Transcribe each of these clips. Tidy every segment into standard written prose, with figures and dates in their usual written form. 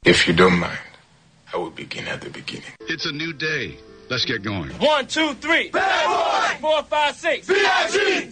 If you don't mind, I will begin at the beginning. It's a new day. Let's get going. 1, 2, 3. Bad boy! 4, 5, 6. B.I.G.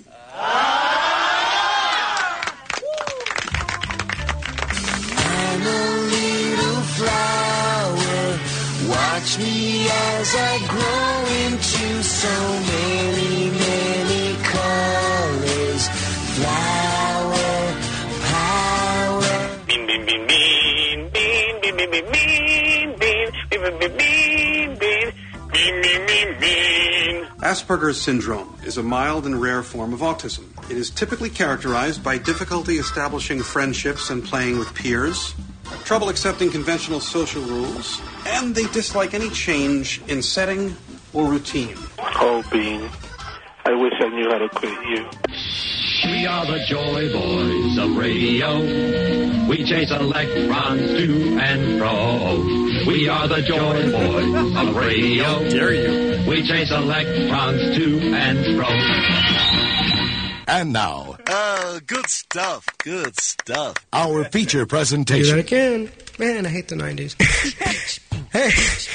I'm a little flower. Watch me as I grow into so many, many colors. Flower power. Bean, bean, bean, bean, bean, bean, bean, bean, bean, bean, bean, bean, bean, bean, bean, bean, bean, bean. Asperger's syndrome is a mild and rare form of autism. It is typically characterized by difficulty establishing friendships and playing with peers, trouble accepting conventional social rules, and they dislike any change in setting or routine. Oh, Bean, I wish I knew how to quit you. We are the Joy Boys of radio. We chase electrons to and fro. We are the Joy Boys of radio. Dare you? We chase electrons to and fro. And now, good stuff. Good stuff. our feature presentation. Do that again. Man, I hate the 90s. Hey.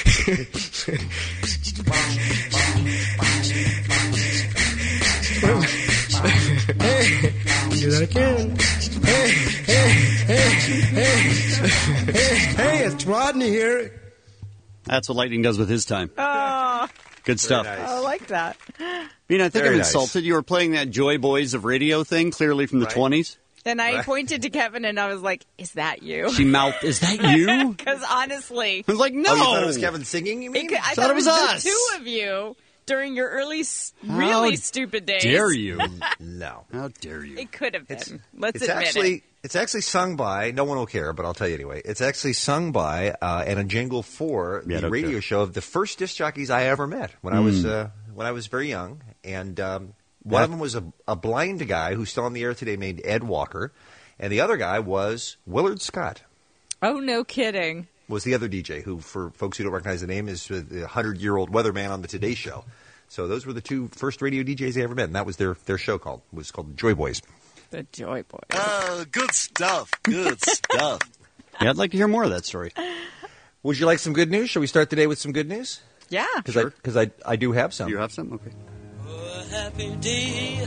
Hey. Do that again. Hey, it's Rodney here. That's what Lightning does with his time. Oh, Good stuff. Nice. I like that. I think Very I'm nice. insulted. You were playing that Joy Boys of radio thing, clearly from the 20s. And I pointed to Kevin and I was like, is that you? She mouthed, "Is that you?" Because honestly, I was like, "No." Oh, you thought it was Kevin singing, you mean? I thought it was us. the two of you during your early, really stupid days. Dare you? No. How dare you? It could have been. It's, Let's it's admit actually it. it's actually sung by, no one will care, but I'll tell you anyway. It's actually sung by and a jingle for Yeah, the don't radio care. show of the first disc jockeys I ever met when I was very young, and one of them was a blind guy who's still on the air today named Ed Walker, and the other guy was Willard Scott. Oh, no kidding. Was the other DJ who, for folks who don't recognize the name, is the 100-year-old weatherman on the Today Show. So those were the two first radio DJs I ever met, and that was their show was called Joy Boys. The Joy Boys. Good stuff. Good stuff. Yeah, I'd like to hear more of that story. Would you like some good news? Shall we start today with some good news? Yeah. Because I do have some. Do you have some? Okay. Oh, a happy day.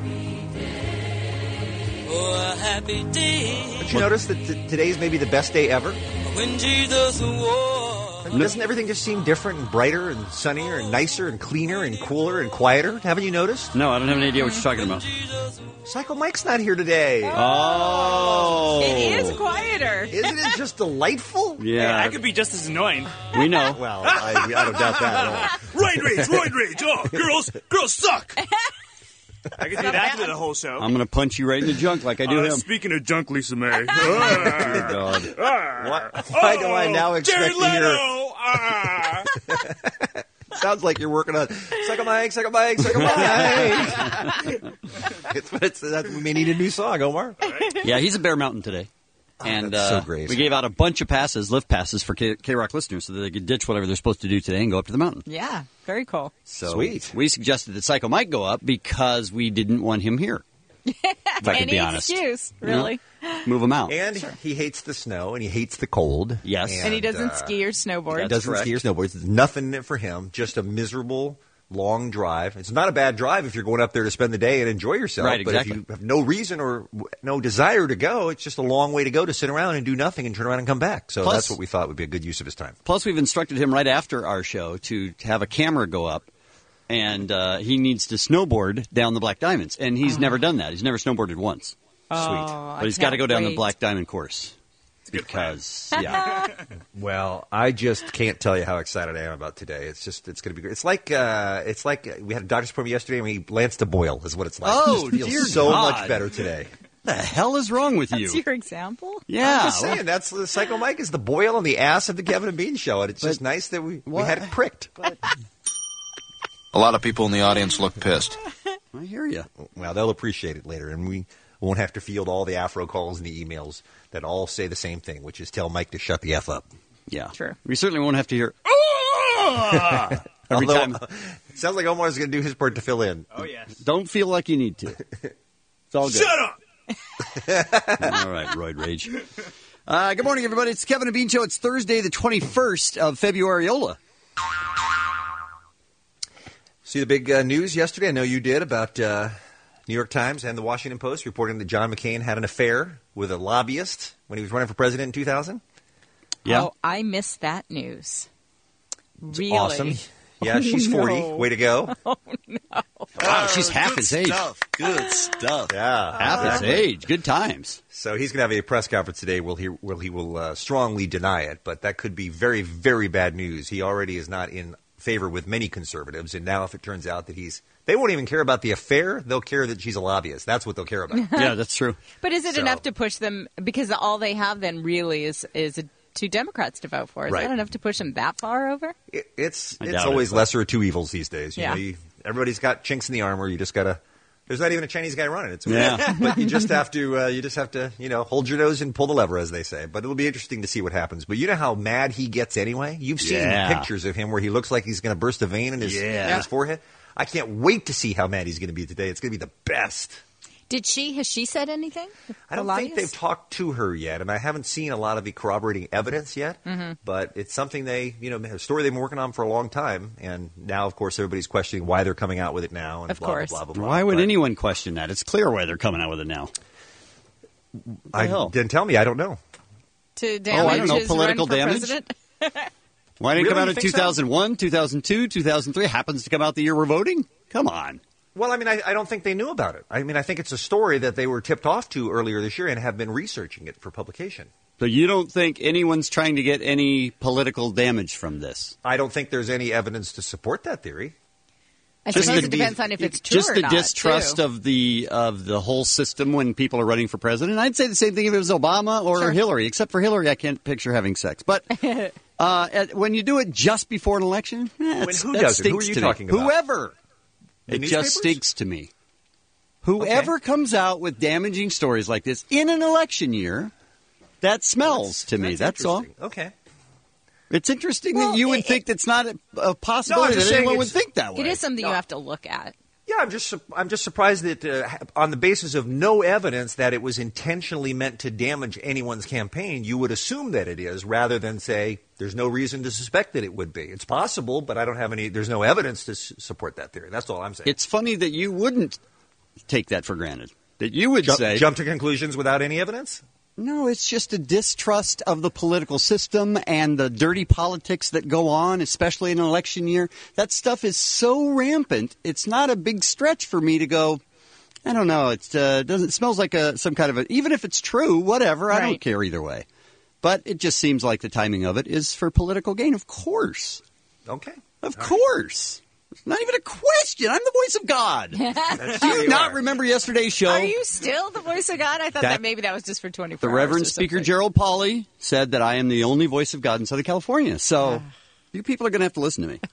Oh, a happy day. Did you notice that today's maybe the best day ever? When Jesus walked. Doesn't everything just seem different and brighter and sunnier and nicer and cleaner and cooler and quieter? Haven't you noticed? No, I don't have any idea what you're talking about. Psycho Mike's not here today. Oh. It is quieter. Isn't it just delightful? Yeah. I could be just as annoying. We know. Well, I don't doubt that at all. Roid rage. Oh, girls suck. I could do that for the whole show. I'm going to punch you right in the junk like I do him. Speaking of junk, Lisa May. Dear God. Why do I now expect to hear... Sounds like you're working on Psycho Mike. We may need a new song, Omar. Yeah, he's at Bear Mountain today. And that's so great. We gave out a bunch of passes, lift passes for K-Rock listeners so that they could ditch whatever they're supposed to do today and go up to the mountain. Yeah. Very cool. So Sweet. We suggested that Psycho Mike go up because we didn't want him here. If I could be honest. Excuse, really. Move him out. And he hates the snow and he hates the cold. Yes. And he doesn't ski or snowboard. He doesn't ski or snowboard. There's nothing in it for him. Just a miserable, long drive. It's not a bad drive if you're going up there to spend the day and enjoy yourself. Right, But exactly. if you have no reason or no desire to go, it's just a long way to go to sit around and do nothing and turn around and come back. So Plus- that's what we thought would be a good use of his time. Plus, we've instructed him right after our show to have a camera go up, and he needs to snowboard down the Black Diamonds. And he's never done that. He's never snowboarded once. Oh, But he's got to go down the wait. Black Diamond course. Because, yeah. Well, I just can't tell you how excited I am about today. It's going to be great. It's like we had a doctor's appointment yesterday and we lanced a boil is what it's like. Oh, It just dear feels so God. much better today. What the hell is wrong with you? That's your example? Yeah. I'm just saying, that's the Psycho Mike is the boil on the ass of the Kevin and Bean show, and it's just nice that we had it pricked. A lot of people in the audience look pissed. I hear you. Well, they'll appreciate it later, and we won't have to field all the Afro calls and the emails that all say the same thing, which is tell Mike to shut the F up. Yeah. True. We certainly won't have to hear every time. It sounds like Omar's going to do his part to fill in. Oh, yes. Don't feel like you need to. It's all good. Shut up! All right, roid rage. Good morning, everybody. It's Kevin and Bean Show. It's Thursday, the 21st of Februaryola. See the big news yesterday? I know you did about New York Times and the Washington Post reporting that John McCain had an affair with a lobbyist when he was running for president in 2000. Yeah. Oh, I missed that news. Really? Awesome. Yeah, she's 40. Way to go. Oh, no. Wow, she's half his age. Good stuff. Yeah. Half his age. Good times. So he's going to have a press conference today where he will strongly deny it, but that could be very, very bad news. He already is not in favor with many conservatives, and now if it turns out that they won't even care about the affair, they'll care that she's a lobbyist. That's what they'll care about. Yeah, that's true. But is it enough to push them? Because all they have then really is two Democrats to vote for. Is that enough to push them that far over? It's always lesser of two evils these days. You know, everybody's got chinks in the armor. You just got to. There's not even a Chinese guy running it. But you just have to, hold your nose and pull the lever, as they say. But it'll be interesting to see what happens. But you know how mad he gets anyway? You've seen pictures of him where he looks like he's going to burst a vein in his forehead. I can't wait to see how mad he's going to be today. It's going to be the best. Has she said anything? I don't think they've talked to her yet, and I haven't seen a lot of the corroborating evidence yet. Mm-hmm. But it's something a story they've been working on for a long time, and now, of course, everybody's questioning why they're coming out with it now. And of blah, course. blah, blah, blah, blah. Why would anyone question that? It's clear why they're coming out with it now. Then tell me. I don't know. To damage I don't know. his Political run for damage? president? Why didn't it come out in think so? 2001, 2002, 2003? Happens to come out the year we're voting? Come on. Well, I mean, I don't think they knew about it. I mean, I think it's a story that they were tipped off to earlier this year and have been researching it for publication. So you don't think anyone's trying to get any political damage from this? I don't think there's any evidence to support that theory. I suppose it depends on if it's true just or the not, distrust too. of the whole system when people are running for president. I'd say the same thing if it was Obama or Hillary, except for Hillary, I can't picture having sex. But when you do it just before an election, who does it? Who are you talking about? Whoever. The It newspapers? just stinks to me. Whoever comes out with damaging stories like this in an election year, that smells to me. That's all. Okay. It's interesting that you would think that's not a possibility that anyone would think that way. It is something you have to look at. Yeah, I'm just surprised that on the basis of no evidence that it was intentionally meant to damage anyone's campaign, you would assume that it is, rather than say there's no reason to suspect that it would be. It's possible, but I don't have any. There's no evidence to support that theory. That's all I'm saying. It's funny that you wouldn't take that for granted. That you would say jump to conclusions without any evidence. No, it's just a distrust of the political system and the dirty politics that go on, especially in an election year. That stuff is so rampant. It's not a big stretch for me to go, I don't know. It smells like some kind of a, even if it's true, whatever. I don't care either way. But it just seems like the timing of it is for political gain. Of course. Okay. Of course. It's not even a question. I'm the voice of God. Do you not remember yesterday's show? Are you still the voice of God? I thought that maybe that was just for 24 The hours. Reverend Speaker Gerald Pauley said that I am the only voice of God in Southern California. So you people are going to have to listen to me.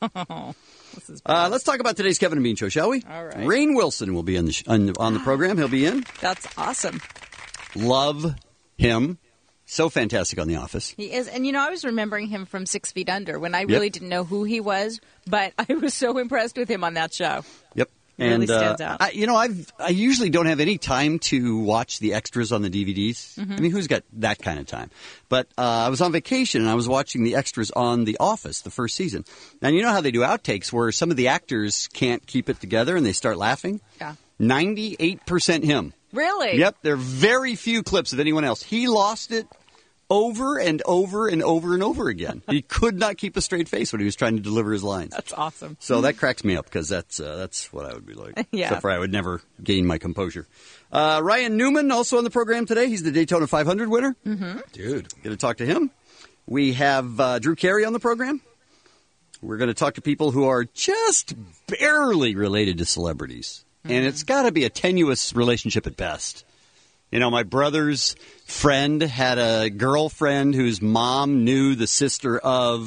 Let's talk about today's Kevin and Bean Show, shall we? All right. Rainn Wilson will be on the program. He'll be in. That's awesome. Love him. So fantastic on The Office. He is. And, I was remembering him from 6 Feet Under when I really didn't know who he was, but I was so impressed with him on that show. Yep. He really stands out. I usually don't have any time to watch the extras on the DVDs. Mm-hmm. I mean, who's got that kind of time? But I was on vacation and I was watching the extras on The Office, the first season. And you know how they do outtakes where some of the actors can't keep it together and they start laughing? Yeah. 98% him. Really? Yep. There are very few clips of anyone else. He lost it over and over and over and over again. He could not keep a straight face when he was trying to deliver his lines. That's awesome. So that cracks me up because that's what I would be like. Yeah. Except for I would never gain my composure. Ryan Newman also on the program today. He's the Daytona 500 winner. Mm-hmm. Dude. Going to talk to him. We have Drew Carey on the program. We're going to talk to people who are just barely related to celebrities. Mm-hmm. And it's got to be a tenuous relationship at best. My brother's friend had a girlfriend whose mom knew the sister of,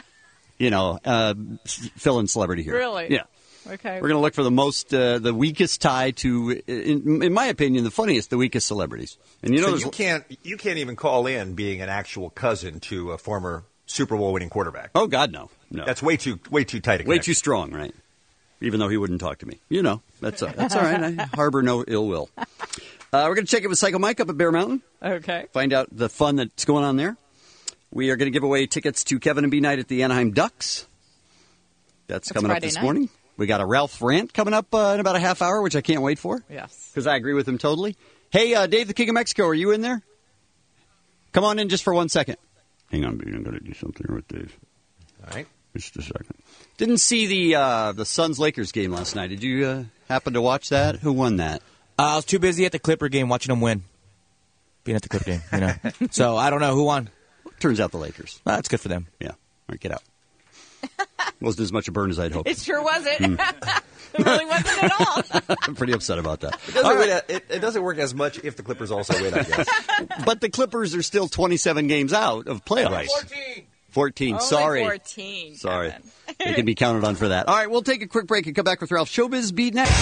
fill-in celebrity here. Really? Yeah. Okay. We're going to look for the weakest tie to, in my opinion, the weakest celebrities. And so you can't even call in being an actual cousin to a former Super Bowl winning quarterback. Oh God, no. That's way too tight a connection. Way too strong, right? Even though he wouldn't talk to me. That's all right. I harbor no ill will. We're going to check in with Psycho Mike up at Bear Mountain. Okay. Find out the fun that's going on there. We are going to give away tickets to Kevin and B Night at the Anaheim Ducks. That's coming up Friday this night. morning. We got a Ralph rant coming up in about a half hour, which I can't wait for. Yes. Because I agree with him totally. Hey, Dave the King of Mexico, are you in there? Come on in just for 1 second. Hang on, I'm going to do something here with Dave. All right. Just a second. Didn't see the Suns-Lakers game last night. Did you happen to watch that? Who won that? I was too busy at the Clipper game watching them win. Being at the Clipper game, you know. So I don't know who won. Turns out the Lakers. That's good for them. Yeah. All right, get out. Wasn't as much a burn as I'd hoped. It sure wasn't. It really wasn't at all. I'm pretty upset about that. It doesn't work as much if the Clippers also win, I guess. But the Clippers are still 27 games out of playoffs. Right. 14. Only Sorry. 14. Sorry. Kevin. They can be counted on for that. All right, we'll take a quick break and come back with Ralph Showbiz Beat next.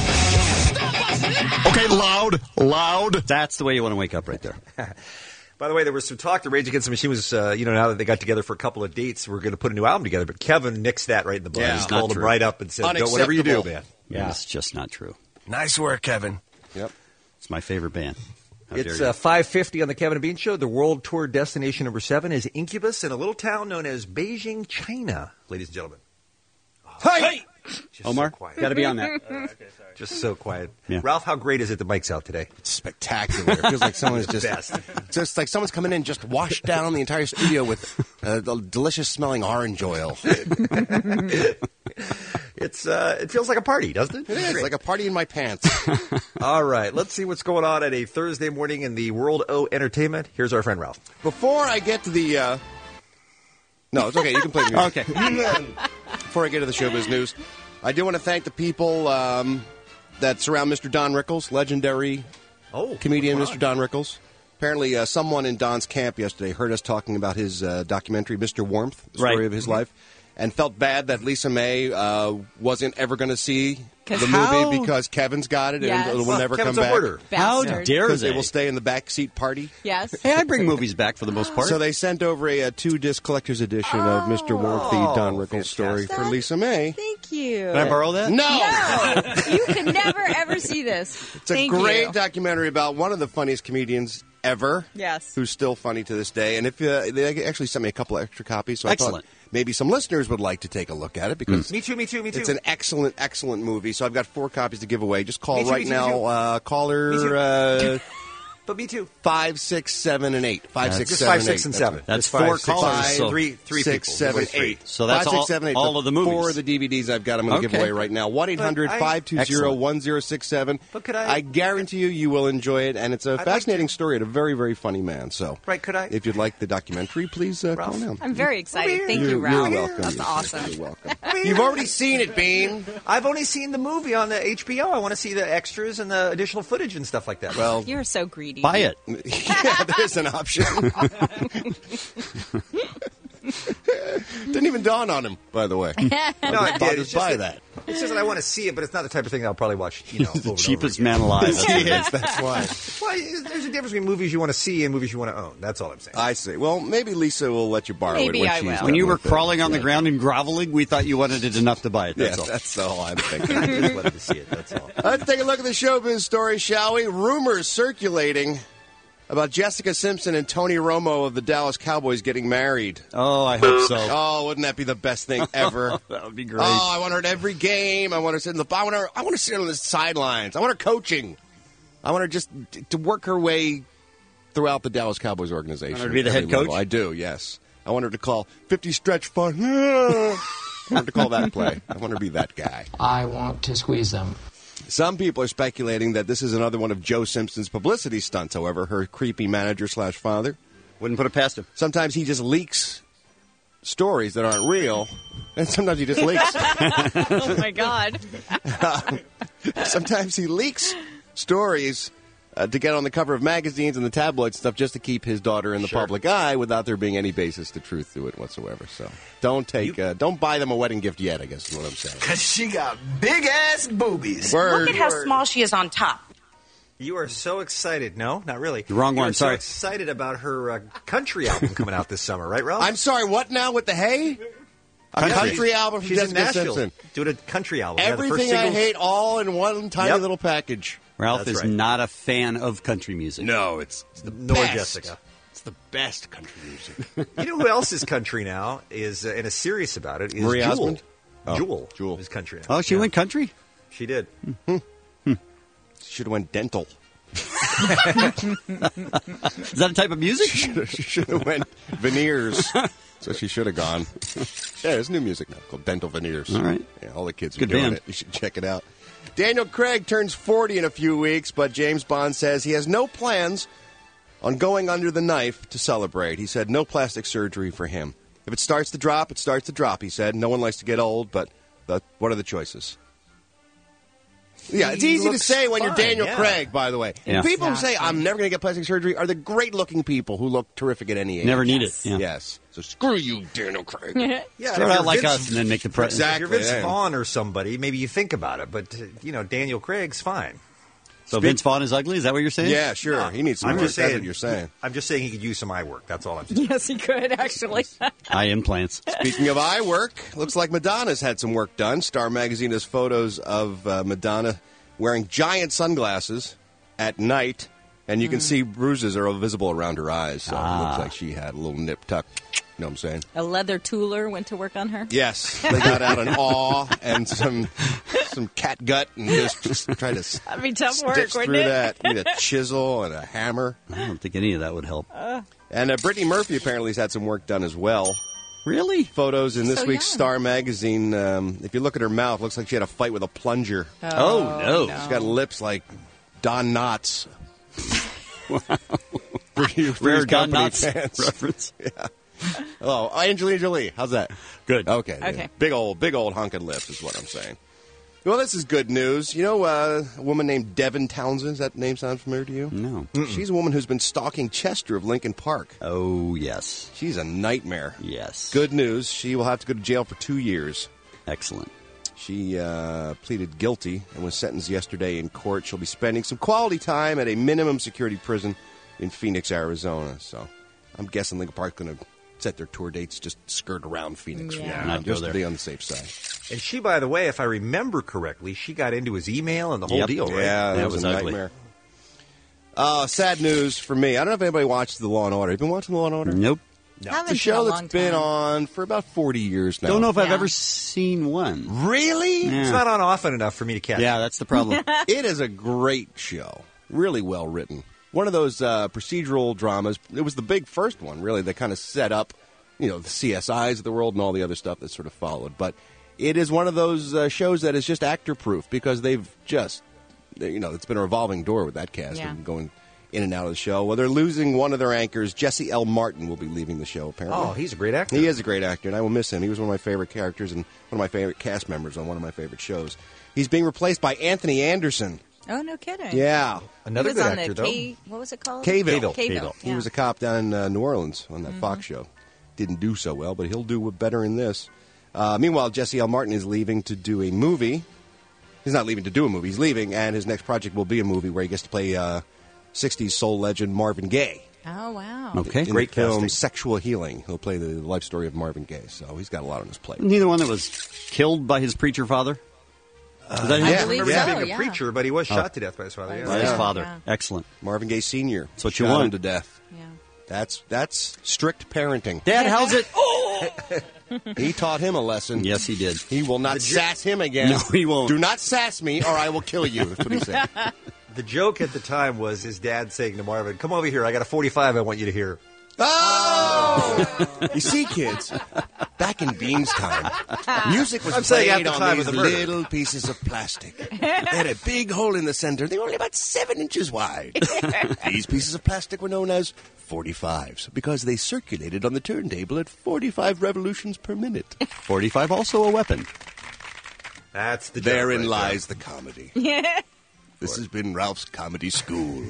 Okay, loud. That's the way you want to wake up right there. By the way, there was some talk. The Rage Against the Machine was, now that they got together for a couple of dates, we're going to put a new album together. But Kevin nixed that right in the bud. Yeah, He it's called not him true. right up and said, "Go whatever you do, man." Yeah, it's just not true. Nice work, Kevin. Yep. It's my favorite band. How It's dare you. 5:50 on the Kevin and Bean Show. The world tour destination number 7 is Incubus in a little town known as Beijing, China. Ladies and gentlemen. Hey! Just Omar, so quiet. got to be on that. Just so quiet. Yeah. Ralph, how great is it the mic's out today? It's spectacular. It feels like someone's Best. just like someone's coming in, just washed down the entire studio with the delicious smelling orange oil. It feels like a party, doesn't it? It is like a party in my pants. All right, let's see what's going on at a Thursday morning in the world of entertainment. Here's our friend Ralph. Before I get to the, no, it's okay. You can play the music. Okay. Before I get to the showbiz news, I do want to thank the people that surround Mr. Don Rickles, legendary comedian Mr. Don Rickles. Apparently, someone in Don's camp yesterday heard us talking about his documentary, Mr. Warmth, the story of his life, and felt bad that Lisa May wasn't ever going to see the movie because Kevin's got it and it will never Kevin's come a back. hoarder. How Bastard. dare Because they? they will stay in the backseat party. Yes. Hey, I bring movies back for the most part. So they sent over a 2-disc collector's edition of Mr. Warmth, the Don Rickles story for Lisa May. Thank you. Can I borrow that? No. You can never, ever see this. It's a great documentary about one of the funniest comedians ever. Yes. Who's still funny to this day. And if they actually sent me a couple of extra copies, so I Excellent. thought maybe some listeners would like to take a look at it because Me too. it's an excellent, excellent movie. So I've got 4 copies to give away. Just call Me too, right me too, now. me Caller But me too. 5, 6, 7, and 8. 5, 6, Just 7, 5, and 6, 8. and 7. That's Just 4 5, callers. 6, So 3 6, people. 7, Give away 8. So that's 5, 6, 7, 8. all of the movies. 4 of the DVDs I've got. I'm going to give Okay. away right now. 1-800-520-1067. But could I guarantee you will enjoy it, and it's a fascinating story and a very, very funny man. So, Right, could I? if you'd like the documentary, please call now. I'm very excited. Thank you, You're Ralph. welcome. That's awesome. You're welcome. You've already seen it, Bean. I've only seen the movie on the HBO. I want to see the extras and the additional footage and stuff like that. Well, You're so greedy. Buy it. yeah, there's an option. Didn't even dawn on him, by the way. No, I did. Just buy that. It's just that I want to see it, but it's not the type of thing that I'll probably watch. He's over the and cheapest over again. man alive. Yes, that's why. Well, there's a difference between movies you want to see and movies you want to own. That's all I'm saying. I see. Well, maybe Lisa will let you borrow Maybe it when I she's will. done When you were with it. crawling on the ground and groveling, we thought you wanted it enough to buy it. That's Yeah, all. that's all I'm thinking. I just wanted to see it. That's all. Let's take a look at the showbiz story, shall we? Rumors circulating about Jessica Simpson and Tony Romo of the Dallas Cowboys getting married. Oh, I hope so. Oh, wouldn't that be the best thing ever? That would be great. Oh, I want her at every game. I want her to sit in the. I want to sit on the sidelines. I want her coaching. I want her just to work her way throughout the Dallas Cowboys organization. Want her to be the at head every level. coach? I do. Yes. I want her to call 50 stretch fun. I want her to call that play. I want her to be that guy. I want to squeeze them. Some people are speculating that this is another one of Joe Simpson's publicity stunts. However, her creepy manager/father wouldn't put it past him. Sometimes he just leaks stories that aren't real, and sometimes he just leaks. Oh, my God. Sometimes he leaks stories to get on the cover of magazines and the tabloid stuff just to keep his daughter in the public eye without there being any basis to truth to it whatsoever. So don't buy them a wedding gift yet, I guess is what I'm saying. Because she got big-ass boobies. Word. Look at how small she is on top. You are so excited. No, not really. The wrong you one, are sorry. So excited about her country album coming out this summer, right, Ralph? I'm sorry, what now with the hay? A country album from She's in Jessica Nashville Simpson. doing a country album. Yeah, the first Everything I single- hate all in one tiny Yep. little package. Ralph That's is right. not a fan of country music. No, it's the Nor best. Jessica. It's the best country music. You know who else is country now? Is and is serious about it? Is Marie Jewel. Osmond? Oh, Jewel is country now. Oh, she went country? She did. Should have went dental. Is that a type of music? She should have went veneers. So she should have gone. Yeah, there's new music now called Dental Veneers. All right. Yeah, all the kids are Good doing band. it. You should check it out. Daniel Craig turns 40 in a few weeks, but James Bond says he has no plans on going under the knife to celebrate. He said no plastic surgery for him. If it starts to drop, it starts to drop, he said. No one likes to get old, but what are the choices? Yeah, it's He easy to looks say when you're fine, Daniel yeah. Craig, by the way. Yeah. People who say, I'm never going to get plastic surgery are the great-looking people who look terrific at any age. Never need it. Yeah. Yes. So screw you, Daniel Craig. Yeah, Start out like us and then make the press. If you're Vince yeah. Vaughn or somebody, maybe you think about it. But Daniel Craig's fine. So Vince Vaughn is ugly? Is that what you're saying? Yeah, sure. He needs some I'm work. just saying. That's what you're saying. I'm just saying he could use some eye work. That's all I'm saying. Yes, he could, actually. Eye implants. Speaking of eye work, looks like Madonna's had some work done. Star Magazine has photos of Madonna wearing giant sunglasses at night, and you can see bruises are visible around her eyes. So it looks like she had a little nip tuck. You know what I'm saying? A leather tooler went to work on her. Yes, they got out an awl and some cat gut and just tried to That'd be tough work, stitch wouldn't through it? that. You need a chisel and a hammer. I don't think any of that would help. And Brittany Murphy apparently has had some work done as well. Really? Photos in this so week's young. Star Magazine. If you look at her mouth, looks like she had a fight with a plunger. Oh, no. She's got lips like Don Knotts. Rare Don Company Knotts fans. reference. Yeah. Oh, Angelina Jolie. How's that? Good. Okay. Okay. Yeah. Big old hunkin' lips is what I'm saying. Well, this is good news. You know a woman named Devin Townsend? Does that name sound familiar to you? No. She's a woman who's been stalking Chester of Lincoln Park. Oh, yes. She's a nightmare. Yes. Good news. She will have to go to jail for 2 years. Excellent. She pleaded guilty and was sentenced yesterday in court. She'll be spending some quality time at a minimum security prison in Phoenix, Arizona. So I'm guessing Lincoln Park's going to set their tour dates, just skirt around Phoenix. Yeah. Not go just there. to be on the safe side. And she, by the way, if I remember correctly, she got into his email and the whole Yep. deal, right? Yeah, that was a ugly. nightmare. Sad news for me. I don't know if anybody watches the Law and Order. Have you been watching the Law and Order? Nope. Haven't It's a in show a that's long been time. on for about 40 years now. Don't know if I've Yeah. ever seen one. Really? Yeah. It's not on often enough for me to catch. Yeah, that's the problem. It is a great show. Really well written. One of those procedural dramas. It was the big first one, really, that kind of set up, the CSIs of the world and all the other stuff that sort of followed. But it is one of those shows that is just actor-proof because they've just, it's been a revolving door with that cast Yeah. and going in and out of the show. Well, they're losing one of their anchors. Jesse L. Martin will be leaving the show, apparently. Oh, he's a great actor. He is a great actor, and I will miss him. He was one of my favorite characters and one of my favorite cast members on one of my favorite shows. He's being replaced by Anthony Anderson. Oh, no kidding. Yeah. Another he was good on actor, the what was it called? Caville. Caville. He was a cop down in New Orleans on that Fox show. Didn't do so well, but he'll do better in this. Meanwhile, Jesse L. Martin is leaving to do a movie. He's not leaving to do a movie. He's leaving, and his next project will be a movie where he gets to play 60s soul legend Marvin Gaye. Oh, wow. Okay. In Great the film casting. Sexual Healing. He'll play the life story of Marvin Gaye, so he's got a lot on his plate. Isn't he the one that was killed by his preacher father? Was that him? I believe remember so, him being yeah. a preacher, but he was shot to death by his father. By his Yeah. father. Yeah. Excellent. Marvin Gaye Sr. That's what you shot him want. to death. Yeah. That's strict parenting. Dad, how's it? He taught him a lesson. Yes, he did. He will not sass him again. No, he won't. Do not sass me, or I will kill you. That's what he said. The joke at the time was his dad saying to Marvin, "Come over here. I got a 45 I want you to hear." Oh! You see, kids, back in Bean's time, music was I'm saying at played the on time these of the murder. little pieces of plastic. They had a big hole in the center. They were only about 7 inches wide. These pieces of plastic were known as 45s because they circulated on the turntable at 45 revolutions per minute. 45 also a weapon. That's the joke Therein right lies the comedy. This has been Ralph's Comedy School.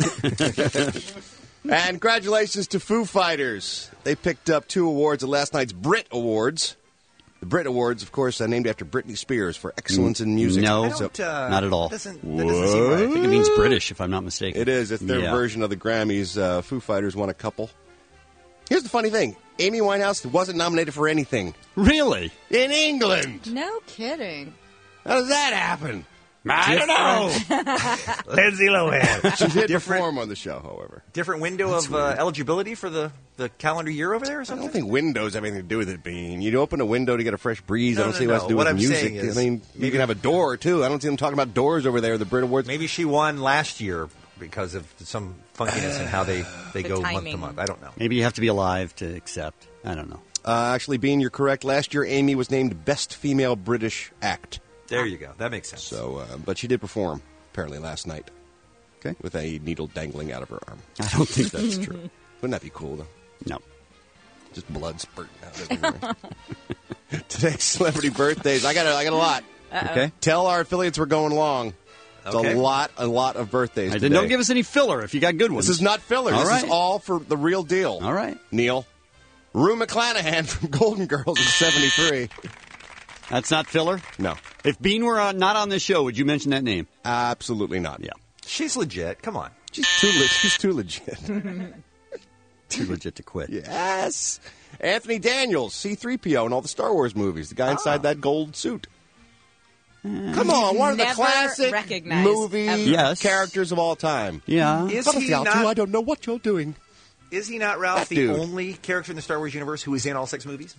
And congratulations to Foo Fighters. They picked up 2 awards at last night's Brit Awards. The Brit Awards, of course, are named after Britney Spears for excellence in music. No, So- not at all. That doesn't seem right. I think it means British, if I'm not mistaken. It is. It's their Yeah. version of the Grammys. Foo Fighters won a couple. Here's the funny thing. Amy Winehouse wasn't nominated for anything. Really? In England. No kidding. How does that happen? I don't know. Lindsay Lohan. She did perform on the show, however. Different window of eligibility for the calendar year over there or I something? don't think windows have anything to do with it, Bean. You open a window to get a fresh breeze. I don't see what no. has to do What with I'm music. saying is I mean, you can have a door, too. I don't see them talking about doors over there at the Brit Awards. Maybe she won last year because of some funkiness in how they go month to timing. month. I don't know. Maybe you have to be alive to accept. I don't know. Actually, Bean, you're correct. Last year, Amy was named Best Female British Act. There you go. That makes sense. So, but she did perform, apparently, last night. Okay. With a needle dangling out of her arm. I don't think that's true. Wouldn't that be cool, though? No. Just blood spurting out everywhere. Today's celebrity birthdays. I got a lot. Okay. Tell our affiliates we're going long. It's Okay. a lot of birthdays today. Don't give us any filler if you got good ones. This is not filler. All This right. is all for the real deal. All right. Neil. Rue McClanahan from Golden Girls is 73. That's not filler? No. If Bean were not on this show, would you mention that name? Absolutely not. Yeah. She's legit. Come on. She's too legit. Too legit to quit. Yes. Anthony Daniels, C-3PO in all the Star Wars movies. The guy inside that gold suit. Come on, one of the Never classic recognized movie ever. characters of all time. Yeah. Is Come he on, not- I don't know what you're doing. Is he not, Ralph, That the dude. only character in the Star Wars universe who is in all 6 movies?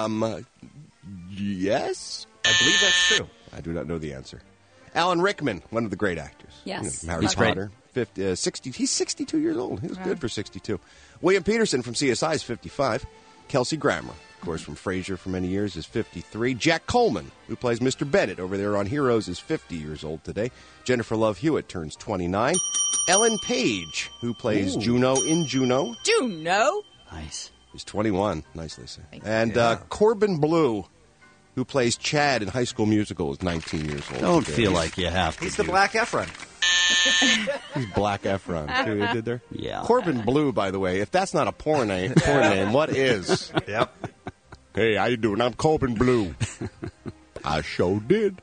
Yes. I believe that's true. I do not know the answer. Alan Rickman, one of the great actors. Yes. Harry He's great. Potter. 60. He's 62 years old. He was good for 62. William Peterson from CSI is 55. Kelsey Grammer, of course, from Frasier for many years, is 53. Jack Coleman, who plays Mr. Bennett over there on Heroes, is 50 years old today. Jennifer Love Hewitt turns 29. Ellen Page, who plays Juno in Juno, Juno. Nice. is 21. Nicely said. And Corbin Blue, who plays Chad in High School Musical, is 19 years old. Don't today. feel like you have to. He's the Black Efron. He's Black Efron. See what they did there? Yeah. Corbin Blue, by the way. If that's not a porn name, what is? Yep. Hey, how you doing? I'm Corbin Blue. I sure did.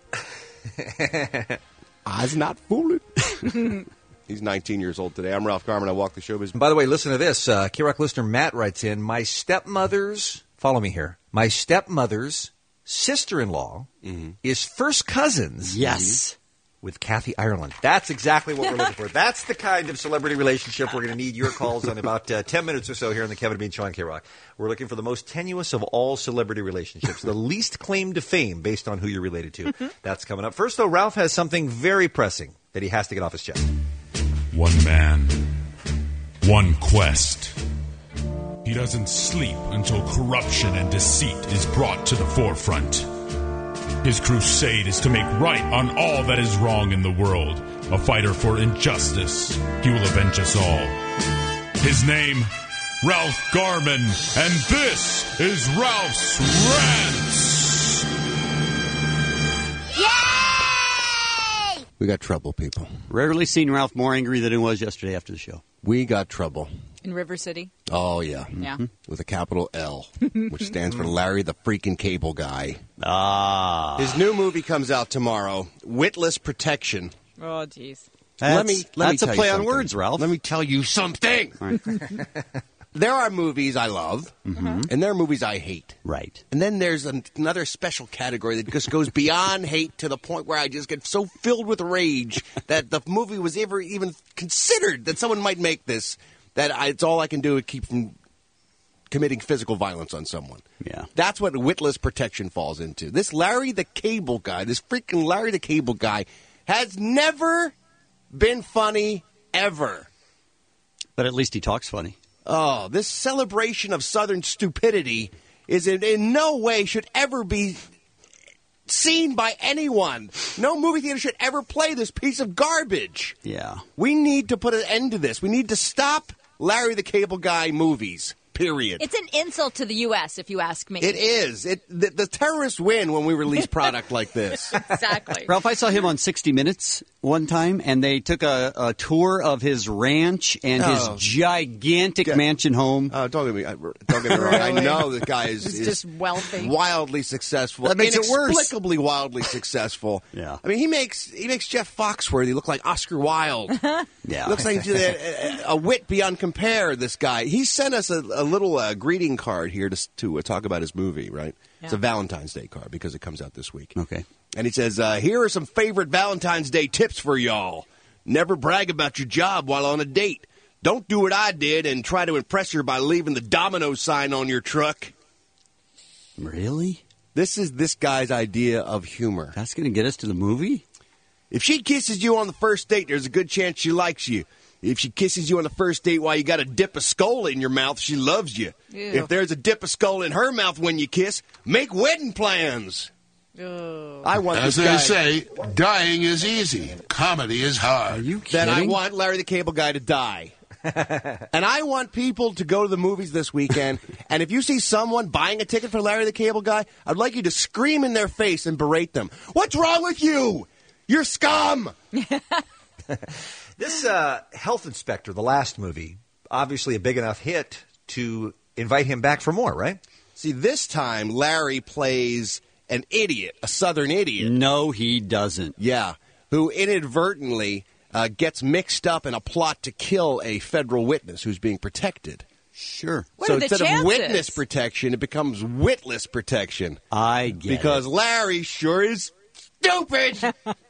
I's not fooling. He's 19 years old today. I'm Ralph Garman. I walk the showbiz. By the way, listen to this. K-Rock listener Matt writes in, my stepmother's, follow me here, my stepmother's sister-in-law is first cousins. Yes. With Kathy Ireland. That's exactly what we're looking for. That's the kind of celebrity relationship we're going to need your calls on about 10 minutes or so here on the Kevin and Bean Show on K-Rock. We're looking for the most tenuous of all celebrity relationships, the least claim to fame based on who you're related to. That's coming up. First, though, Ralph has something very pressing that he has to get off his chest. One man, one quest. He doesn't sleep until corruption and deceit is brought to the forefront. His crusade is to make right on all that is wrong in the world. A fighter for injustice. He will avenge us all. His name, Ralph Garman, and this is Ralph's Rants. We got trouble, people. Rarely seen Ralph more angry than he was yesterday after the show. We got trouble. In River City. Oh, yeah. Yeah. With a capital L, which stands for Larry the Freaking Cable Guy. Ah. His new movie comes out tomorrow, Witless Protection. Oh, jeez. Let me That's tell a you play on something. words, Ralph. Let me tell you something. Right. There are movies I love, and there are movies I hate. Right. And then there's another special category that just goes beyond hate to the point where I just get so filled with rage that the movie was ever even considered that someone might make this, that it's all I can do to keep from committing physical violence on someone. Yeah. That's what Witless Protection falls into. This Larry the Cable Guy, this freaking Larry the Cable Guy, has never been funny ever. But at least he talks funny. Oh, this celebration of Southern stupidity is in no way should ever be seen by anyone. No movie theater should ever play this piece of garbage. Yeah. We need to put an end to this. We need to stop Larry the Cable Guy movies. Period. It's an insult to the U.S., if you ask me. It is. The terrorists win when we release product like this. Exactly. Ralph, I saw him on 60 Minutes one time, and they took a tour of his ranch and his gigantic mansion home. Don't get me wrong. I know the guy is just wealthy, wildly successful. That makes it worse. Inexplicably wildly successful. Yeah. I mean, he makes Jeff Foxworthy look like Oscar Wilde. Yeah. Looks like a wit beyond compare. This guy. He sent us a little greeting card here to talk about his movie. Right. Yeah. It's a Valentine's Day card because it comes out this week. Okay. And he says, here are some favorite Valentine's Day tips for y'all. Never brag about your job while on a date. Don't do what I did and try to impress her by leaving the domino sign on your truck. Really? This is this guy's idea of humor. That's going to get us to the movie? If she kisses you on the first date, there's a good chance she likes you. If she kisses you on the first date while you got a dip of skull in your mouth, she loves you. Ew. If there's a dip of skull in her mouth when you kiss, make wedding plans. I want As this they guy. say, dying is easy. Comedy is hard. Are you Then I kidding? want Larry the Cable Guy to die. And I want people to go to the movies this weekend, and if you see someone buying a ticket for Larry the Cable Guy, I'd like you to scream in their face and berate them. What's wrong with you? You're scum! This health inspector, the last movie, obviously a big enough hit to invite him back for more, right? See, this time Larry plays an idiot, a southern idiot. No, he doesn't. Yeah, who inadvertently gets mixed up in a plot to kill a federal witness who's being protected. Sure. What So are the instead of chances? witness protection, it becomes witless protection. I get Because it. Larry sure is stupid.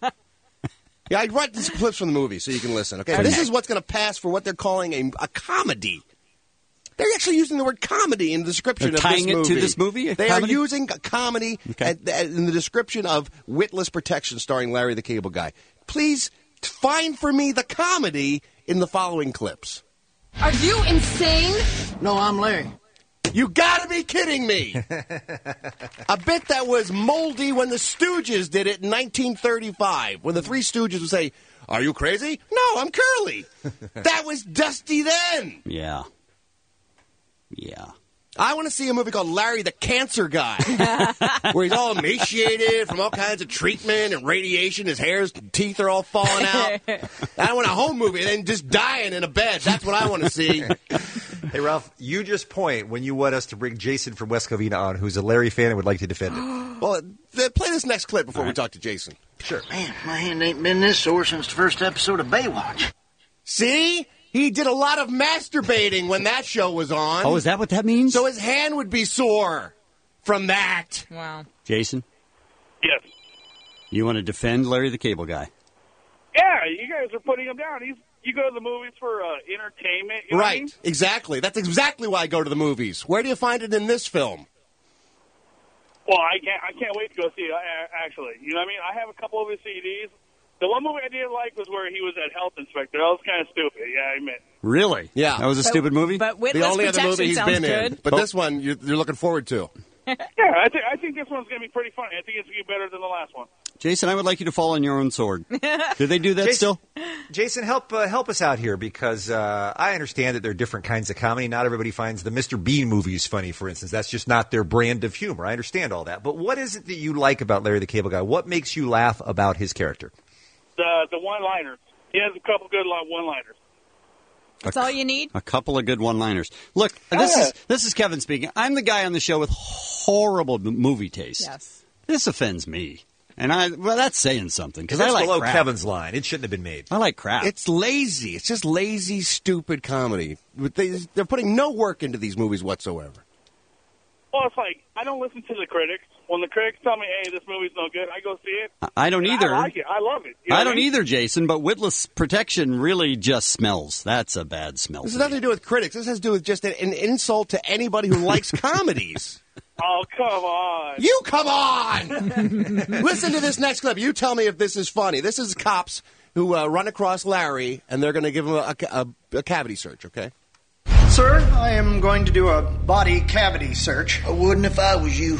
Yeah, I brought these clips from the movie so you can listen. Okay, this is what's going to pass for what they're calling a comedy. They're actually using the word comedy in the description They're of tying this movie. it to this movie? They Comedy? are using a comedy in the description of Witless Protection starring Larry the Cable Guy. Please find for me the comedy in the following clips. Are you insane? No, I'm Larry. You gotta be kidding me! A bit that was moldy when the Stooges did it in 1935, when the Three Stooges would say, "Are you crazy? No, I'm Curly." That was dusty then. Yeah. Yeah. I want to see a movie called Larry the Cancer Guy, where he's all emaciated from all kinds of treatment and radiation. His hair's teeth are all falling out. I want a home movie and then just dying in a bed. That's what I want to see. Hey, Ralph, you just point when you want us to bring Jason from West Covina on, who's a Larry fan and would like to defend it. Well, play this next clip before we talk to Jason. Sure. Man, my hand ain't been this sore since the first episode of Baywatch. See? He did a lot of masturbating when that show was on. Oh, is that what that means? So his hand would be sore from that. Wow. Jason, Yes. you want to defend Larry the Cable Guy? Yeah, you guys are putting him down. You go to the movies for entertainment. You know what I Right, mean? exactly. That's exactly why I go to the movies. Where do you find it in this film? Well, I can't wait to go see it, actually. You know what I mean? I have a couple of his CDs. The one movie I didn't like was where he was at Health Inspector. That was kind of stupid, yeah, I admit. Really? Yeah. That was a stupid movie? But The Witless only other Protection movie he's sounds been good. in. But this one, you're looking forward to. Yeah, I think this one's going to be pretty funny. I think it's going to be better than the last one. Jason, I would like you to fall on your own sword. Do they do that Jason, still? Jason, help us out here because I understand that there are different kinds of comedy. Not everybody finds the Mr. Bean movies funny, for instance. That's just not their brand of humor. I understand all that. But what is it that you like about Larry the Cable Guy? What makes you laugh about his character? The one-liners. He has a couple good one-liners. That's all you need? A couple of good one-liners. Look, this is Kevin speaking. I'm the guy on the show with horrible movie taste. Yes. This offends me. And that's saying something because I It's like below crap. Kevin's line. It shouldn't have been made. I like crap. It's lazy. It's just lazy, stupid comedy. They're putting no work into these movies whatsoever. Well, it's like, I don't listen to the critics. When the critics tell me, hey, this movie's no good, I go see it. I don't And either. I like it. I love it. You know I what don't mean? either, Jason, but Witless Protection really just smells. That's a bad smell. This to has nothing me. to do with critics. This has to do with just an insult to anybody who likes comedies. Oh, come on. You come on! Listen to this next clip. You tell me if this is funny. This is cops who run across Larry, and they're going to give him a cavity search, okay? Sir, I am going to do a body cavity search. I wouldn't if I was you.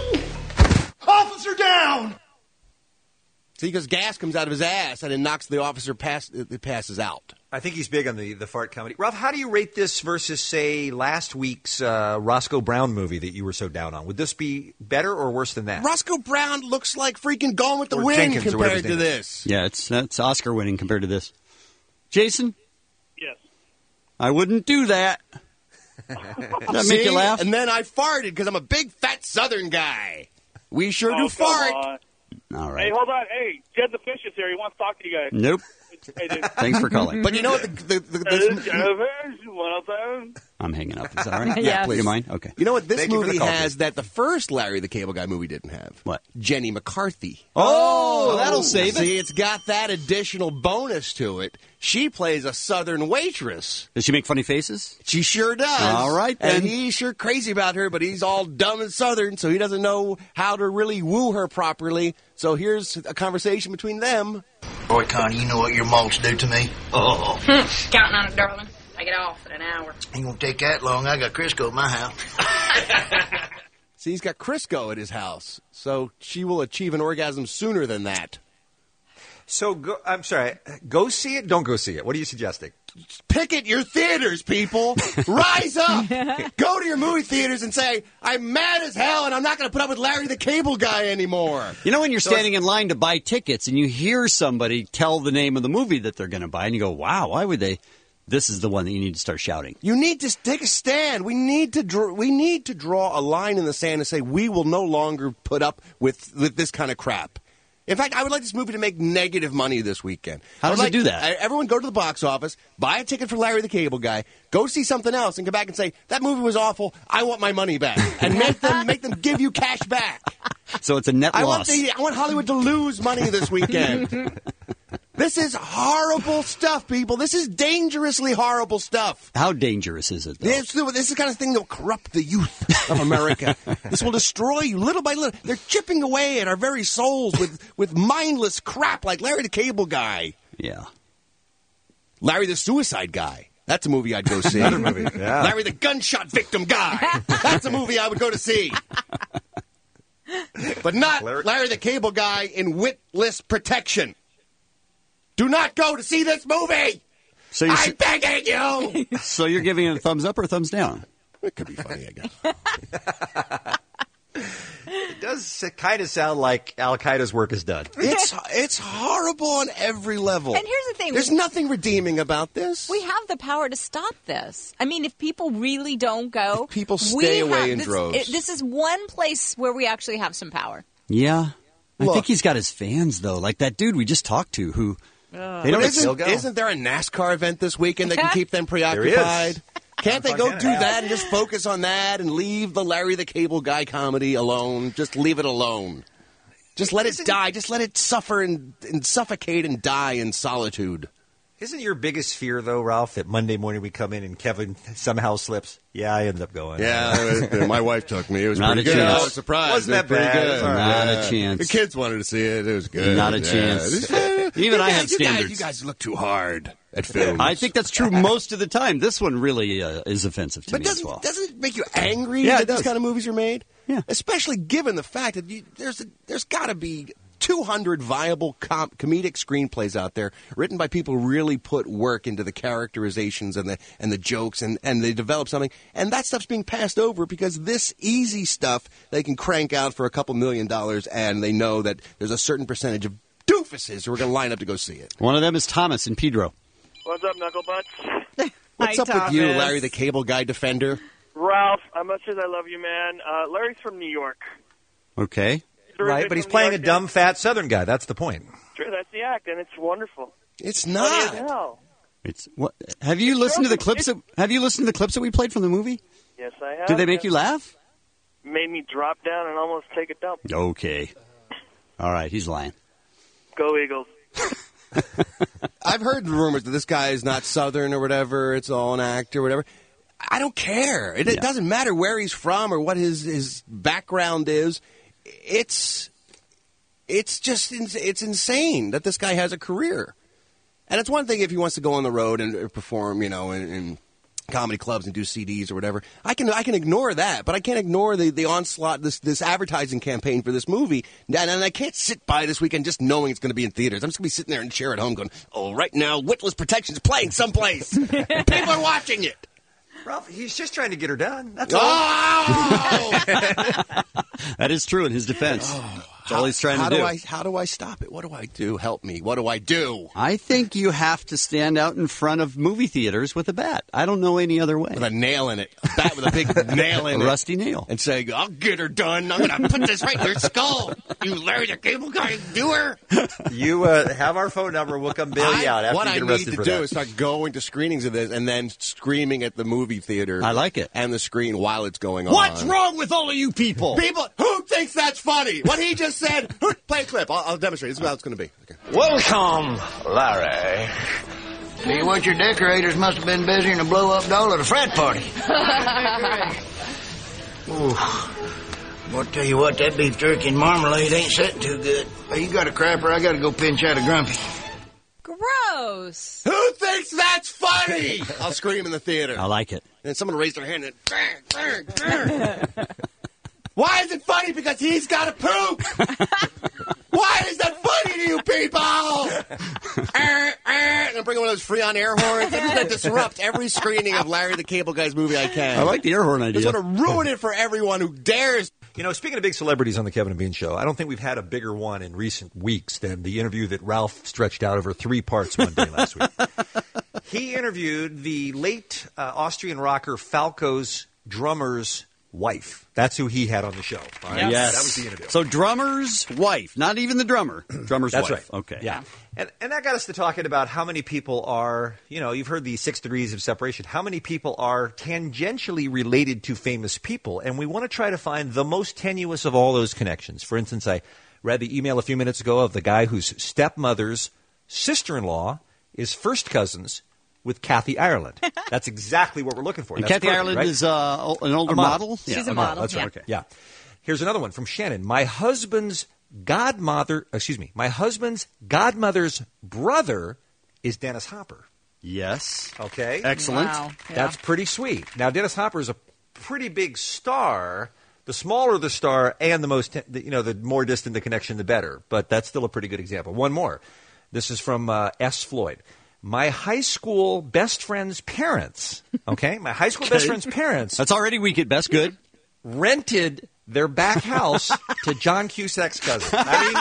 Officer down! See, because gas comes out of his ass, and it knocks the officer it passes out. I think he's big on the fart comedy. Ralph, how do you rate this versus, say, last week's Roscoe Brown movie that you were so down on? Would this be better or worse than that? Roscoe Brown looks like freaking Gone with the Or Wind Jenkins, or whatever compared his to name is. this. Yeah, that's Oscar winning compared to this. Jason, Yes. I wouldn't do that. Does that make you See? laugh? And then I farted because I'm a big fat Southern guy. We sure do Oh, come fart. on. All right. Hey, hold on. Hey, Jed the Fish is here. He wants to talk to you guys. Nope. Hey, dude. Thanks for calling. But you know what? I'm hanging up. Is that all right? Yeah, please. You mind? Okay. You know what this Thank you for the movie call, has please. that the first Larry the Cable Guy movie didn't have? What? Jenny McCarthy. Oh, that'll save it. See, it's got that additional bonus to it. She plays a Southern waitress. Does she make funny faces? She sure does. All right, then. And he's sure crazy about her, but he's all dumb and Southern, so he doesn't know how to really woo her properly. So here's a conversation between them. Boy, Connie, you know what your malts do to me? Oh. Counting on it, darling. I get off in an hour. Ain't gonna take that long. I got Crisco at my house. See, he's got Crisco at his house, so she will achieve an orgasm sooner than that. So, I'm sorry, go see it, don't go see it. What are you suggesting? Picket your theaters, people. Rise up. Go to your movie theaters and say, I'm mad as hell and I'm not going to put up with Larry the Cable Guy anymore. You know when you're standing in line to buy tickets and you hear somebody tell the name of the movie that they're going to buy and you go, wow, why would they? This is the one that you need to start shouting. You need to take a stand. We need to draw a line in the sand and say we will no longer put up with this kind of crap. In fact, I would like this movie to make negative money this weekend. How does it do that? Everyone go to the box office, buy a ticket for Larry the Cable Guy, go see something else, and come back and say, that movie was awful, I want my money back. And make them give you cash back. So it's a net loss. I want Hollywood to lose money this weekend. This is horrible stuff, people. This is dangerously horrible stuff. How dangerous is it, though? This is the kind of thing that will corrupt the youth of America. This will destroy you little by little. They're chipping away at our very souls with mindless crap like Larry the Cable Guy. Yeah. Larry the Suicide Guy. That's a movie I'd go see. Another movie, yeah. Larry the Gunshot Victim Guy. That's a movie I would go to see. But not Larry the Cable Guy in witless protection. Do not go to see this movie! So I'm begging you! So you're giving it a thumbs up or a thumbs down? It could be funny, I guess. It does kind of sound like Al-Qaeda's work is done. It's horrible on every level. And here's the thing. There's nothing redeeming about this. We have the power to stop this. I mean, if people really don't go... If people stay away in droves. This is one place where we actually have some power. Yeah. I think he's got his fans, though. Like that dude we just talked to who... Isn't there a NASCAR event this weekend that can keep them preoccupied? Can't they go do that and just focus on that and leave the Larry the Cable Guy comedy alone? Just leave it alone. Just let it die. Just let it suffer and suffocate and die in solitude. Isn't your biggest fear, though, Ralph, that Monday morning we come in and Kevin somehow slips? Yeah, I ended up going. Yeah, my wife took me. It was Not pretty a good. chance. I was surprised. Wasn't that pretty bad? good. Not a chance. The kids wanted to see it. It was good. Not a chance. Even I have standards. You guys look too hard at films. I think that's true most of the time. This one really is offensive to me as well. Doesn't it make you angry Yeah, that it these does. kind of movies are made? Yeah. Especially given the fact that there's got to be 200 viable comedic screenplays out there written by people who really put work into the characterizations and the jokes and they develop something. And that stuff's being passed over because this easy stuff they can crank out for a couple $1 million and they know that there's a certain percentage of doofuses who are going to line up to go see it. One of them is Thomas in Pedro. What's up, Knucklebutts? What's up with you, Larry the Cable Guy defender? Ralph, as much as I love you, man, Larry's from New York. Okay. Right, but he's playing a dumb, fat Southern guy. That's the point. Sure, that's the act, and it's wonderful. It's Funny not. as hell. It's what? Have you listened to the clips? Have you listened to the clips that we played from the movie? Yes, I have. Did they make you laugh? Made me drop down and almost take a dump. Okay. All right, he's lying. Go Eagles. I've heard rumors that this guy is not Southern or whatever. It's all an act or whatever. I don't care. It doesn't matter where he's from or what his background is. It's insane that this guy has a career. And it's one thing if he wants to go on the road and perform, in comedy clubs and do CDs or whatever. I can ignore that, but I can't ignore the onslaught, this advertising campaign for this movie. And I can't sit by this weekend just knowing it's going to be in theaters. I'm just going to be sitting there in a chair at home going, oh, right now, Witless Protection's playing someplace. People are watching it. Ralph, he's just trying to get her done. That's all. Oh! That is true in his defense. That's all he's trying to do. How do I stop it? What do I do? Help me. What do I do? I think you have to stand out in front of movie theaters with a bat. I don't know any other way. With a nail in it. A bat with a big nail in it. A rusty nail. And say, I'll get her done. I'm going to put this right in your skull. You Larry the Cable Guy doer. You have our phone number. We'll come bail you out after what you get I arrested need for to do that. is start going to screenings of this and then screaming at the movie theater. I like it. And the screen while it's going on. What's wrong with all of you people? People, who thinks that's funny? What he just said. Play a clip. I'll demonstrate. This is how it's going to be. Okay. Welcome, Larry. Tell you what, your decorators must have been busy in a blow-up doll at a frat party. Well, tell you what, that beef jerky and marmalade ain't sitting too good. Hey, you got a crapper? I got to go pinch out a grumpy. Gross. Who thinks that's funny? I'll scream in the theater. I like it. And someone raised their hand and Why is it funny? Because he's got to poop. Why is that funny to you people? And I'm bringing one of those Freon air horns. I'm just going to disrupt every screening of Larry the Cable Guy's movie I can. I like the air horn idea. Just want to ruin it for everyone who dares. You know, speaking of big celebrities on the Kevin and Bean Show, I don't think we've had a bigger one in recent weeks than the interview that Ralph stretched out over 3 parts one day last week. He interviewed the late Austrian rocker Falco's drummer's wife. That's who he had on the show. All right? Yes. That was the interview. So drummer's wife, not even the drummer. Drummer's That's wife. right. Okay. Yeah. And that got us to talking about how many people are, you know, you've heard the 6 degrees of separation. How many people are tangentially related to famous people? And we want to try to find the most tenuous of all those connections. For instance, I read the email a few minutes ago of the guy whose stepmother's sister-in-law is first cousins with Kathy Ireland. That's exactly what we're looking for. And That's Kathy perfect, Ireland right? is an older model? She's a model. That's right. Okay. Yeah. Here's another one from Shannon. My husband's godmother's brother is Dennis Hopper. Yes. Okay. Excellent. Wow. Yeah. That's pretty sweet. Now, Dennis Hopper is a pretty big star. The smaller the star and the more distant the connection, the better. But that's still a pretty good example. One more. This is from S. Floyd. My high school best friend's parents, okay? My high school best friend's parents. That's already weak at best. Good. Rented their back house to John Cusack's cousin. I mean,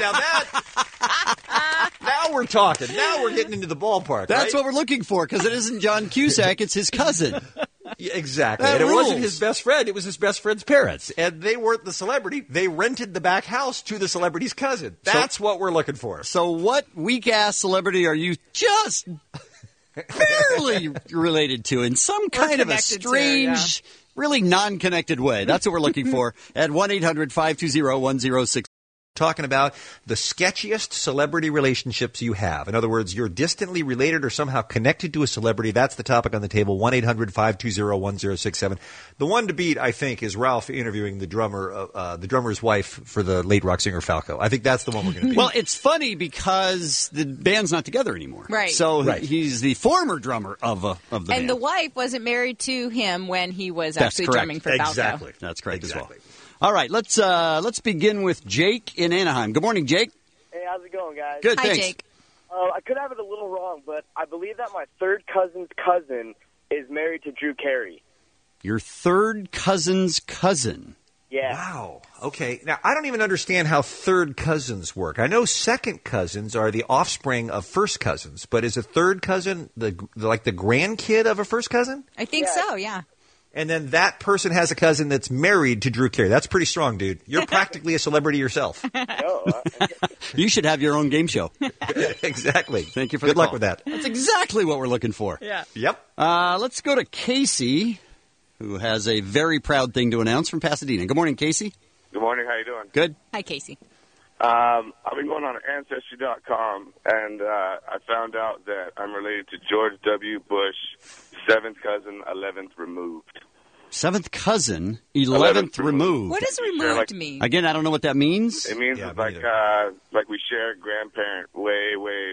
now we're talking. Now we're getting into the ballpark. That's right? what we're looking for, because it isn't John Cusack, it's his cousin. Yeah, exactly. That And it rules. wasn't his best friend. It was his best friend's parents. And they weren't the celebrity. They rented the back house to the celebrity's cousin. That's what we're looking for. So what weak-ass celebrity are you just barely related to in some kind of a connected to, strange, really non-connected way? That's what we're looking for at 1-800-520-1060. Talking about the sketchiest celebrity relationships you have. In other words, you're distantly related or somehow connected to a celebrity. That's the topic on the table, 1-800-520-1067. The one to beat, I think, is Ralph interviewing the drummer's wife for the late rock singer Falco. I think that's the one we're going to beat. Well, it's funny because the band's not together anymore. Right. So Right. he's the former drummer of the band. And the wife wasn't married to him when he was That's actually correct. drumming for Falco. Exactly. That's correct Exactly. as well. All right, let's begin with Jake in Anaheim. Good morning, Jake. Hey, how's it going, guys? Good, Hi, thanks. Jake. I could have it a little wrong, but I believe that my third cousin's cousin is married to Drew Carey. Your third cousin's cousin. Yeah. Wow. Okay. Now, I don't even understand how third cousins work. I know second cousins are the offspring of first cousins, but is a third cousin like the grandkid of a first cousin? I think so, yeah. And then that person has a cousin that's married to Drew Carey. That's pretty strong, dude. You're practically a celebrity yourself. You should have your own game show. Exactly. Thank you for Good the luck call. with that. That's exactly what we're looking for. Yeah. Yep. Let's go to Casey, who has a very proud thing to announce from Pasadena. Good morning, Casey. Good morning. How you doing? Good. Hi, Casey. I've been going on Ancestry.com, and I found out that I'm related to George W. Bush, 7th cousin, 11th removed. 7th cousin, 11th removed. What does removed mean? Again, I don't know what that means. It means it's like we share a grandparent way.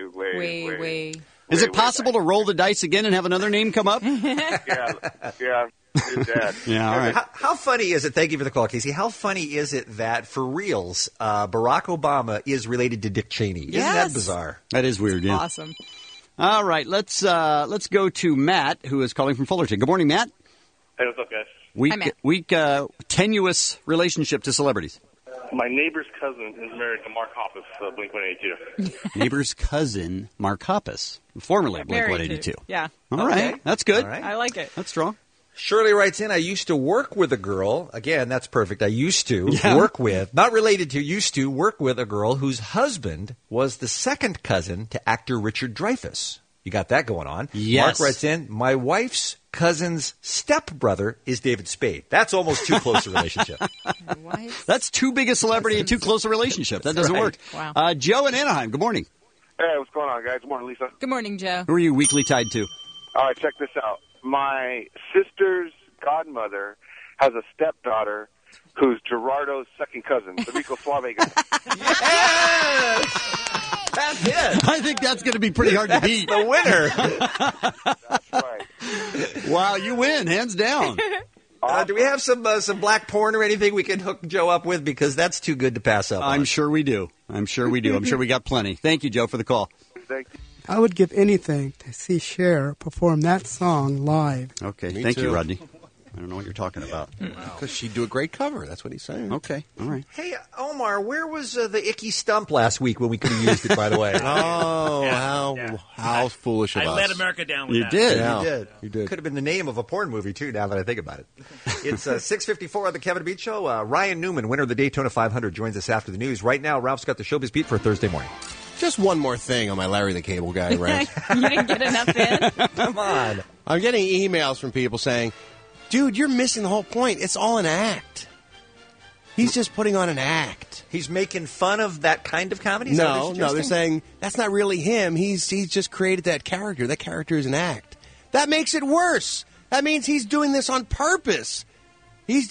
Is it possible to roll the dice again and have another name come up? Yeah. His dad. Yeah, all right. How funny is it? Thank you for the call, Casey. How funny is it that, for reals, Barack Obama is related to Dick Cheney? Isn't that bizarre? That is weird, yeah. Awesome. All right, let's go to Matt, who is calling from Fullerton. Good morning, Matt. Hey, what's up, guys? Weak, tenuous relationship to celebrities. My neighbor's cousin is married to Mark Hoppus of Blink-182. Neighbor's cousin, Mark Hoppus, formerly Married Blink-182. to. Yeah. All right. That's good. All right. I like it. That's strong. Shirley writes in, I used to work with a girl. Again, that's perfect. I used to Yeah. work with, not related to, used to work with a girl whose husband was the second cousin to actor Richard Dreyfuss. You got that going on. Yes. Mark writes in, my wife's cousin's stepbrother is David Spade. That's almost too close a relationship. That's too big a celebrity and too close a relationship. That doesn't Right. work. Wow. Joe in Anaheim, good morning. Hey, what's going on, guys? Good morning, Lisa. Good morning, Joe. Who are you weekly tied to? All right, check this out. My sister's godmother has a stepdaughter who's Gerardo's second cousin, the Rico Suave guy. That's it. I think that's going to be pretty hard to beat. The winner. That's right. Wow, you win, hands down. Do we have some black porn or anything we can hook Joe up with? Because that's too good to pass up on. I'm sure we do. I'm sure we got plenty. Thank you, Joe, for the call. Thank you. I would give anything to see Cher perform that song live. Okay, Me thank too. you, Rodney. I don't know what you're talking about. Because she'd do a great cover. That's what he's saying. Okay, all right. Hey, Omar, where was the icky stump last week when we could have used it, by the way? How foolish of I us. let America down with You that. did. Yeah. You did. Could have been the name of a porn movie, too, now that I think about it. It's 6:54 on the Kevin Beat Show. Ryan Newman, winner of the Daytona 500, joins us after the news. Right now, Ralph's got the Showbiz Beat for Thursday morning. Just one more thing on my Larry the Cable Guy rant. You didn't get enough in? Come on. I'm getting emails from people saying, dude, you're missing the whole point. It's all an act. He's just putting on an act. He's making fun of that kind of comedy? Is that what No, you're they're suggesting? saying that's not really him. He's just created that character. That character is an act. That makes it worse. That means he's doing this on purpose. He's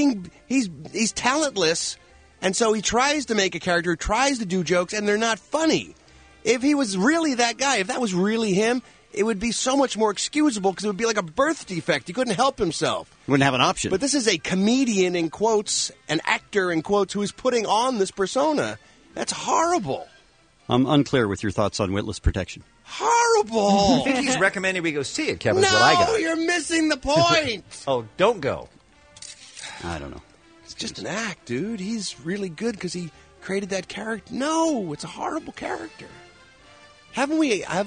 talentless, and so he tries to make a character, tries to do jokes, and they're not funny. If he was really that guy, if that was really him, it would be so much more excusable because it would be like a birth defect. He couldn't help himself. Wouldn't have an option. But this is a comedian, in quotes, an actor, in quotes, who is putting on this persona. That's horrible. I'm unclear with your thoughts on witless protection. Horrible. I think he's recommending we go see it, Kevin, No, is what I got. you're missing the point. Oh, don't go. I don't know. It's just an act, dude. He's really good because he created that character. No, it's a horrible character. Hasn't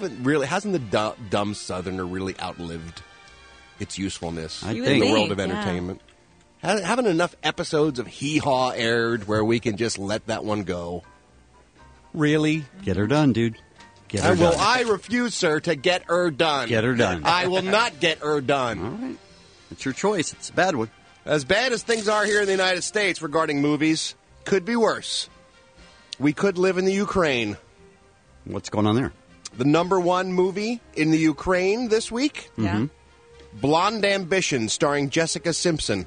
the dumb Southerner really outlived its usefulness I in think. the world of Yeah. entertainment? Haven't enough episodes of Hee Haw aired where we can just let that one go? Really? Get her done, dude. Get her done. I refuse, sir, to get her done. Get her done. I will not get her done. All right. It's your choice. It's a bad one. As bad as things are here in the United States regarding movies, could be worse. We could live in the Ukraine. What's going on there? The number one movie in the Ukraine this week, Yeah. Blonde Ambition, starring Jessica Simpson.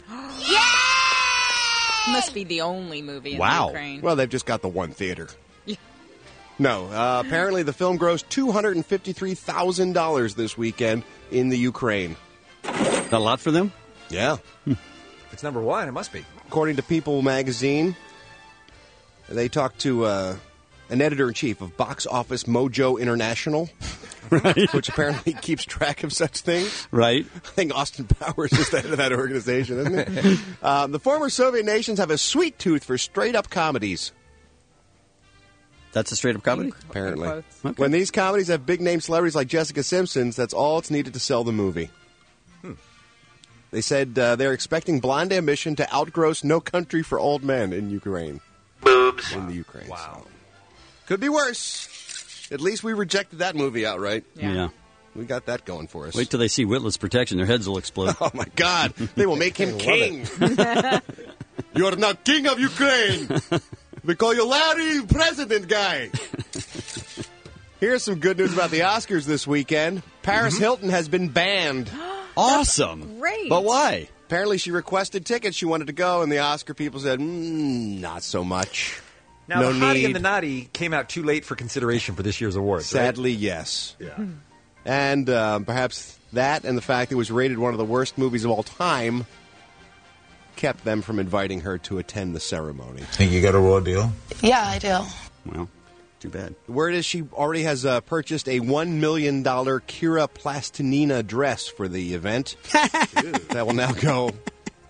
Must be the only movie in Wow. Ukraine. Well, they've just got the one theater. Yeah. No, apparently the film grossed $253,000 this weekend in the Ukraine. Got a lot for them? Yeah. If it's number one, it must be. According to People magazine, they talked to an editor-in-chief of Box Office Mojo International, which apparently keeps track of such things. Right. I think Austin Powers is the head of that organization, isn't it? The former Soviet nations have a sweet tooth for straight-up comedies. That's a straight-up comedy? Apparently. Okay. When these comedies have big-name celebrities like Jessica Simpson, that's all it's needed to sell the movie. They said they're expecting Blonde Ambition to outgross No Country for Old Men in Ukraine. Boobs. In the Ukraine. Wow. So. Could be worse. At least we rejected that movie outright. Yeah. We got that going for us. Wait till they see witless protection. Their heads will explode. Oh, my God. They will make him king. You're not king of Ukraine. We call you Larry President Guy. Here's some good news about the Oscars this weekend. Paris Hilton has been banned. Awesome. Great. But why? Apparently she requested tickets. She wanted to go, and the Oscar people said, not so much. Now, no the Hottie need. and the Naughty came out too late for consideration for this year's awards. Sadly, yes. Yeah. And perhaps that and the fact it was rated one of the worst movies of all time kept them from inviting her to attend the ceremony. Think you got a raw deal? Yeah, I do. Well, too bad. The word is she already has purchased a $1 million Kira Plastinina dress for the event. That will now go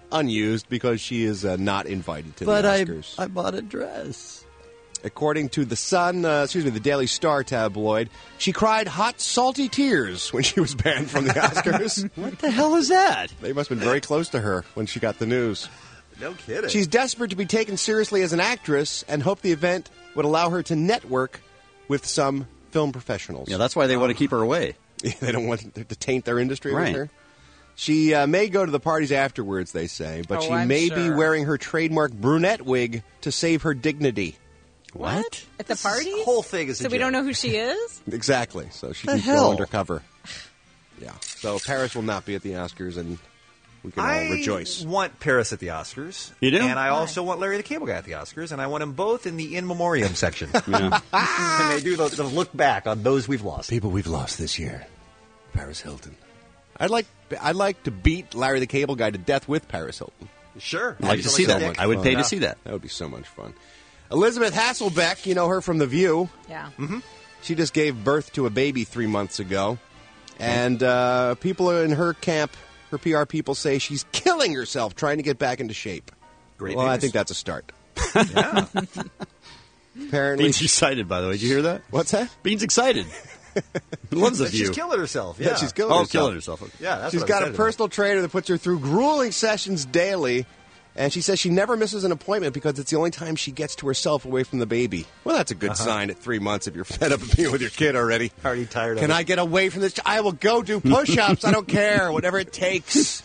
unused because she is not invited to But the Oscars. I bought a dress. According to the Daily Star tabloid, she cried hot, salty tears when she was banned from the Oscars. What the hell is that? They must have been very close to her when she got the news. No kidding. She's desperate to be taken seriously as an actress and hoped the event would allow her to network with some film professionals. Yeah, that's why they want to keep her away. They don't want to taint their industry Right. with her. She may go to the parties afterwards, they say, but she may be wearing her trademark brunette wig to save her dignity. What? At the party? Whole thing is So we don't know who she is? Exactly. So she The can hell? go undercover. Yeah. So Paris will not be at the Oscars, and we can all rejoice. I want Paris at the Oscars. You do? And I also want Larry the Cable Guy at the Oscars, and I want them both in the in memoriam section. And they do the look back on those we've lost. People we've lost this year. Paris Hilton. I'd like to beat Larry the Cable Guy to death with Paris Hilton. Sure. I'd like to see that. I would pay to see that. That would be so much fun. Elizabeth Hasselbeck, you know her from The View. Yeah. Mm-hmm. She just gave birth to a baby 3 months ago. And people in her camp, her PR people, say she's killing herself trying to get back into shape. Great Well, I news. think that's a start. Yeah. Apparently. Bean's excited, by the way. Did you hear that? What's that? Bean's excited. Loves The But View. she's killing herself. Yeah, Yeah, she's killing herself. killing herself. Okay. Yeah, that's She's what got I'm a excited personal trainer that puts her through grueling sessions daily. And she says she never misses an appointment because it's the only time she gets to herself away from the baby. Well, that's a good sign at 3 months if you're fed up of being with your kid already. Already tired of Can it. I get away from this? I will go do push-ups. I don't care. Whatever it takes.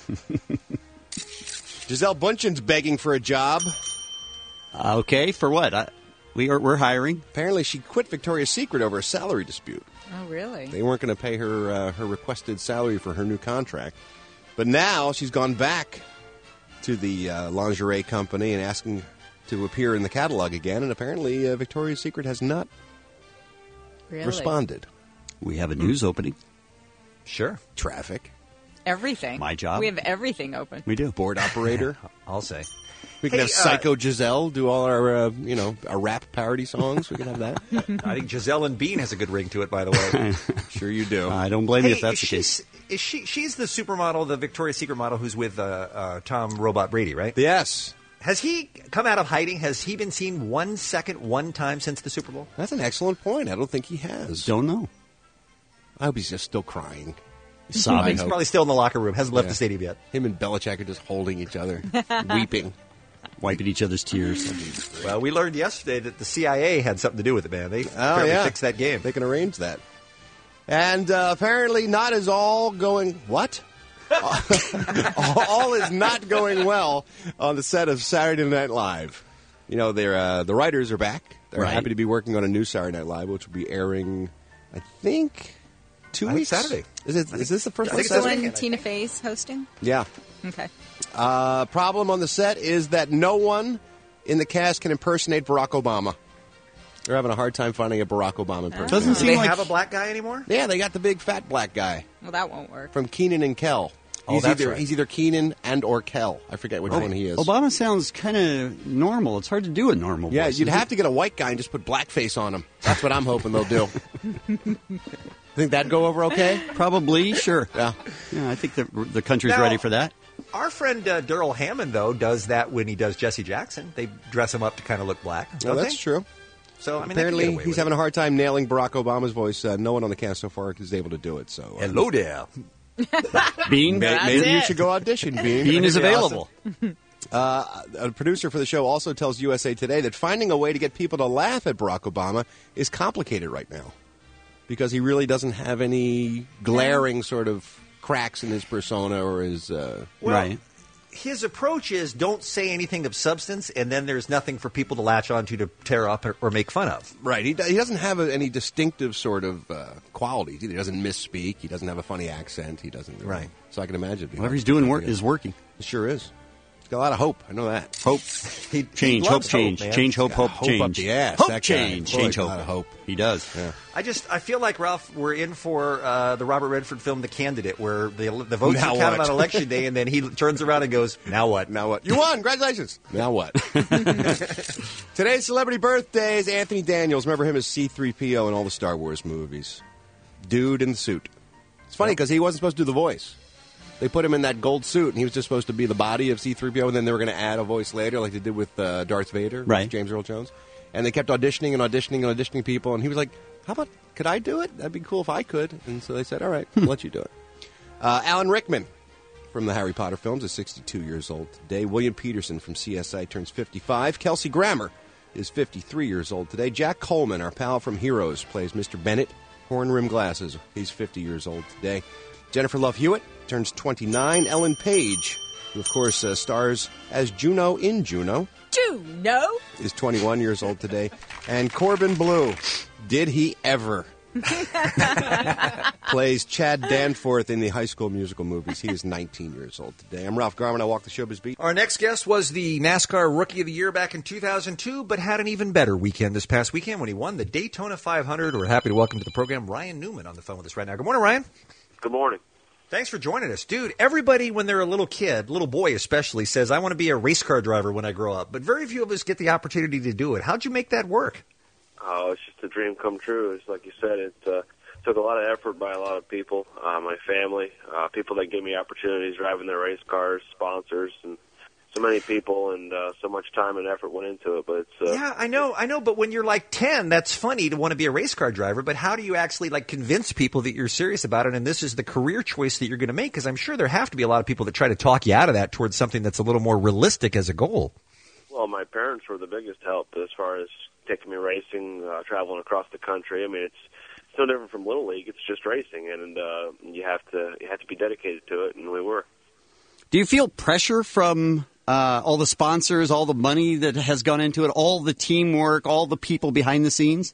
Giselle Bundchen's begging for a job. Okay, for what? We're hiring. Apparently she quit Victoria's Secret over a salary dispute. Oh, really? They weren't going to pay her her requested salary for her new contract. But now she's gone back to the lingerie company and asking to appear in the catalog again. And apparently Victoria's Secret has not responded. We have a news opening. Sure. Traffic. Everything. My job. We have everything open. We do. Board operator. I'll say. We can Hey, have Psycho Giselle do all our, our rap parody songs. We can have that. I think Giselle and Bean has a good ring to it, by the way. Sure you do. I don't blame you if Hey, that's the case. She's the supermodel, the Victoria's Secret model who's with Tom Robot Brady, right? Yes. Has he come out of hiding? Has he been seen 1 second, one time since the Super Bowl? That's an excellent point. I don't think he has. Don't know. I hope he's just still crying. Sobbing. He's probably still in the locker room. Hasn't left the stadium yet. Him and Belichick are just holding each other, weeping. Wiping each other's tears. Well, we learned yesterday that the CIA had something to do with it, man. They apparently fixed that game. They can arrange that. And apparently not is all going... What? All is not going well on the set of Saturday Night Live. You know, the writers are back. They're Right. happy to be working on a new Saturday Night Live, which will be airing, I think, 2 I think weeks? Saturday. Is this the first I one? think it's Still this in weekend. Tina Fey's hosting? Yeah. Okay. Problem on the set is that no one in the cast can impersonate Barack Obama. They're having a hard time finding a Barack Obama impersonator. Doesn't Do seem they like have a black guy anymore? Yeah, they got the big fat black guy Well, that won't work. from Keenan and Kel. Oh, that's right. He's either Keenan and or Kel. I forget which one he is. Obama sounds kind of normal. It's hard to do a normal Yeah, voice. you'd have to get a white guy and just put blackface on him. That's what I'm hoping they'll do. Think that'd go over okay? Probably, sure. Yeah. Yeah, I think the country's Now- ready for that. Our friend Daryl Hammond, though, does that when he does Jesse Jackson. They dress him up to kind of look black. No, don't that's they? true. So, I mean, Apparently, he's having a hard time nailing Barack Obama's voice. No one on the cast so far is able to do it. So, Hello there. Bean, maybe you should go audition, Bean. Bean is That'd be available. awesome. A producer for the show also tells USA Today that finding a way to get people to laugh at Barack Obama is complicated right now because he really doesn't have any glaring sort of cracks in his persona or his. Right. His approach is don't say anything of substance, and then there's nothing for people to latch onto to tear up or make fun of. Right. He doesn't have any distinctive sort of qualities. He doesn't misspeak. He doesn't have a funny accent. He doesn't. Right. So I can imagine. Whatever he's doing is working. It sure is. He's got a lot of hope. I know that. Hope. Change. Hope. loves Change. hope, man. Change. Hope. Hope. Hope Change. up the ass. Hope. That guy. Change. Boy, Change. a Hope. lot of hope. He does. Yeah. I feel like, Ralph, we're in for the Robert Redford film, The Candidate, where the votes Now are counted what? on Election Day, and then he turns around and goes, now what? Now what? You won. Congratulations. Now what? Today's celebrity birthdays. Anthony Daniels. Remember him as C-3PO in all the Star Wars movies. Dude in the suit. It's funny because he wasn't supposed to do the voice. They put him in that gold suit, and he was just supposed to be the body of C-3PO, and then they were going to add a voice later, like they did with Darth Vader, right? With James Earl Jones. And they kept auditioning and auditioning and auditioning people, and he was like, how about, could I do it? That'd be cool if I could. And so they said, all right, we'll let you do it. Alan Rickman from the Harry Potter films is 62 years old today. William Peterson from CSI turns 55. Kelsey Grammer is 53 years old today. Jack Coleman, our pal from Heroes, plays Mr. Bennett, horn-rimmed glasses. He's 50 years old today. Jennifer Love Hewitt turns 29. Ellen Page, who, of course, stars as Juno in Juno, is 21 years old today. And Corbin Bleu, did he ever, plays Chad Danforth in the High School Musical movies. He is 19 years old today. I'm Ralph Garman. I walk the showbiz beat. Our next guest was the NASCAR Rookie of the Year back in 2002, but had an even better weekend this past weekend when he won the Daytona 500. We're happy to welcome to the program Ryan Newman on the phone with us right now. Good morning, Ryan. Good morning. Thanks for joining us. Dude, everybody when they're a little kid, little boy especially, says, I want to be a race car driver when I grow up. But very few of us get the opportunity to do it. How'd you make that work? Oh, it's just a dream come true. It's like you said, it took a lot of effort by a lot of people, my family, people that gave me opportunities driving their race cars, sponsors, and so many people, and so much time and effort went into it. But it's yeah, I know. But when you're like 10, that's funny to want to be a race car driver. But how do you actually like convince people that you're serious about it and this is the career choice that you're going to make? Because I'm sure there have to be a lot of people that try to talk you out of that towards something that's a little more realistic as a goal. Well, my parents were the biggest help as far as taking me racing, traveling across the country. I mean, it's no different from Little League. It's just racing, and you have to be dedicated to it, and we were. Do you feel pressure from all the sponsors, all the money that has gone into it, all the teamwork, all the people behind the scenes?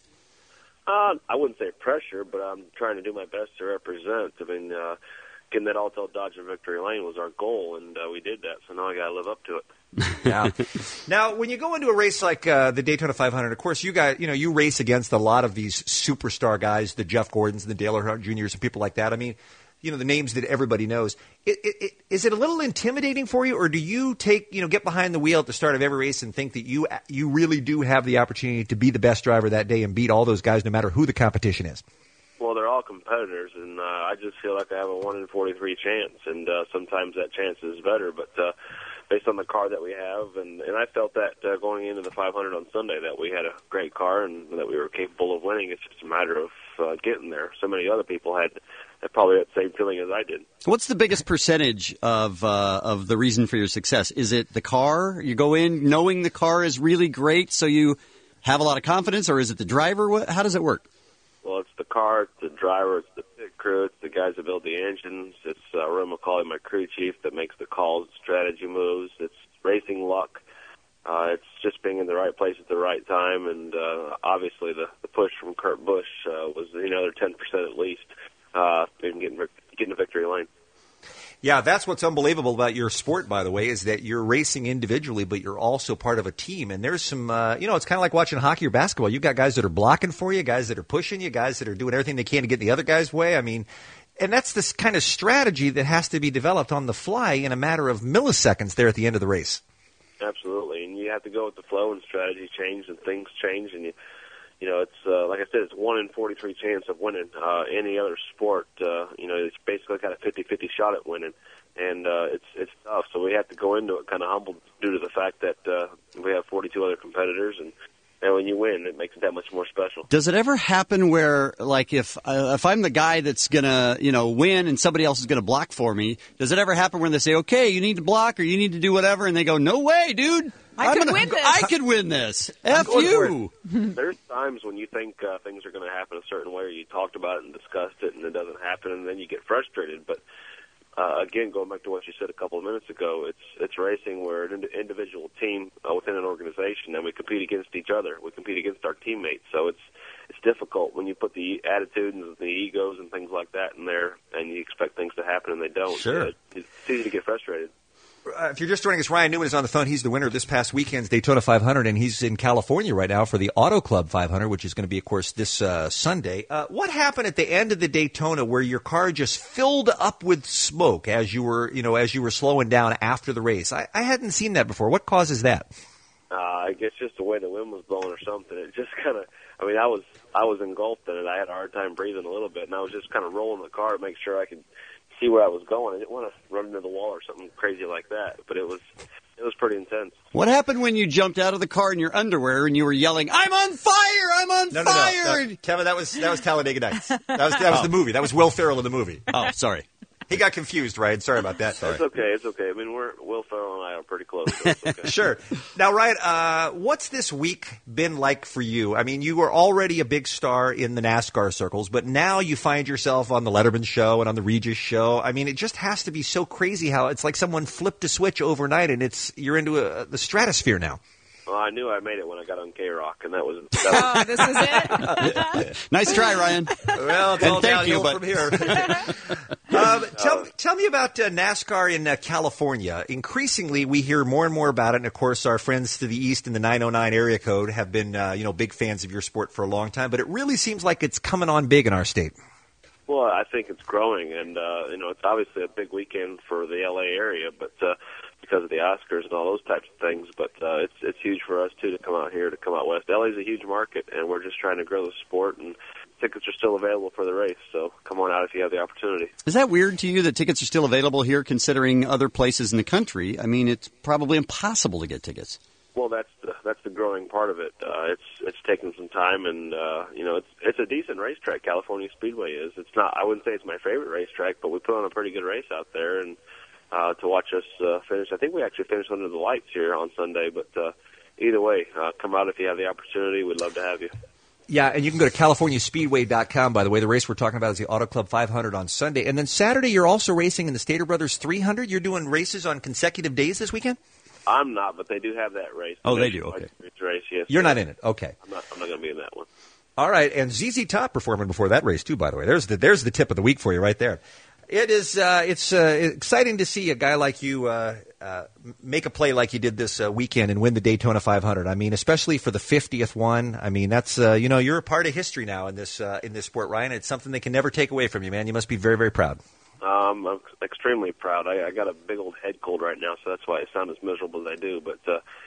I wouldn't say pressure, but I'm trying to do my best to represent. I mean, getting that All-Tel Dodge in Victory Lane was our goal, and we did that, so now I got to live up to it. Yeah. Now, when you go into a race like the Daytona 500, of course, you race against a lot of these superstar guys, the Jeff Gordons and the Dale Earnhardt Jr.'s and people like that. I mean, the names that everybody knows. Is it a little intimidating for you, or do you get behind the wheel at the start of every race and think that you really do have the opportunity to be the best driver that day and beat all those guys no matter who the competition is? Well, they're all competitors, and I just feel like I have a 1 in 43 chance, and sometimes that chance is better, but based on the car that we have, and I felt that going into the 500 on Sunday that we had a great car and that we were capable of winning. It's just a matter of getting there. So many other people had probably that same feeling as I did. What's the biggest percentage of the reason for your success? Is it the car? You go in knowing the car is really great, so you have a lot of confidence, or is it the driver? How does it work? Well, it's the car, it's the driver, it's the pit crew, it's the guys that build the engines, it's Roy McCauley, my crew chief, that makes the calls, strategy moves, it's racing luck, it's just being in the right place at the right time, and obviously the push from Kurt Busch was another 10% at least in getting to victory lane. Yeah, that's what's unbelievable about your sport, by the way, is that you're racing individually, but you're also part of a team. And there's some, it's kind of like watching hockey or basketball. You've got guys that are blocking for you, guys that are pushing you, guys that are doing everything they can to get in the other guy's way. I mean, and that's this kind of strategy that has to be developed on the fly in a matter of milliseconds there at the end of the race. Absolutely. And you have to go with the flow, and strategy change and things change. And, it's like I said, it's 1 in 43 chance of winning. Any other sport, it's basically got a 50-50 shot at winning, and it's tough. So we have to go into it kind of humbled due to the fact that we have 42 other competitors, and when you win, it makes it that much more special. Does it ever happen where, like, if I'm the guy that's gonna, win and somebody else is gonna block for me, does it ever happen when they say, okay, you need to block or you need to do whatever, and they go, no way, dude. I could win this. F you. There's times when you think things are going to happen a certain way, or you talked about it and discussed it, and it doesn't happen, and then you get frustrated. But again, going back to what you said a couple of minutes ago, it's racing. We're an individual team within an organization, and we compete against each other. We compete against our teammates. So it's difficult when you put the attitude and the egos and things like that in there, and you expect things to happen and they don't. Sure. It's easy to get frustrated. If you're just joining us, Ryan Newman is on the phone. He's the winner of this past weekend's Daytona 500, and he's in California right now for the Auto Club 500, which is going to be, of course, this Sunday. What happened at the end of the Daytona where your car just filled up with smoke as you were slowing down after the race? I hadn't seen that before. What causes that? I guess just the way the wind was blowing or something. It just kind of, I was engulfed in it. I had a hard time breathing a little bit, and I was just kind of rolling the car to make sure I could see where I was going. I didn't want to run into the wall or something crazy like that, but it was pretty intense. What happened when you jumped out of the car in your underwear and you were yelling, "I'm on fire! I'm on fire!" No. Kevin, that was Talladega Nights. That was the movie. That was Will Ferrell in the movie. Oh, sorry. He got confused, Ryan. Sorry about that. Sorry. It's okay. I mean, Will Ferrell and I are pretty close. So it's okay. Sure. Now, Ryan, what's this week been like for you? I mean, you were already a big star in the NASCAR circles, but now you find yourself on the Letterman show and on the Regis show. I mean, it just has to be so crazy how it's like someone flipped a switch overnight and you're into the stratosphere now. Well, I knew I made it when I got on K-Rock, and that was Oh, this is it? Nice try, Ryan. Well, it's all thank downhill you, from here. Tell me about NASCAR in California. Increasingly, we hear more and more about it, and of course, our friends to the east in the 909 area code have been, big fans of your sport for a long time. But it really seems like it's coming on big in our state. Well, I think it's growing, and it's obviously a big weekend for the LA area, but because of the Oscars and all those types of things. But it's huge for us too to come out here, to come out west. LA's a huge market, and we're just trying to grow the sport. And tickets are still available for the race, so come on out if you have the opportunity. Is that weird to you that tickets are still available here, considering other places in the country? I mean, it's probably impossible to get tickets. Well, that's the growing part of it. It's taken some time, and it's a decent racetrack. California Speedway is. It's not. I wouldn't say it's my favorite racetrack, but we put on a pretty good race out there, and to watch us finish. I think we actually finished under the lights here on Sunday. But either way, come out if you have the opportunity. We'd love to have you. Yeah, and you can go to CaliforniaSpeedway.com, by the way. The race we're talking about is the Auto Club 500 on Sunday. And then Saturday, you're also racing in the Stater Brothers 300. You're doing races on consecutive days this weekend? I'm not, but they do have that race. Oh, they do, okay. Race, yes. You're not in it, okay. I'm not going to be in that one. All right, and ZZ Top performing before that race, too, by the way. There's the tip of the week for you right there. It is it's exciting to see a guy like you make a play like you did this weekend and win the Daytona 500. I mean, especially for the 50th one. I mean, that's you're a part of history now in this sport, Ryan. It's something they can never take away from you, man. You must be very, very proud. I'm extremely proud. I got a big old head cold right now, so that's why I sound as miserable as I do. But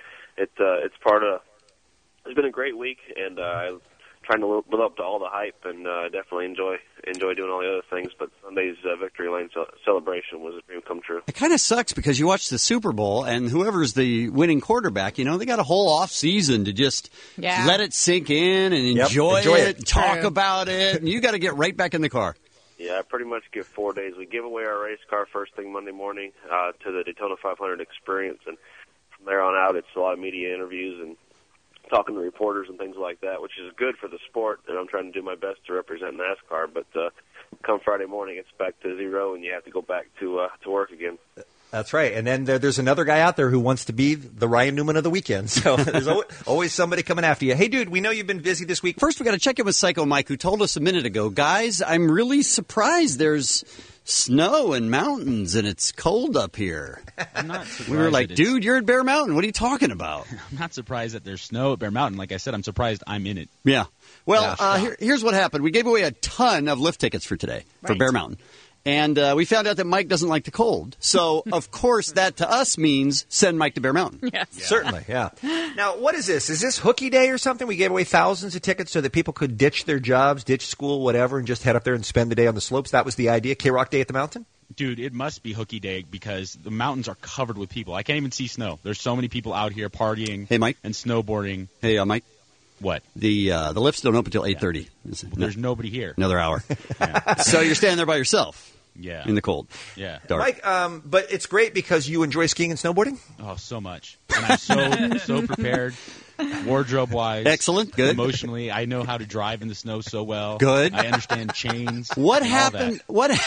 it's part of. It's been a great week, and I'm trying to live up to all the hype, and definitely enjoy doing all the other things. But Sunday's victory lane celebration was a dream come true. It kind of sucks because you watch the Super Bowl, and whoever's the winning quarterback, they got a whole off season to just let it sink in and enjoy it, talk about it, and you got to get right back in the car. Yeah, I pretty much give 4 days. We give away our race car first thing Monday morning to the Daytona 500 experience, and from there on out, it's a lot of media interviews and talking to reporters and things like that, which is good for the sport, and I'm trying to do my best to represent NASCAR. But come Friday morning, it's back to zero, and you have to go back to work again. That's right. And then there's another guy out there who wants to be the Ryan Newman of the weekend. So there's always somebody coming after you. Hey, dude, we know you've been busy this week. First, we got to check in with Psycho Mike, who told us a minute ago, guys, I'm really surprised there's snow and mountains, and it's cold up here. I'm not surprised. We were like, dude, you're at Bear Mountain. What are you talking about? I'm not surprised that there's snow at Bear Mountain. Like I said, I'm surprised I'm in it. Yeah. Well, here's what happened. We gave away a ton of lift tickets for today for Bear Mountain. And we found out that Mike doesn't like the cold. So, of course, that to us means send Mike to Bear Mountain. Yes. Certainly, yeah. Now, what is this? Is this Hooky Day or something? We gave away thousands of tickets so that people could ditch their jobs, ditch school, whatever, and just head up there and spend the day on the slopes. That was the idea, K-Rock Day at the mountain? Dude, it must be Hooky Day because the mountains are covered with people. I can't even see snow. There's so many people out here partying and snowboarding. Hey, Mike. What? The lifts don't open until 8:30. Well, there's nobody here. Another hour. So you're standing there by yourself. Yeah. In the cold. Yeah. Dark. Mike, but it's great because you enjoy skiing and snowboarding? Oh, so much. And I'm so prepared, wardrobe-wise. Excellent. Good. Emotionally, I know how to drive in the snow so well. Good. I understand chains. What happened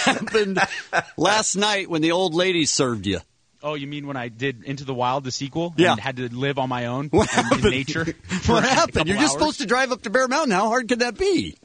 last night when the old ladies served you? Oh, you mean when I did Into the Wild, the sequel? Yeah. And had to live on my own in nature? What happened? You're just supposed to drive up to Bear Mountain. How hard could that be?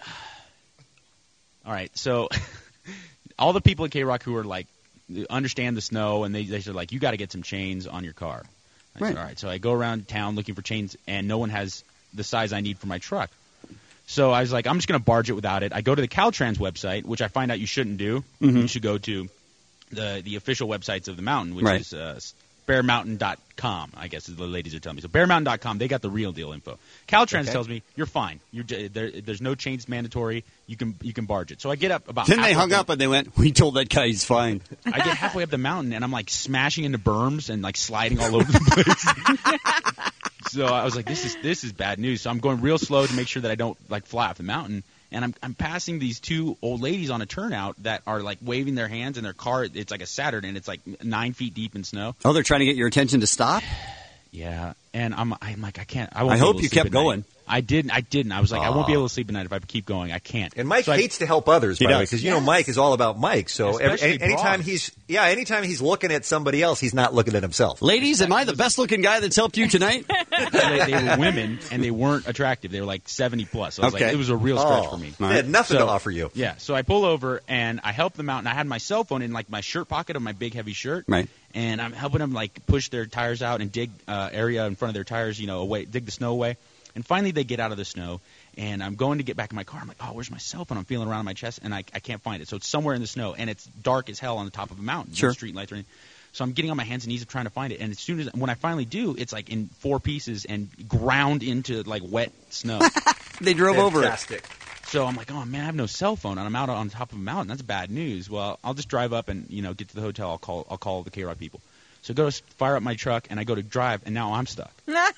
All right, so all the people at K-Rock who are like, understand the snow, and they said, like, you got to get some chains on your car. I said, all right. So I go around town looking for chains, and no one has the size I need for my truck. So I was like, I'm just going to barge it without it. I go to the Caltrans website, which I find out you shouldn't do. Mm-hmm. You should go to the official websites of the mountain, which is bearmountain.com, I guess is the ladies are telling me. So bearmountain.com, they got the real deal info. Caltrans Okay. tells me you're fine. There's no chains mandatory. You can barge it. So I get up about. Then they hung halfway up and they went, we told that guy he's fine. I get halfway up the mountain and I'm like smashing into berms and like sliding all over the place. So I was like, this is bad news. So I'm going real slow to make sure that I don't like fly off the mountain. And I'm passing these two old ladies on a turnout that are like waving their hands in their car. It's like a Saturn and it's like 9 feet deep in snow. Oh, they're trying to get your attention to stop? Yeah, and I'm like, I can't. I won't I be hope able to you sleep kept at night. going. I didn't. I was like, I won't be able to sleep at night if I keep going. I can't. And Mike So I- hates to help others, He by the way, does. because you know Mike is all about Mike. So Especially anytime broads. anytime he's looking at somebody else, he's not looking at himself. Ladies, am I the best-looking guy that's helped you tonight? they were women and they weren't attractive. They were like 70 plus. So I was Okay. like, it was a real stretch for me. They had nothing So- to offer you. Yeah, so I pull over and I help them out, and I had my cell phone in like my shirt pocket of my big heavy shirt. Right. And I'm helping them like push their tires out and dig area in front of their tires, away, dig the snow away. And finally they get out of the snow, and I'm going to get back in my car. I'm like, oh, where's my cell phone? I'm feeling around in my chest, and I can't find it. So it's somewhere in the snow, and it's dark as hell on the top of a mountain. Sure. No street lights or anything. So I'm getting on my hands and knees trying to find it. And when I finally do, it's like in 4 pieces and ground into like wet snow. They drove over it. Fantastic. So I'm like, oh man, I have no cell phone, and I'm out on top of a mountain. That's bad news. Well, I'll just drive up and get to the hotel. I'll call the K-Rock people. So I go to fire up my truck, and I go to drive, and now I'm stuck.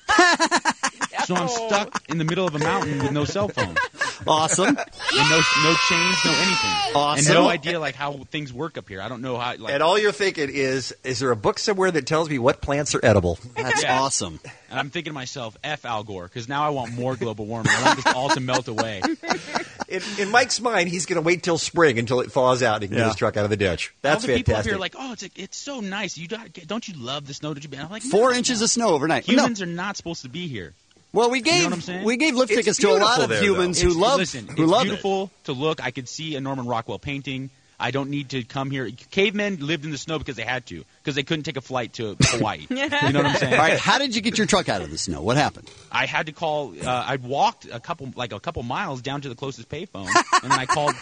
So I'm stuck in the middle of a mountain with no cell phone. Awesome. And no chains, no anything. Awesome. And no idea like how things work up here. I don't know how. Like, And all you're thinking is there a book somewhere that tells me what plants are edible? That's Yeah. awesome. and I'm thinking to myself, F Al Gore, because now I want more global warming. I want this all to melt away. In Mike's mind, he's going to wait till spring until it thaws out and he can get Yeah. his truck out of the ditch. That's all the people up fantastic. here are like, oh, it's so nice. Don't you love the snow? I'm like, 4 no. inches of snow overnight. Humans are not supposed to be here. Well, we You know gave what I'm saying? we gave lift It's tickets to a lot beautiful of there, humans though. who love Listen, who it's love beautiful to look. I could see a Norman Rockwell painting. I don't need to come here. Cavemen lived in the snow because they had to, because they couldn't take a flight to Hawaii. You know what I'm saying? it. All right, how did you get your truck out of the snow? What happened? I had to call. I walked a couple miles down to the closest payphone, and then I called.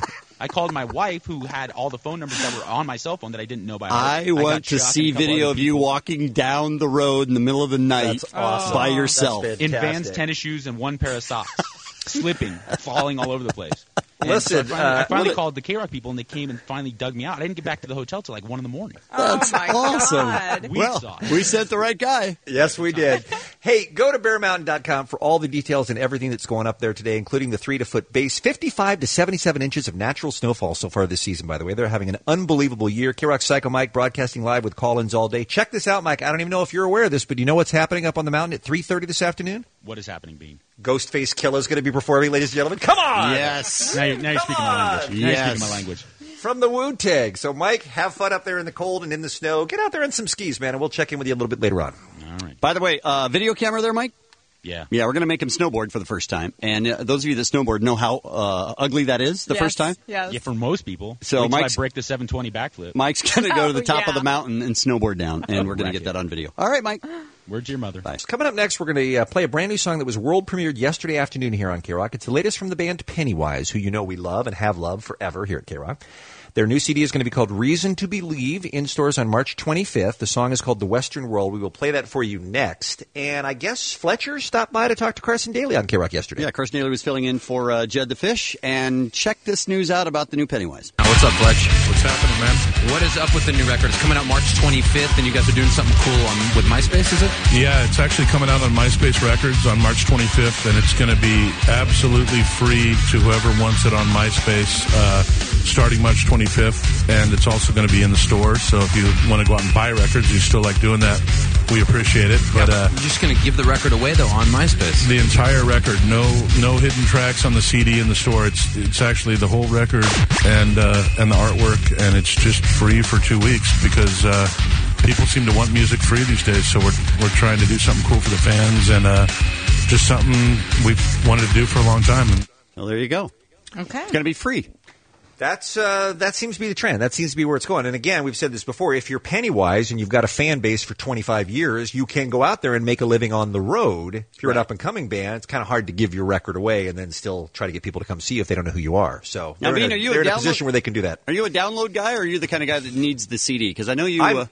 I called my wife, who had all the phone numbers that were on my cell phone that I didn't know by heart. I got want to Chuck see and a couple video other of you people walking down the road in the middle of the night That's awesome. by yourself. That's in fantastic. Vans tennis shoes and one pair of socks, slipping, falling all over the place. And Listen, so I finally well, called the K-Rock people, and they came and finally dug me out. I didn't get back to the hotel till like 1 in the morning. That's awesome. God. Well, we sent the right guy. Yes, we did. Hey, go to bearmountain.com for all the details and everything that's going up there today, including the 3-foot base. 55 to 77 inches of natural snowfall so far this season, by the way. They're having an unbelievable year. K-Rock Psycho Mike broadcasting live with call-ins all day. Check this out, Mike. I don't even know if you're aware of this, but do you know what's happening up on the mountain at 3:30 this afternoon? What is happening, Bean? Ghostface Killer's going to be performing, ladies and gentlemen. Come on! Yes. Now you're speaking my language. Now you're Yes. speaking my language. From the Wu-Tang. So, Mike, have fun up there in the cold and in the snow. Get out there on some skis, man, and we'll check in with you a little bit later on. All right. By the way, video camera there, Mike? Yeah. Yeah, we're going to make him snowboard for the first time. And those of you that snowboard know how ugly that is the first time. Yes. Yeah, for most people. So Wait till Mike's- I break the 720 backflip. Mike's going to go to the top of yeah. the mountain and snowboard down, and we're going to get that on video. All right, Mike. Word to your mother. Bye. Coming up next, we're going to play a brand new song that was world premiered yesterday afternoon here on K-Rock. It's the latest from the band Pennywise, who you know we love and have loved forever here at K-Rock. Their new CD is going to be called Reason to Believe, in stores on March 25th. The song is called The Western World. We will play that for you next. And I guess Fletcher stopped by to talk to Carson Daly on K-Rock yesterday. Yeah, Carson Daly was filling in for Jed the Fish. And check this news out about the new Pennywise. What's up, Fletch? What's happening, man? What is up with the new record? It's coming out March 25th, and you guys are doing something cool with MySpace, is it? Yeah, it's actually coming out on MySpace Records on March 25th, and it's going to be absolutely free to whoever wants it on MySpace starting March 25th, and it's also going to be in the store. So if you want to go out and buy records, you still like doing that, we appreciate it. But You're just going to give the record away, though, on MySpace. the entire record, no hidden tracks on the CD in the store. It's actually the whole record and the artwork, and it's just free for 2 weeks because people seem to want music free these days. So we're trying to do something cool for the fans, and just something we've wanted to do for a long time. Well, there you go. Okay. It's going to be free. That seems to be the trend. That seems to be where it's going. And again, we've said this before. If you're Pennywise and you've got a fan base for 25 years, you can go out there and make a living on the road. If you're an up-and-coming band, it's kind of hard to give your record away and then still try to get people to come see you if they don't know who you are. So Now, they're, Bean, in, are you they're a in a download- position where they can do that. Are you a download guy, or are you the kind of guy that needs the CD? Because I know you...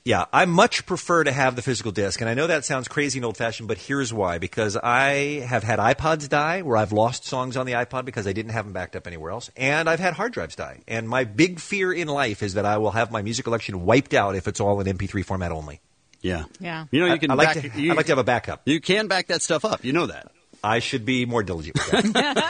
Yeah, I much prefer to have the physical disc, and I know that sounds crazy and old-fashioned, but here's why. Because I have had iPods die, where I've lost songs on the iPod because I didn't have them backed up anywhere else, and I've had hard drives die. And my big fear in life is that I will have my music collection wiped out if it's all in MP3 format only. Yeah. Yeah. You know, you can I'd like to have a backup. You can back that stuff up. You know that. I should be more diligent with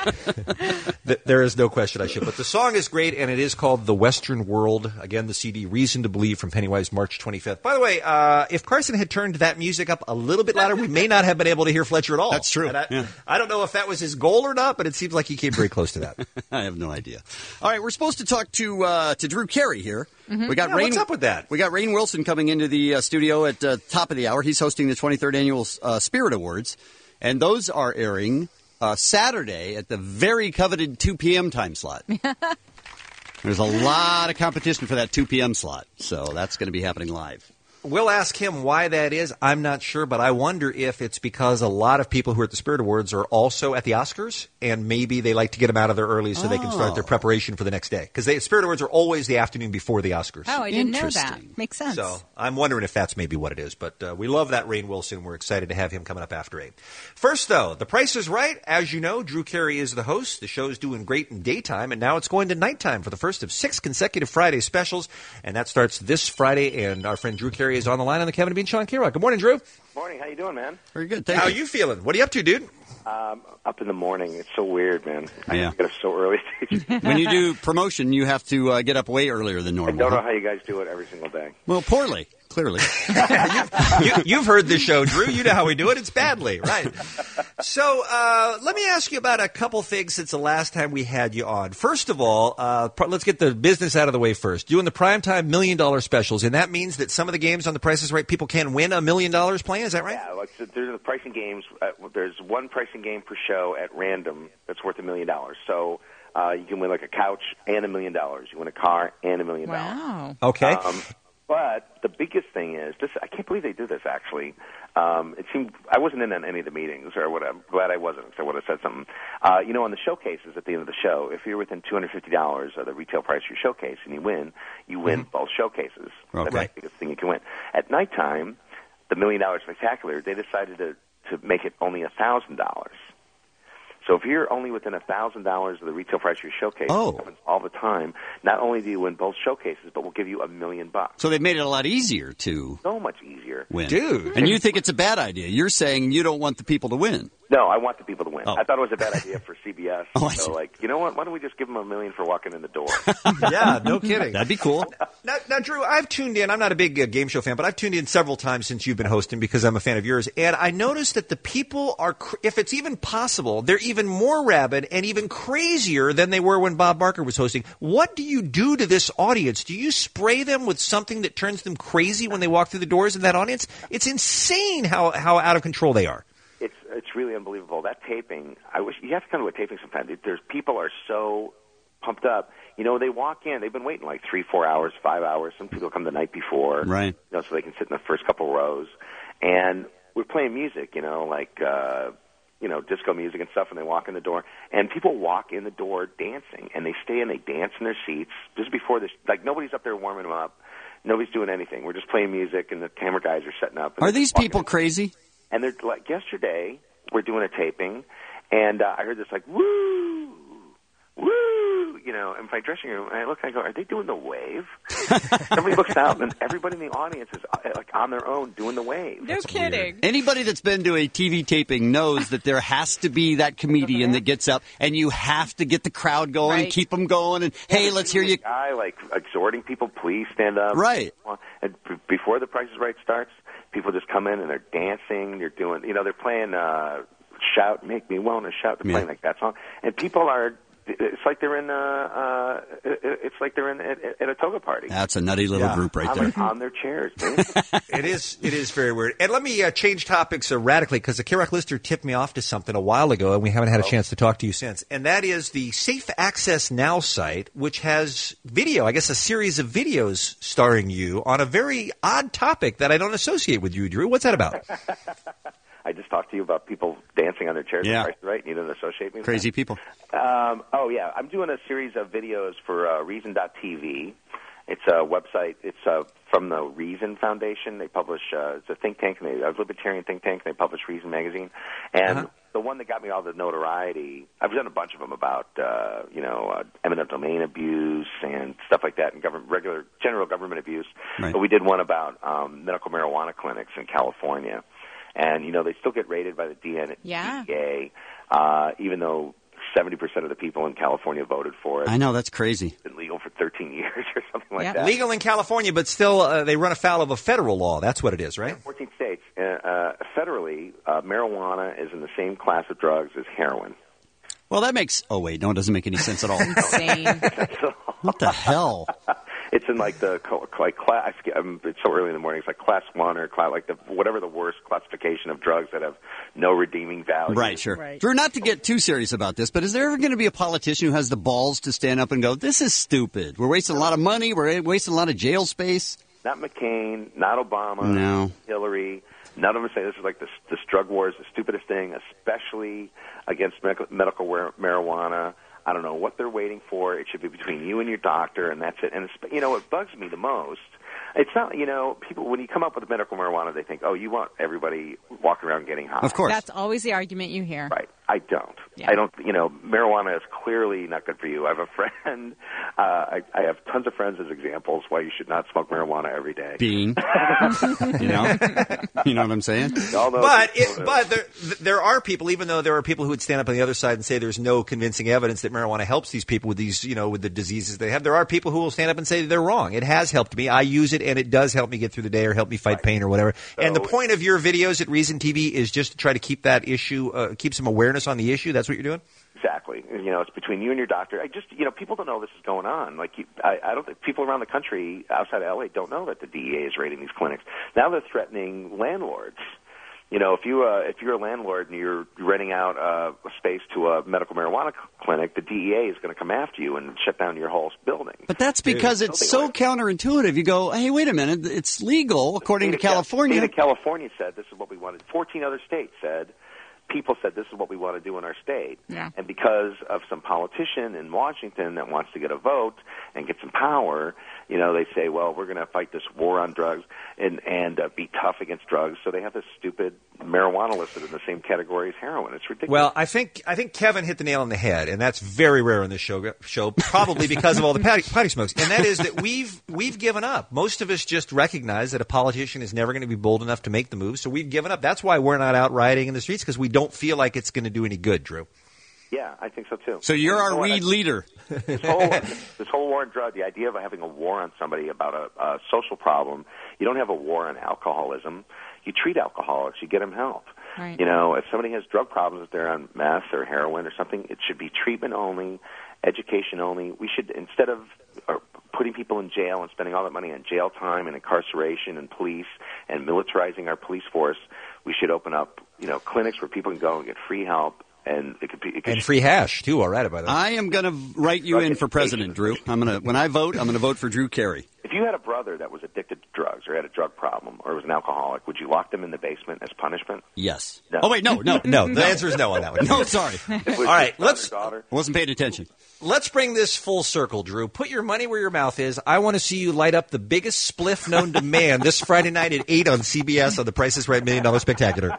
that. There is no question I should. But the song is great, and it is called The Western World. Again, the CD, Reason to Believe, from Pennywise, March 25th. By the way, if Carson had turned that music up a little bit louder, we may not have been able to hear Fletcher at all. That's true. I don't know if that was his goal or not, but it seems like he came very close to that. I have no idea. All right, we're supposed to talk to Drew Carey here. Mm-hmm. We got Yeah, what's up with that? We got Rainn Wilson coming into the studio at top of the hour. He's hosting the 23rd Annual Spirit Awards, and those are airing Saturday at the very coveted 2 p.m. time slot. There's a lot of competition for that 2 p.m. slot, so that's going to be happening live. We'll ask him why that is. I'm not sure, but I wonder if it's because a lot of people who are at the Spirit Awards are also at the Oscars, and maybe they like to get them out of there early so they can start their preparation for the next day. Because the Spirit Awards are always the afternoon before the Oscars. Oh, I didn't know that. Makes sense. So I'm wondering if that's maybe what it is. But we love that Rainn Wilson. We're excited to have him coming up after 8. First, though, The Price is Right. As you know, Drew Carey is the host. The show's doing great in daytime, and now it's going to nighttime for the first of 6 consecutive Friday specials. And that starts this Friday, and our friend Drew Carey is on the line on the Kevin and Bean Show on K-Rock. Good morning, Drew. Morning. How you doing, man? Very good. How are you feeling? What are you up to, dude? Up in the morning. It's so weird, man. I Yeah. get up so early. When you do promotion, you have to get up way earlier than I normal. don't know how you guys do it every single day. Well, poorly, clearly. You've heard the show, Drew. You know how we do it. It's badly, right? So let me ask you about a couple things since the last time we had you on. First of all, let's get the business out of the way first. Doing the primetime $1 million specials, and that means that some of the games on The Price is Right, people can win $1 million playing. Is that right? Yeah, like so there's the pricing games. There's one pricing game per show at random that's worth $1 million. So you can win like a couch and $1 million. You win a car and $1 million. Wow. Okay. But the biggest thing is this. I can't believe they do this. Actually, it seemed I wasn't in on any of the meetings, or what. I'm glad I wasn't, because I would have said something. On the showcases at the end of the show, if you're within $250 of the retail price of your showcase and you win both showcases. Okay. That's the biggest thing you can win. At nighttime, the $1 million spectacular, they decided to make it only $1,000. So if you're only within $1,000 of the retail price of your showcase, which happens all the time, not only do you win both showcases, but we'll give you $1 million. So they've made it a lot easier to So much easier. win. Dude. And you think it's a bad idea. You're saying you don't want the people to win. No, I want the people to win. Oh. I thought it was a bad idea for CBS. Oh, I see. So, like, you know what? Why don't we just give them $1 million for walking in the door? Yeah, no kidding. That'd be cool. Now, Drew, I've tuned in. I'm not a big game show fan, but I've tuned in several times since you've been hosting because I'm a fan of yours. And I noticed that the people are, if it's even possible, they're even more rabid and even crazier than they were when Bob Barker was hosting. What do you do to this audience? Do you spray them with something that turns them crazy when they walk through the doors of that audience? It's insane how out of control they are. It's really unbelievable. That taping, I wish you have to come to a taping sometime. There's people are so pumped up. You know, they walk in, they've been waiting like 3-4 hours, 5 hours. Some people come the night before, right? You know, so they can sit in the first couple rows. And we're playing music, like disco music and stuff, and they walk in the door. And people walk in the door dancing, and they stay and they dance in their seats just before this. Like, nobody's up there warming them up. Nobody's doing anything. We're just playing music, and the camera guys are setting up. Are these people crazy? And they're like, yesterday, we're doing a taping, and I heard this like, woo, woo, in my dressing room, and I go, are they doing the wave? Somebody looks out, and everybody in the audience is like on their own doing the wave. No kidding. Anybody that's been to a TV taping knows that there has to be that comedian that gets up, and you have to get the crowd going and keep them going, and, hey, let's hear you. Guy, like, exhorting people, please stand up. Right. And before The Price is Right starts, people just come in and they're dancing. They're doing, they're playing "Shout, Make Me Wanna Shout." They're playing like that song, and people are. It's like they're in. It's like they're in at a toga party. That's a nutty little group right there. On their chairs. It is very weird. And let me change topics radically, because the K-Rock listener tipped me off to something a while ago, and we haven't had a chance to talk to you since. And that is the Safe Access Now site, which has video, I guess a series of videos starring you on a very odd topic that I don't associate with you, Drew. What's that about? I just talked to you about people dancing on their chairs. Yeah. Right? You didn't associate me with Crazy that? people. Yeah. I'm doing a series of videos for Reason.tv. It's a website. It's from the Reason Foundation. They publish it's a think tank, a libertarian think tank. And they publish Reason magazine, and the one that got me all the notoriety. I've done a bunch of them about eminent domain abuse and stuff like that, and general government abuse. Right. But we did one about medical marijuana clinics in California, and they still get raided by the DEA, even though 70% of the people in California voted for it. I know, that's crazy. It's been legal for 13 years or something like that. Legal in California, but still they run afoul of a federal law. That's what it is, right? 14 states. Federally, marijuana is in the same class of drugs as heroin. Well, that makes... Oh, wait. No, it doesn't make any sense at all. Insane. What the hell? It's in like the class. It's so early in the morning. It's like class 1 or whatever the worst classification of drugs that have no redeeming value. Right, sure. Right. Drew, not to get too serious about this, but is there ever going to be a politician who has the balls to stand up and go, "This is stupid. We're wasting a lot of money. We're wasting a lot of jail space"? Not McCain. Not Obama. No. Hillary. None of them say this is like this drug war is the stupidest thing, especially against medical marijuana. I don't know what they're waiting for. It should be between you and your doctor, and that's it. And what bugs me the most, it's not, people, when you come up with medical marijuana, they think, oh, you want everybody walking around getting high. Of course. That's always the argument you hear. Right. I don't. Yeah. I don't, marijuana is clearly not good for you. I have a friend, I have tons of friends as examples why you should not smoke marijuana every day. Bean. You know what I'm saying? But there are people, even though there are people who would stand up on the other side and say there's no convincing evidence that marijuana helps these people with these, with the diseases they have. There are people who will stand up and say they're wrong. It has helped me. I use it, and it does help me get through the day or help me fight pain or whatever. So, and the point of your videos at Reason TV is just to try to keep that issue, keep some awareness on the issue. That's what you're doing? Exactly. It's between you and your doctor. People don't know this is going on. I don't think people around the country outside of LA don't know that the DEA is raiding these clinics. Now they're threatening landlords. If you're a landlord and you're renting out a space to a medical marijuana clinic, the DEA is going to come after you and shut down your whole building. But that's because it's so counterintuitive. You go, hey, wait a minute, it's legal according to California. The state of California said this is what we wanted. 14 other states said. People said this is what we want to do in our state. Yeah. And because of some politician in Washington that wants to get a vote and get some power, they say, well, we're going to fight this war on drugs and be tough against drugs. So they have this stupid marijuana listed in the same category as heroin. It's ridiculous. Well, I think Kevin hit the nail on the head, and that's very rare on this show probably because of all the potty smokes. And that is that we've given up. Most of us just recognize that a politician is never going to be bold enough to make the move, so we've given up. That's why we're not out rioting in the streets, because we don't feel like it's going to do any good, Drew. Yeah, I think so too. So you're our weed leader. This whole war on drugs, the idea of having a war on somebody about a social problem, you don't have a war on alcoholism. You treat alcoholics, you get them help. Right. If somebody has drug problems, if they're on meth or heroin or something, it should be treatment only, education only. We should, instead of putting people in jail and spending all that money on jail time and incarceration and police and militarizing our police force, we should open up, clinics where people can go and get free help. And it could be and free hash too. All right, by the way. I am going to write you in for president, Drew. When I vote, I'm going to vote for Drew Carey. If you had a brother that was addicted to drugs or had a drug problem or was an alcoholic, would you lock them in the basement as punishment? Yes. No. Oh wait, no. The answer is no on that one. No, sorry. All right, I wasn't paying attention. Let's bring this full circle, Drew. Put your money where your mouth is. I want to see you light up the biggest spliff known to man this Friday night at 8 on CBS on The Price is Right $1 Million Spectacular.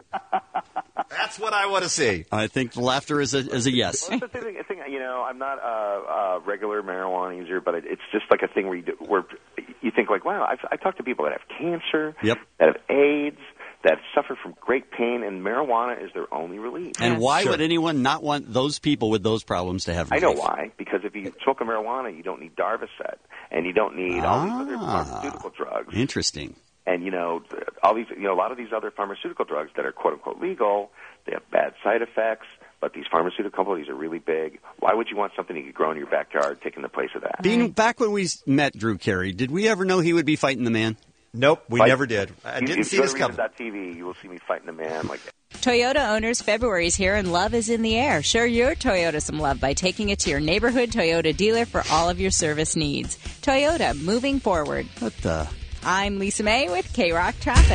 That's what I want to see. I think the laughter is a yes. Well, that's the thing, I'm not a regular marijuana user, but it's just like a thing where you think like, wow, I talk to people that have cancer, that have AIDS, that suffer from great pain, and marijuana is their only relief. And why would anyone not want those people with those problems to have relief? I know why. Because if you smoke a marijuana, you don't need Darvocet, and you don't need all these other pharmaceutical drugs. Interesting. And, all these, a lot of these other pharmaceutical drugs that are quote-unquote legal, they have bad side effects, but these pharmaceutical companies are really big. Why would you want something you could grow in your backyard taking the place of that? Back when we met Drew Carey, did we ever know he would be fighting the man? Nope, we never did. I didn't see this coming. If you go to Reason.tv, you will see me fighting the man like that. Toyota Owners February is here and love is in the air. Show your Toyota some love by taking it to your neighborhood Toyota dealer for all of your service needs. Toyota, moving forward. What the? I'm Lisa May with K-Rock Traffic.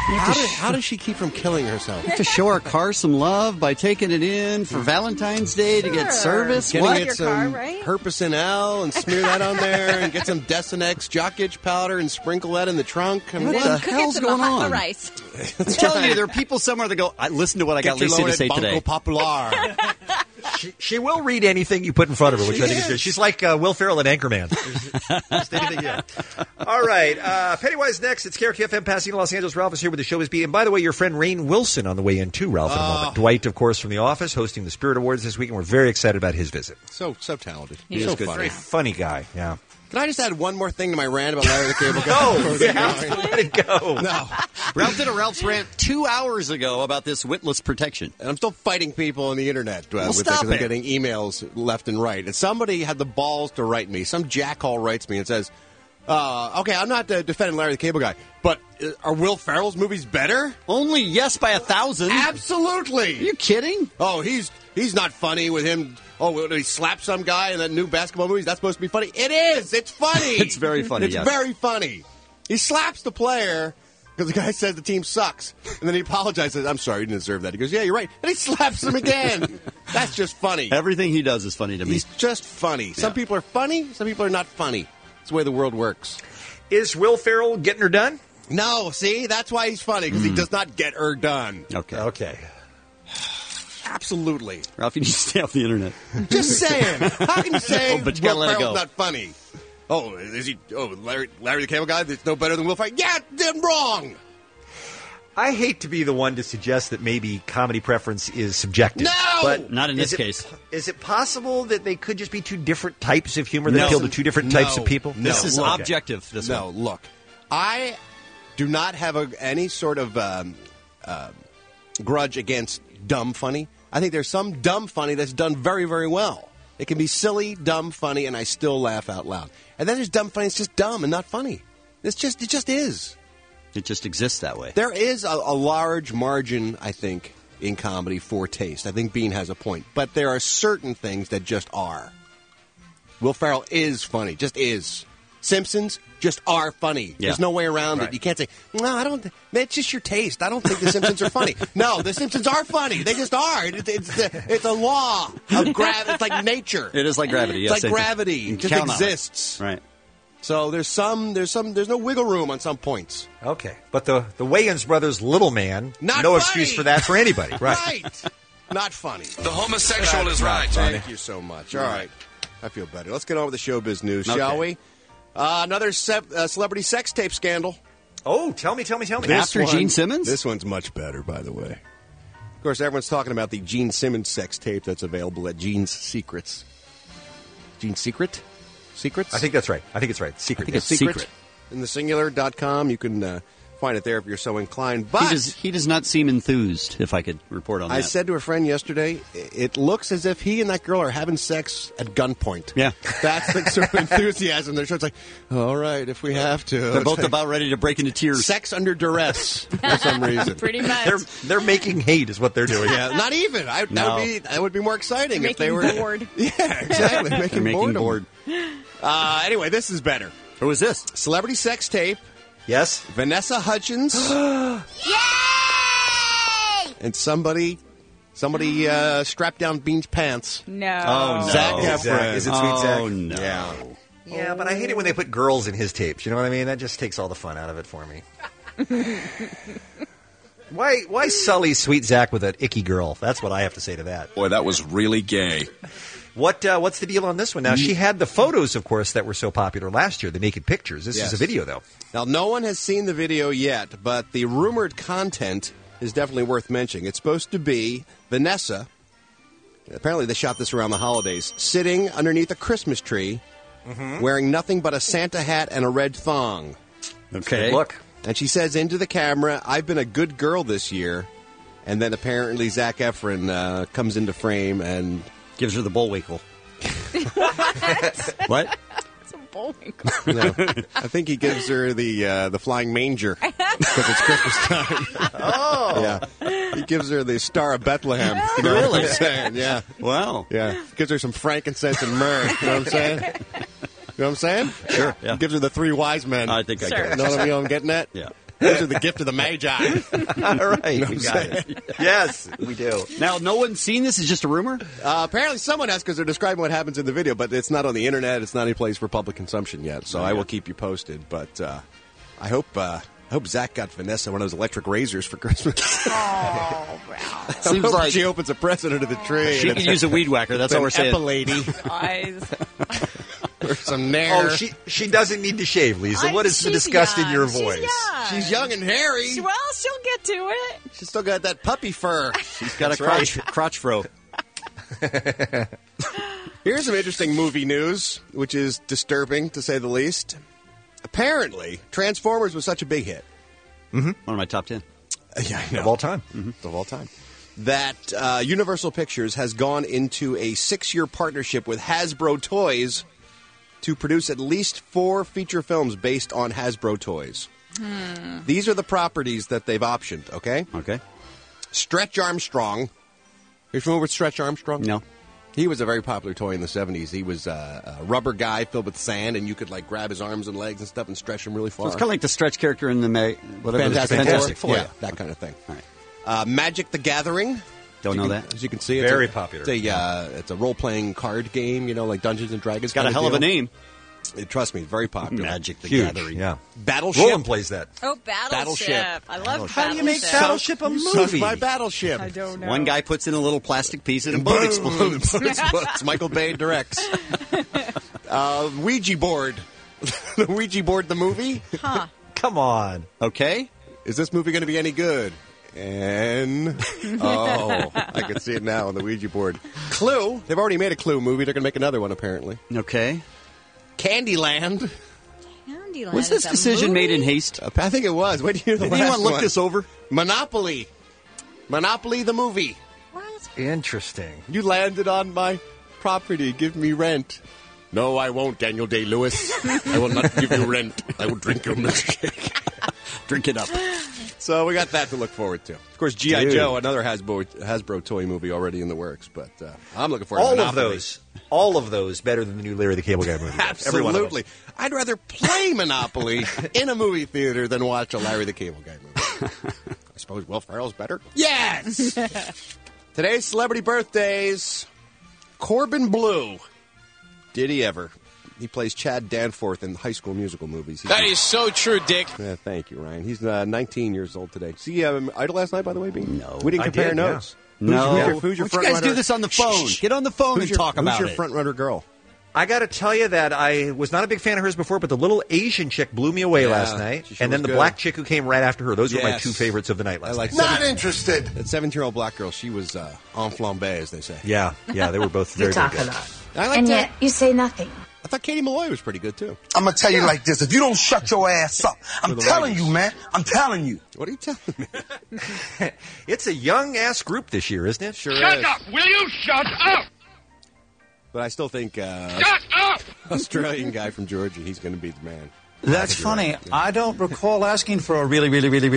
How does she keep from killing herself? To show our car some love by taking it in for Valentine's Day to get service. Getting What? it some Herpesen L and smear that on there and get some Desonex jock itch powder and sprinkle that in the trunk. I mean, What the hell's going on? I'm telling you, there are people somewhere that go, listen to what I got Lisa to say today. Popular. She will read anything you put in front of her, which I think is good. She's like Will Ferrell in Anchorman. Just anything, yeah. All right. Pennywise next. It's KRKFM Pasadena, Los Angeles. Ralph is here with the Showbiz Beat. And by the way, your friend Rainn Wilson on the way in, too, Ralph, in a moment. Dwight, of course, from The Office, hosting the Spirit Awards this week, and we're very excited about his visit. So talented. He's so good. funny. Very funny guy, yeah. Can I just add one more thing to my rant about Larry the Cable Guy? No, you have to let it go. No. Ralph did a Ralph's rant 2 hours ago about this witless protection. And I'm still fighting people on the internet Well, with stop because I'm it. getting emails left and right. And somebody had the balls to write me. Some jackhole writes me and says, okay, I'm not defending Larry the Cable Guy, but are Will Ferrell's movies better? Only yes by 1,000. Absolutely. Are you kidding? Oh, he's not funny with him. Oh, did he slap some guy in that new basketball movie? Is that supposed to be funny? It is. It's funny. It's very funny, It's yes. very funny. He slaps the player because the guy says the team sucks. And then he apologizes. I'm sorry, you didn't deserve that. He goes, yeah, you're right. And he slaps him again. That's just funny. Everything he does is funny to me. He's just funny. Some people are funny. Some people are not funny. It's the way the world works. Is Will Ferrell getting her done? No, see? That's why he's funny, because he does not get her done. Okay. Absolutely. Ralph, you need to stay off the internet. Just saying. How can you say But you Will gotta let it Ferrell's go. not funny? Oh, is he? Oh, Larry the Cable Guy is no better than Will Ferrell? Yeah, then wrong. I hate to be the one to suggest that maybe comedy preference is subjective. No! But Not in this is it- case. Is it possible that they could just be two different types of humor that No. appeal to two different types of people? No. This is Look. objective. This No, one. look. I do not have any sort of grudge against dumb funny. I think there's some dumb funny that's done very, very well. It can be silly, dumb, funny, and I still laugh out loud. And then there's dumb funny. It's just dumb and not funny. It just is. It just exists that way. There is a large margin, I think, in comedy for taste. I think Bean has a point. But there are certain things that just are. Will Ferrell is funny. Just is. Simpsons just are funny. Yeah. There's no way around Right. it. You can't say, no, I don't. It's just your taste. I don't think the Simpsons are funny. No, the Simpsons are funny. They just are. It's a law of gravity. It's like nature. It is like gravity. It's Yes, like same thing. gravity. You It can just count on it. exists. Right. So there's no wiggle room on some points. Okay. But the Wayans brothers' little man, Not no funny. excuse for that for anybody. Right. Not funny. The homosexual is right. Thank you so much. All right. I feel better. Let's get on with the showbiz news, Okay. shall we? Another celebrity sex tape scandal. Oh, tell me. After Gene Simmons? This one's much better, by the way. Of course, everyone's talking about the Gene Simmons sex tape that's available at Gene's Secrets. Gene's Secret? Secrets? I think that's right. I think it's right. Secret. I think it's Secret. secret. In thesingular.com, you can find it there if you're so inclined. But He does not seem enthused, if I could report on that. I said to a friend yesterday, it looks as if he and that girl are having sex at gunpoint. Yeah. That's the sort of enthusiasm. They're sort of like, all right, if we have to. They're both about ready to break into tears. Sex under duress for some reason. Pretty much. They're making hate is what they're doing. Yeah, not even. That would be more exciting if they were bored. Yeah, exactly. They're making making boredom. bored. Anyway, this is better. Who is this? Celebrity sex tape. Yes? Vanessa Hudgens. And somebody strapped down Bean's pants. No. Oh, no. Zac Efron. Zach. Is it Sweet Zach? Oh, no. Yeah. Yeah, but I hate it when they put girls in his tapes. You know what I mean? That just takes all the fun out of it for me. Why sully Sweet Zach with an icky girl? That's what I have to say to that. Boy, that was really gay. What's the deal on this one? Now, she had the photos, of course, that were so popular last year, the naked pictures. This is a video, though. Now, no one has seen the video yet, but the rumored content is definitely worth mentioning. It's supposed to be Vanessa. Apparently, they shot this around the holidays, sitting underneath a Christmas tree, wearing nothing but a Santa hat and a red thong. Okay. Look. And she says into the camera, "I've been a good girl this year." And then apparently Zac Efron comes into frame and gives her the Bullwinkle. What? It's a Bullwinkle. No, I think he gives her the flying manger because it's Christmas time. Oh, yeah. He gives her the Star of Bethlehem. You know Really? what I'm saying? Yeah. Wow. Yeah. Gives her some frankincense and myrrh. You know what I'm saying? You know what I'm saying? Sure. Yeah. Gives her the three wise men. I think I Sure. get it. Know what I'm getting at? Yeah. Those are the gift of the Magi. All right, You know what we I'm got saying? it. Yes, we do. Now, no one's seen this. It's just a rumor? Apparently someone has, because they're describing what happens in the video, but it's not on the internet. It's not any place for public consumption yet, so I will keep you posted. But I hope Zach got Vanessa one of those electric razors for Christmas. Oh, wow. Seems like she opens a present under the tree. she could use a weed whacker. That's all we're saying. Lady. Eyes. Or some nair. Oh, she doesn't need to shave, Lisa. What is the disgust in your voice? She's young and hairy. Well, she'll get to it. She's still got that puppy fur. She's got a crotch fro. Here's some interesting movie news, which is disturbing, to say the least. Apparently, Transformers was such a big hit. Mm-hmm. One of my top 10. Yeah, I know. Of all time. Mm-hmm. Of all time. That Universal Pictures has gone into a 6-year partnership with Hasbro Toys to produce at least 4 feature films based on Hasbro toys. These are the properties that they've optioned, okay? Okay. Stretch Armstrong. You familiar with Stretch Armstrong? No. He was a very popular toy in the 70s. He was a rubber guy filled with sand, and you could like grab his arms and legs and stuff and stretch him really far. So it's kind of like the stretch character in the Fantastic Four. Yeah, that kind of thing. All right. Magic the Gathering. Don't know that. As you can see, Very popular. It's a role-playing card game, like Dungeons and Dragons. It's got a hell of a name. Trust me, very popular. Magic the Huge. Gathering. Yeah. Battleship. Roland plays that. Oh, Battleship. I love Battleship. How do you make Battleship a movie? My Battleship. I don't know. One guy puts in a little plastic piece and a boat explodes. Explodes. Michael Bay directs. Ouija board. The Ouija board, the movie? Huh. Come on. Okay. Is this movie going to be any good? And I can see it now on the Ouija board. Clue. They've already made a Clue movie. They're going to make another one, apparently. Okay. Candyland. Candyland. Was this decision made in haste? I think it was. Wait till you hear the Did last anyone look one. this over? Monopoly. Monopoly the movie. Interesting. You landed on my property. Give me rent. No, I won't, Daniel Day-Lewis. I will not give you rent. I will drink your milkshake. Drink it up. So we got that to look forward to. Of course, G.I. Joe, another Hasbro toy movie already in the works, but I'm looking forward to Monopoly. All of those better than the new Larry the Cable Guy movie. Absolutely. I'd rather play Monopoly in a movie theater than watch a Larry the Cable Guy movie. I suppose Will Ferrell's better? Yes! Today's celebrity birthdays. Corbin Bleu. Did he ever? He plays Chad Danforth in High School Musical movies. That is so true, Dick. Yeah, thank you, Ryan. He's 19 years old today. See Idol last night, by the way, Bean? No. We didn't compare notes. Yeah. No. Who's your Why front don't you guys runner? do this on the phone? Get on the phone and talk about it. Who's your front runner girl? I got to tell you that I was not a big fan of hers before, but the little Asian chick blew me away last night. She sure And then was the good. black chick who came right after her. Those were my Yes. two favorites of the night last night. Not interested. That 17-year-old black girl, she was en flambe, as they say. Yeah, they were both very, very good. I like And that. yet you say nothing. I thought Katie Malloy was pretty good, too. I'm gonna tell you like this: if you don't shut your ass up, I'm the telling ladies. you, man. I'm telling you. What are you telling me? It's a young-ass group this year, isn't it? Sure Shut is. up! Will you shut up? But I still think Shut up! Australian guy from Georgia, he's going to be the man. That's funny. I don't recall asking for a really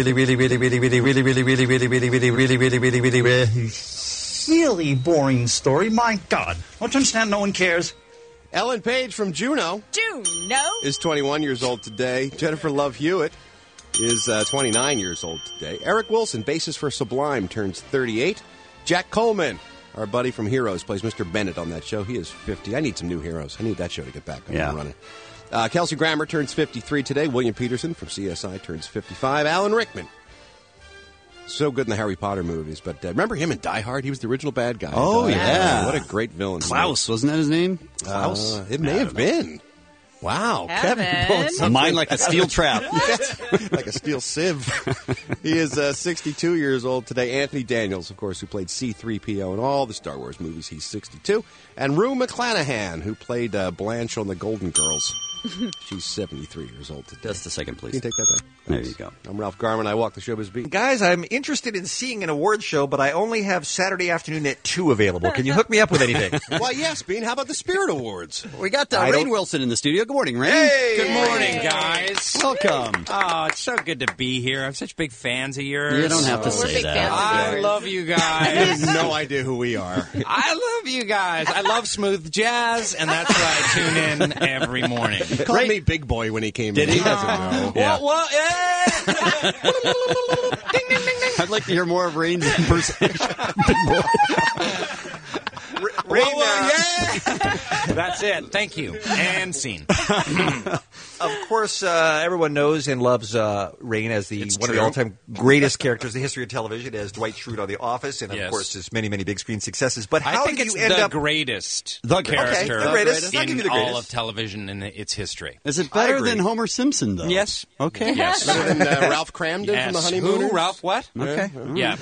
boring story. My God. Don't you understand? No one cares. Ellen Page from Juno is 21 years old today. Jennifer Love Hewitt is 29 years old today. Eric Wilson, bassist for Sublime, turns 38. Jack Coleman, our buddy from Heroes, plays Mr. Bennett on that show. He is 50. I need some new Heroes. I need that show to get back up and running. Kelsey Grammer turns 53 today. William Peterson from CSI turns 55. Alan Rickman. So good in the Harry Potter movies. But remember him in Die Hard? He was the original bad guy. Oh, yeah. What a great villain. Klaus, wasn't that his name? Klaus? It may have been. Wow. Kevin. pulling something Mine like a steel trap. like a steel sieve. He is 62 years old today. Anthony Daniels, of course, who played C-3PO in all the Star Wars movies. He's 62. And Rue McClanahan, who played Blanche on The Golden Girls. She's 73 years old today. Just a second, please. Can you take that back? There you go. I'm Ralph Garman. I walk the showbiz beat. Guys, I'm interested in seeing an award show, but I only have Saturday afternoon at 2 available. Can you hook me up with anything? Why, yes, Bean. How about the Spirit Awards? We got I Rainn don't- Wilson in the studio. Good morning, Rainn. Hey! Good morning, guys. Welcome. Oh, it's so good to be here. I'm such big fans of yours. You don't have to We're say big that. fans of I yours. love you I guys. have no idea who we are. I love you guys. I love smooth jazz, and that's why I tune in every morning. He called me Big Boy when he came in. Did he? Doesn't know. Yeah. What? I'd like to hear more of Rain's impersonation. Big boy. Rain, That's it. Thank you. And scene. Of course, everyone knows and loves Rain as one of the all-time greatest characters in the history of television, as Dwight Schrute on The Office, and of course his many, many big screen successes. But how I think did it's you end the up greatest the character greatest. I'll give you in the greatest. all of television in its history. Is it better than Homer Simpson, though? Yes. Okay. Yes. Better than Ralph Cramden from The Honeymooners? Who? Ralph what? Okay. Yeah.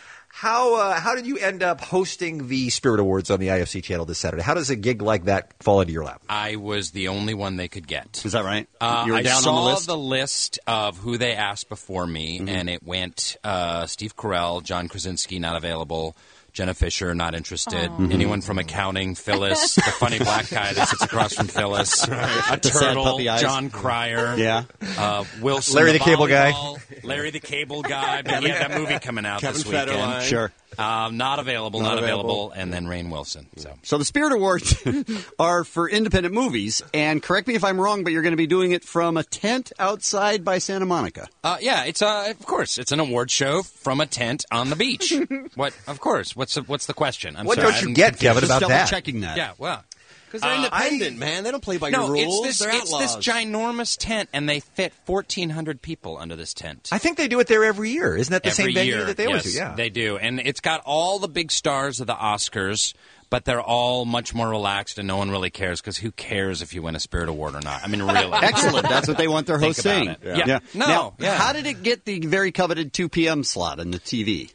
How did you end up hosting the Spirit Awards on the IFC channel this Saturday? How does a gig like that fall into your lap? I was the only one they could get. Is that right? You were down I saw on the list? the list of who they asked before me, and it went Steve Carell, John Krasinski, not available. Jenna Fisher, not interested. Anyone from accounting, Phyllis, the funny black guy that sits across from Phyllis, a The sad turtle, puppy eyes. John Cryer, Yeah. Wilson, Larry the Cable Guy. Larry the Cable Guy. But he had that movie coming out Kevin this weekend. Federline. Sure. Not available, and then Rainn Wilson. So the Spirit Awards are for independent movies, and correct me if I'm wrong, but you're going to be doing it from a tent outside by Santa Monica. Yeah, it's of course it's an award show from a tent on the beach. What? Of course. What's the question? I'm What sorry, don't you I'm get, confused. Kevin, about Just that? double-checking that. Yeah, well. Because they're independent, man. They don't play by your rules. It's They're this outlaws. ginormous tent, and they fit 1,400 people under this tent. I think they do it there every year. Isn't that the Every same venue year, that they always yes, do? Yeah. they do. And it's got all the big stars of the Oscars, but they're all much more relaxed, and no one really cares, because who cares if you win a Spirit Award or not? I mean, really. Excellent. That's what they want their host Think saying. about it. Yeah. No, Now, yeah. how did it get the very coveted 2 p.m. slot on the TV?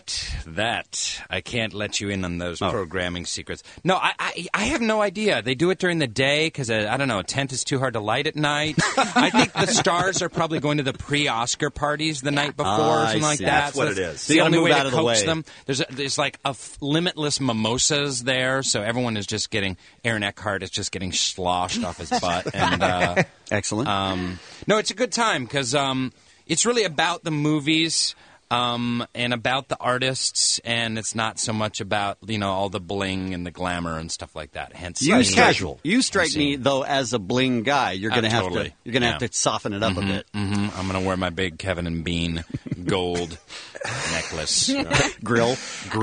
That I can't let you in on those programming secrets. No, I have no idea. They do it during the day because I don't know. A tent is too hard to light at night. I think the stars are probably going to the pre-Oscar parties the night before or something like that. That's what it is. It's So the you gotta only move way out to of the coax way. them. There's like limitless mimosas there, so everyone is just getting. Aaron Eckhart is just getting sloshed off his butt. And Excellent. no, it's a good time because it's really about the movies. And about the artists, and it's not so much about all the bling and the glamour and stuff like that. Hence, You casual. You strike me though as a bling guy. You're going to have totally. to have to soften it up a bit. Mm-hmm. I'm going to wear my big Kevin and Bean gold necklace, Grill.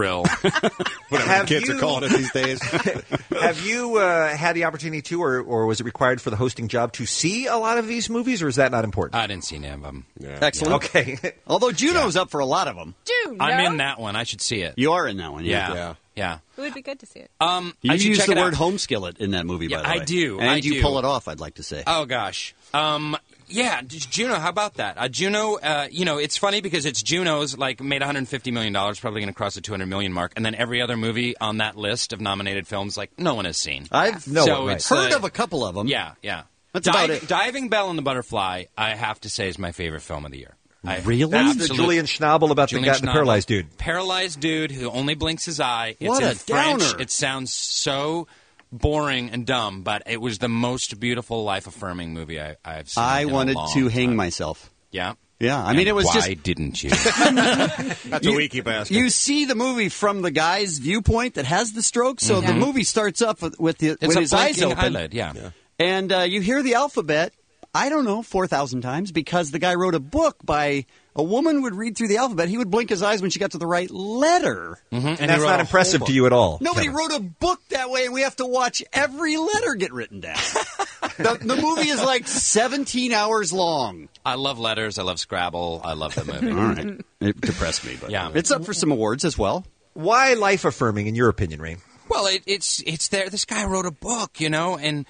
Whatever Have the kids you- are calling it these days. Have you had the opportunity to, or was it required for the hosting job to see a lot of these movies, or is that not important? I didn't see any of them. Excellent. Okay. Although Juno's up for a lot of them. Juno? I'm in that one. I should see it. You are in that one. Yeah. It would be good to see it. You I should use check the it word out. home skillet in that movie, by the way. I do. And I you do. pull it off, I'd like to say. Oh gosh. Yeah, Juno. How about that? Juno. It's funny because it's Juno's made $150 million, probably going to cross the $200 million mark, and then every other movie on that list of nominated films, no one has seen. I've heard of a couple of them. Yeah. That's about it. Diving Bell and the Butterfly, I have to say, is my favorite film of the year. Really? That's the Julian Schnabel about the paralyzed dude. Paralyzed dude who only blinks his eye. It's What in a French. downer. It sounds so boring and dumb, but it was the most beautiful, life-affirming movie I've seen. I in a wanted long to hang time. myself. Yeah. Yeah, I mean, it was why just. didn't you? That's what we keep asking. You see the movie from the guy's viewpoint that has the stroke, so the movie starts up with It's his a eyes blinking open. eyelid, yeah. And you hear the alphabet, I don't know, 4,000 times, because the guy wrote a book by a woman would read through the alphabet. He would blink his eyes when she got to the right letter. Mm-hmm. And that's not impressive to you at all. Nobody Kevin. wrote a book that way, and we have to watch every letter get written down. The movie is 17 hours long. I love letters. I love Scrabble. I love the movie. All right. It depressed me, but Yeah. it's up for some awards as well. Why life affirming, in your opinion, Rain? Well, it's there. This guy wrote a book, and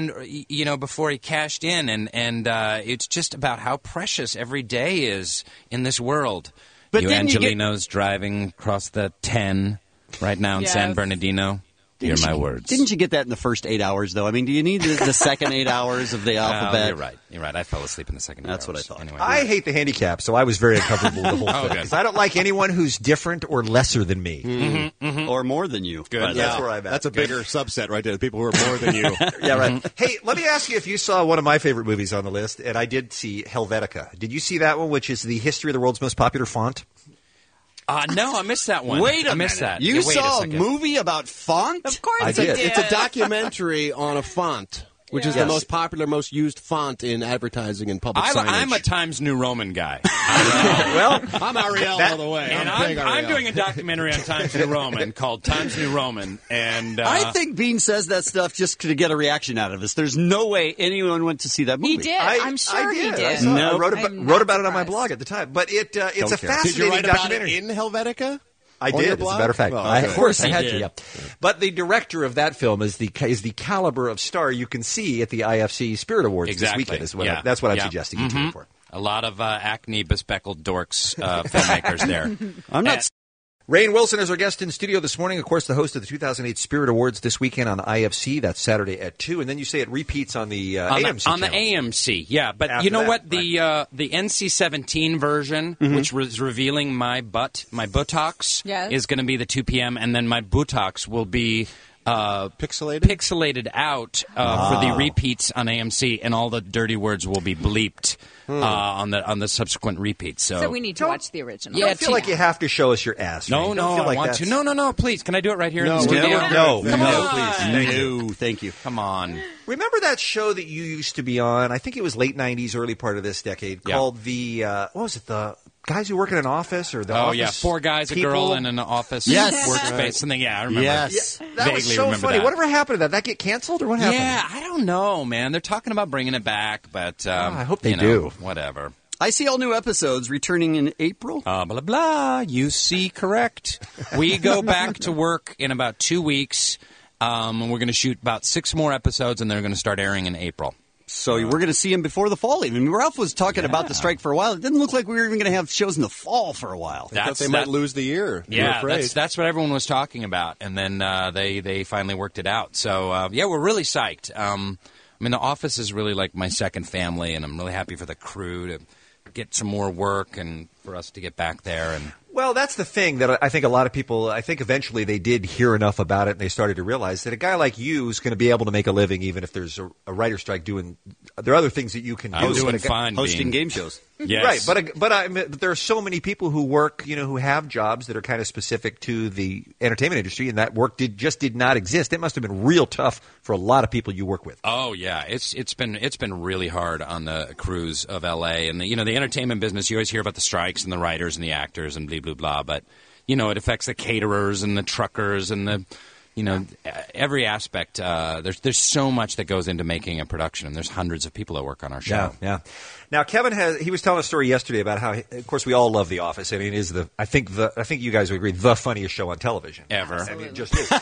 before he cashed in, and it's just about how precious every day is in this world. But you didn't you get- Angelinos driving across the 10 right now in Yes. San Bernardino. Hear my words. Didn't you get that in the first 8 hours, though? I mean, do you need the second 8 hours of the alphabet? You're right. I fell asleep in the second. That's 8 what I hours. thought. Anyway, I hate the handicap, so I was very uncomfortable with the whole Oh, thing. good. Because I don't like anyone who's different or lesser than me. Or more than you. Good. That's where I'm at. That's a bigger subset right there. The people who are more than you. Yeah, right. Hey, let me ask you if you saw one of my favorite movies on the list, and I did see Helvetica. Did you see that one, which is the history of the world's most popular font? no, I missed that one. Wait a I missed minute. that. You Yeah, wait saw a second. movie about font? Of course I you did. did. It's a documentary on a font. which is the most popular, most used font in advertising and public signage. I'm a Times New Roman guy. Well, I'm Ariel all the way. And I'm doing a documentary on Times New Roman called Times New Roman. And I think Bean says that stuff just to get a reaction out of us. There's no way anyone went to see that movie. He did. I'm sure he did. I wrote about it on my blog at the time. But it's a fascinating Did you write documentary. about it in Helvetica? I did, as a matter of fact. Of course, I had to. Yeah. But the director of that film is the caliber of star you can see at the IFC Spirit Awards this weekend. That's what I'm suggesting you tune in for. A lot of acne bespeckled dorks filmmakers there. I'm not. Rainn Wilson is our guest in studio this morning. Of course, the host of the 2008 Spirit Awards this weekend on IFC. That's Saturday at 2. And then you say it repeats on the AMC on the AMC, yeah. But after you know what? The NC-17 version, which was revealing my buttocks, is going to be the 2 p.m. And then my buttocks will be pixelated out for the repeats on AMC, and all the dirty words will be bleeped on the subsequent repeats. So we need to watch the original. Yeah, I feel like you have to show us your ass. No, I want to. No, please. Can I do it right here in the studio? No, please. Thank you. Come on. Remember that show that you used to be on? I think it was late 90s, early part of this decade, called the, what was it, the guys who work in an office or the office? Oh, yeah, 4 guys, people? a girl in an office workspace. Something, I remember. Yes. That Vaguely was so remember funny. that. Whatever happened to that? That get canceled or what happened? Yeah, I don't know, man. They're talking about bringing it back, but I hope they do. Whatever. I see all new episodes returning in April. Blah, blah. You see correct. We go back to work in about 2 weeks, and we're going to shoot about 6 more episodes, and they're going to start airing in April. So we're going to see him before the fall even. Ralph was talking about the strike for a while. It didn't look like we were even going to have shows in the fall for a while. I thought they might lose the year. Yeah, that's what everyone was talking about. And then they finally worked it out. So, we're really psyched. The Office is really like my second family, and I'm really happy for the crew to get some more work and for us to get back there. And well, that's the thing that I think a lot of people, I think eventually they did hear enough about it and they started to realize that a guy like you is going to be able to make a living even if there's a writer's strike there are other things that you can do. Doing fine hosting game shows. Yes. Right, but there are so many people who work, who have jobs that are kind of specific to the entertainment industry, and that work just did not exist. It must have been real tough for a lot of people you work with. Oh yeah, it's been really hard on the crews of LA, and the entertainment business. You always hear about the strikes and the writers and the actors and blah blah blah, but it affects the caterers and the truckers and the every aspect. There's so much that goes into making a production, and there's hundreds of people that work on our show. Yeah. Now, Kevin he was telling a story yesterday about how, of course, we all love The Office. I mean, it is I think you guys would agree, the funniest show on television ever. Absolutely. I mean, it just is.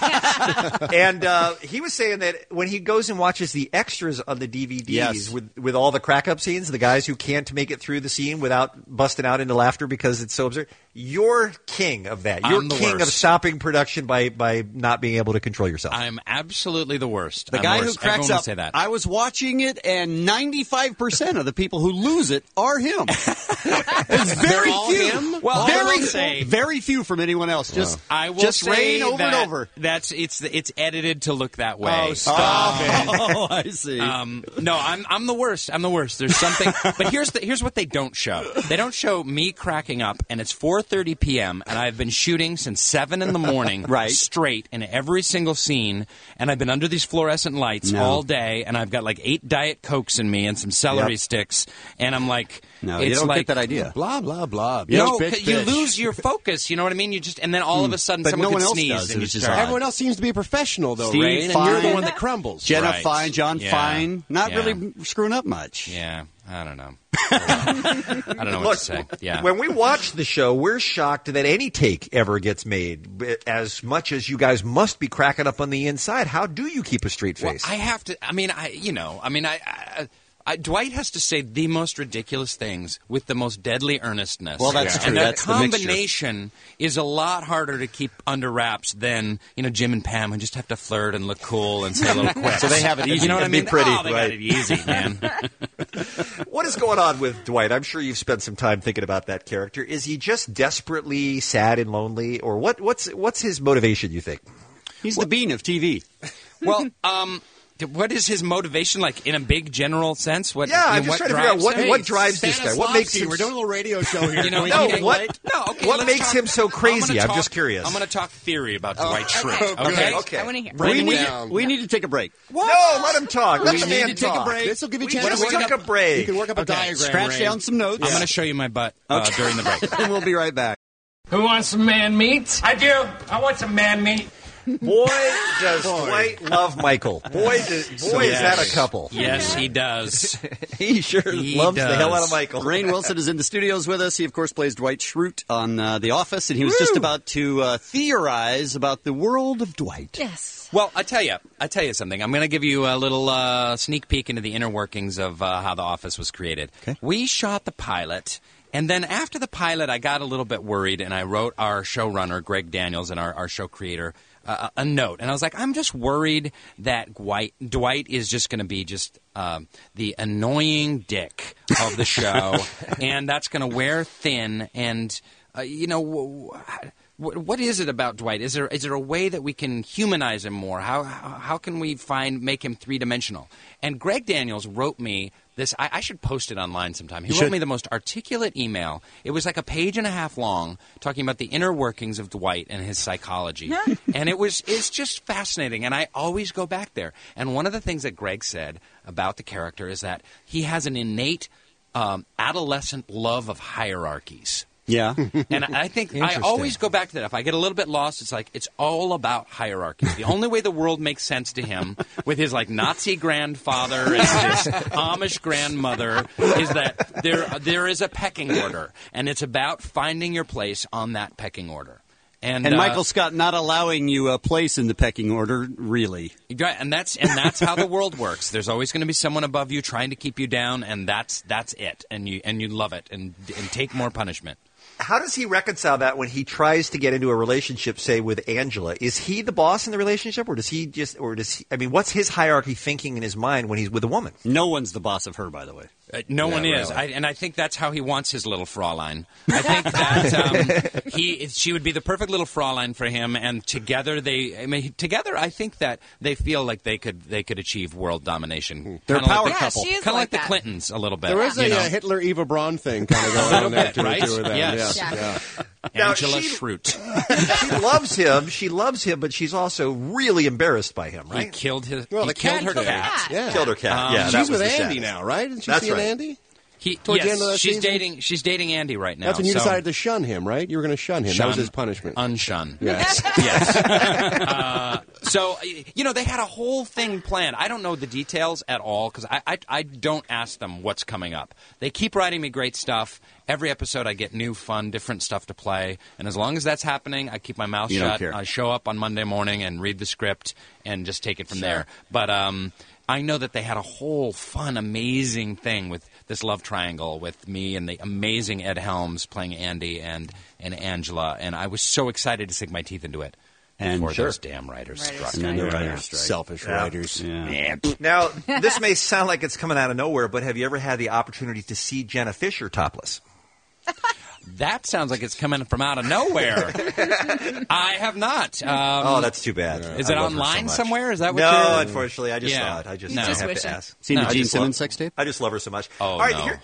And he was saying that when he goes and watches the extras on the DVDs with all the crack-up scenes, the guys who can't make it through the scene without busting out into laughter because it's so absurd, you're king of that. You're king of stopping production by not being able to control yourself. I'm absolutely the worst. The guy who cracks up. Say that. I was watching it, and 95% of the people who lose it are him. It's very few. Him? Well, very few from anyone else. Just say Rainn over and over. It's edited to look that way. Oh, stop it! Oh, I see. No, I'm the worst. I'm the worst. There's something. But here's what they don't show. They don't show me cracking up, and it's 4:30 p.m. and I've been shooting since 7 in the morning, straight in every single scene, and I've been under these fluorescent lights all day, and I've got like 8 Diet Cokes in me and some celery sticks, and I'm like, no, you don't get that idea. Blah blah blah. No, you lose your focus. You know what I mean? And then all of a sudden, someone can sneeze, and you start. Everyone else seems to be a professional, though, Steve Rainn, Fine, and you're the one that crumbles. Jenna Fine, John Fine, not really screwing up much. Yeah, I don't know. I don't know what to say. Yeah. When we watch the show, we're shocked that any take ever gets made. As much as you guys must be cracking up on the inside, how do you keep a straight face? Well, I have to. Dwight has to say the most ridiculous things with the most deadly earnestness. Well, that's true. And that's that combination is a lot harder to keep under wraps than Jim and Pam, who just have to flirt and look cool and say little quips. So they have it easy. You know what I mean? Be pretty, they got it easy, man. What is going on with Dwight? I'm sure you've spent some time thinking about that character. Is he just desperately sad and lonely, or what's his motivation? You think he's the Bean of TV? Well, What is his motivation, like, in a big general sense? What, I'm just trying to figure out what drives this guy. What makes him... We're doing a little radio show here. What makes him so crazy? I'm just curious. I'm going to talk theory about Dwight Schrute. Okay. I want to hear. We need to take a break. What? No, let him talk. Let the man take a talk. break. This will give you a chance to take a break. You can work up a diagram. Scratch down some notes. I'm going to show you my butt during the break. And we'll be right back. Who wants some man meat? I do. I want some man meat. Boy, does Dwight love Michael. Boy, is that a couple. Yes, he does. He sure loves the hell out of Michael. Rainn Wilson is in the studios with us. He, of course, plays Dwight Schrute on The Office, and he was just about to theorize about the world of Dwight. Yes. Well, I tell you something. I'm going to give you a little sneak peek into the inner workings of how The Office was created. Okay. We shot the pilot. And then after the pilot, I got a little bit worried, and I wrote our showrunner, Greg Daniels, and our show creator, a note. And I was like, I'm just worried that Dwight is just going to be just the annoying dick of the show, and that's going to wear thin. And, what is it about Dwight? Is there a way that we can humanize him more? How can we make him three-dimensional? And Greg Daniels wrote me this. I should post it online sometime. He wrote me the most articulate email. It was like a page and a half long, talking about the inner workings of Dwight and his psychology. And it's just fascinating. And I always go back there. And one of the things that Greg said about the character is that he has an innate adolescent love of hierarchies. Yeah. And I think I always go back to that. If I get a little bit lost, it's like it's all about hierarchies. The only way the world makes sense to him, with his like Nazi grandfather and his Amish grandmother, is that there is a pecking order, and it's about finding your place on that pecking order. And Michael Scott not allowing you a place in the pecking order, really. Right, and that's how the world works. There's always going to be someone above you trying to keep you down, and that's it. And you love it and take more punishment. How does he reconcile that when he tries to get into a relationship, say, with Angela? Is he the boss in the relationship, or does he what's his hierarchy thinking in his mind when he's with a woman? No one's the boss of her, by the way. No one is, and I think that's how he wants his little Fraulein. I think that she would be the perfect little Fraulein for him, and together I think that they feel like they could achieve world domination. They're a power couple, kind of like the Clintons a little bit. There is a Hitler Eva Braun thing kind of going on there too, right? With them. Yes. Yeah. Angela Schrute. She loves him, but she's also really embarrassed by him, right? He killed her cat. cat. Killed her cat. She's with Andy now, right? Isn't she seeing Andy? She's dating Andy right now. That's when you decided to shun him, right? You were going to shun him. That was his punishment. Unshun. Yes. Yes. So, they had a whole thing planned. I don't know the details at all because I don't ask them what's coming up. They keep writing me great stuff. Every episode I get new, fun, different stuff to play. And as long as that's happening, I keep my mouth shut. I show up on Monday morning and read the script and just take it from there. But I know that they had a whole fun, amazing thing with this love triangle with me and the amazing Ed Helms playing Andy and Angela. And I was so excited to sink my teeth into it. And before those damn writers struck. Selfish writers. Yeah. Now, this may sound like it's coming out of nowhere, but have you ever had the opportunity to see Jenna Fischer topless? That sounds like it's coming from out of nowhere. I have not. That's too bad. Is it online somewhere? Is that what No, unfortunately, I just saw it. I have to ask. Seen the Gene Simmons sex tape? I just love her so much. Oh, all right, no.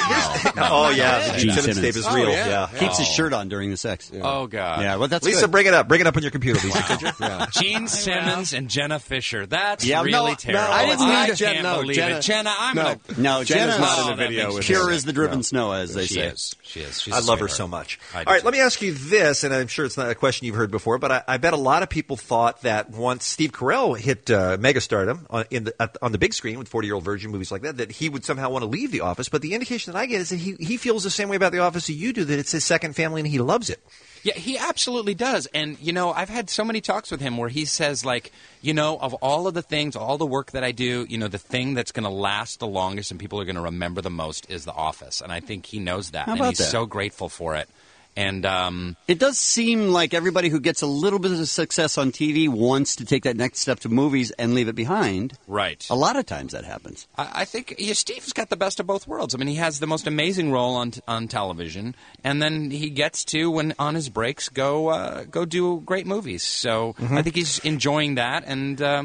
The Gene Simmons tape is real. Yeah. Keeps his shirt on during the sex. Yeah. Oh, God. Yeah, well, that's Lisa, good. bring it up. Bring it up on your computer, Lisa, could you? Yeah. Gene Simmons and Jenna Fischer. That's really terrible. No, I didn't mean I Jenna. can't believe it. Jenna, Jenna's not in the video with pure her. as the driven snow, as they say. She is. She's I love her so much. All right, let me ask you this, and I'm sure it's not a question you've heard before, but I bet a lot of people thought that once Steve Carell hit megastardom on the big screen with 40-Year-Old Virgin, movies like that he would somehow want to leave The Office. But the indication that I get is that he feels the same way about The Office as you do, that it's his second family and he loves it. Yeah, he absolutely does. And, I've had so many talks with him where he says, of all of the things, all the work that I do, the thing that's going to last the longest and people are going to remember the most is The Office. And I think he knows that. And he's so grateful for it. And it does seem like everybody who gets a little bit of success on TV wants to take that next step to movies and leave it behind. Right. A lot of times that happens. I think Steve's got the best of both worlds. I mean, he has the most amazing role on television, and then he gets to, when on his breaks, go do great movies. So I think he's enjoying that, and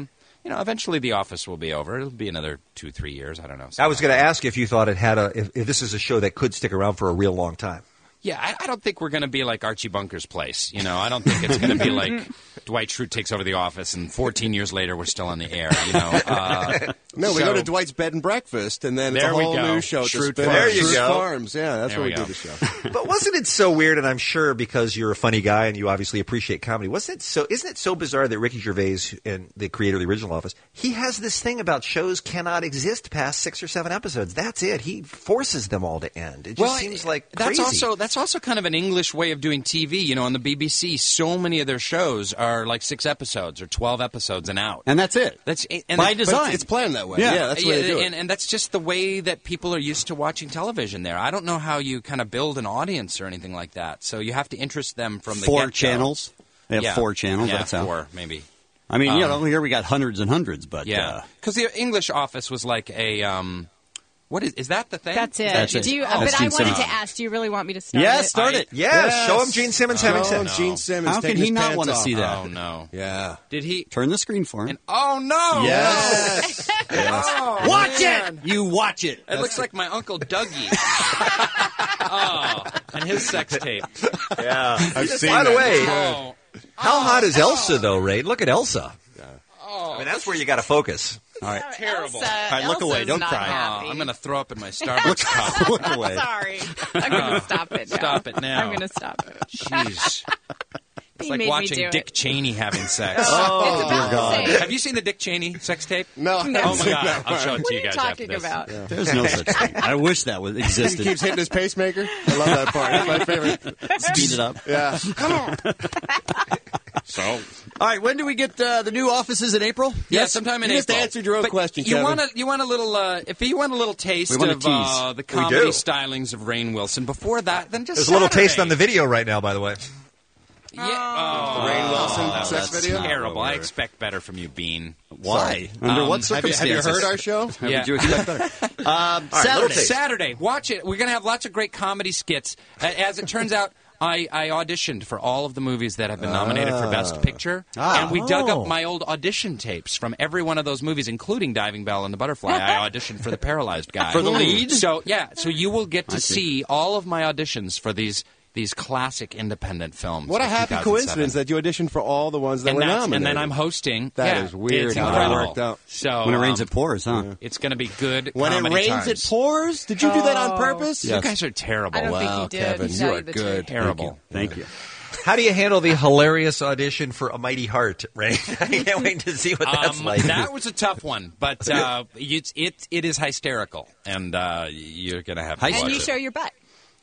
eventually The Office will be over. It'll be another 2-3 years. I don't know. I was going to ask if you thought it had if this is a show that could stick around for a real long time. Yeah, I don't think we're going to be like Archie Bunker's Place. I don't think it's going to be like Dwight Schrute takes over The Office, and 14 years later we're still on the air. No, we go to Dwight's Bed and Breakfast, and then it's a There we whole go. new show. Schrute Farms. There you go. Farms. Yeah, that's There where we we do go. the show. But wasn't it so weird? And I'm sure because you're a funny guy and you obviously appreciate comedy. Isn't it so bizarre that Ricky Gervais, and the creator of the original Office, he has this thing about shows cannot exist past 6 or 7 episodes. That's it. He forces them all to end. It just seems like crazy. That's also kind of an English way of doing TV. On the BBC, so many of their shows are like 6 episodes or 12 episodes and out. And that's it. By design. It's planned that way. Yeah, that's the way they do it. And that's just the way that people are used to watching television there. I don't know how you kind of build an audience or anything like that. So you have to interest them from the 4 get-go. channels. They have 4 channels. Yeah, that's how. 4 maybe. I mean, here we got hundreds and hundreds, but because the English Office was like a. What is that the thing? That's it. That's it. Do you, That's but I Gene wanted Simmons. to ask, do you really want me to start Yeah, it? start it. Yeah, show him Gene Simmons having sex. Gene Simmons. How can taking he his not pants want to off. see that? Oh no! Yeah. Did he turn the screen for him? Oh no! Yes. Oh, watch man. it. You watch it. It looks like my Uncle Dougie. And his sex tape. Yeah. I've seen By the that. way, how hot is Elsa, though, Ray? Look at Elsa. I mean, that's where you got to focus. All right. Terrible. Elsa, All right, look away. Elsa's Don't not cry. happy. I'm going to throw up in my Starbucks cup. Look away. Sorry. I'm going to stop it now. Stop it now. I'm going to stop it. Jeez. It's He like made me watching do Dick it. Cheney having sex. Oh, It's dear about the God. same. Have you seen the Dick Cheney sex tape? No. Oh, my God. I'll show it What to are you you guys after talking this. about? There's no such thing. I wish that was He existed. keeps hitting his pacemaker. I love that part. That's my favorite. Speed it up. Yeah. So, All right, when do we get the new offices in April? yeah, sometime in You April. just answered your own But question, You Kevin. want a little if you want a little taste We want a of tease. the comedy do. stylings of Rainn Wilson. Before that, then just There's a little Saturday. taste on the video right now, by the way. Yeah. Oh, Rainn Wilson no, sex that's video? terrible. Not I over. expect better from you, Bean. Why? Under what Have you circumstances? heard our show? How Yeah. would you expect better? little Saturday. taste. Saturday, watch it. We're going to have lots of great comedy skits. As it turns out, I auditioned for all of the movies that have been nominated for Best Picture, and we dug up my old audition tapes from every one of those movies, including Diving Bell and the Butterfly. I auditioned for the paralyzed guy. For the lead? So you will get to I see. see all of my auditions for these classic independent films. What a of happy 2007. coincidence that you auditioned for all the ones that And were that's- nominated. and then I'm hosting. That is weird It's how that incredible. worked out. So When it rains, it pours, huh? it's going to be good. When it comedy rains, times. it pours? Did you do that on purpose? You guys are terrible. I don't think Wow, he did. Kevin, to you tell are the good. truth. Terrible. Thank you. How do you handle the hilarious audition for A Mighty Heart, Ray? I can't wait to see what that's like. That was a tough one, but it is hysterical, and you're going to have to And watch you it. show your butt.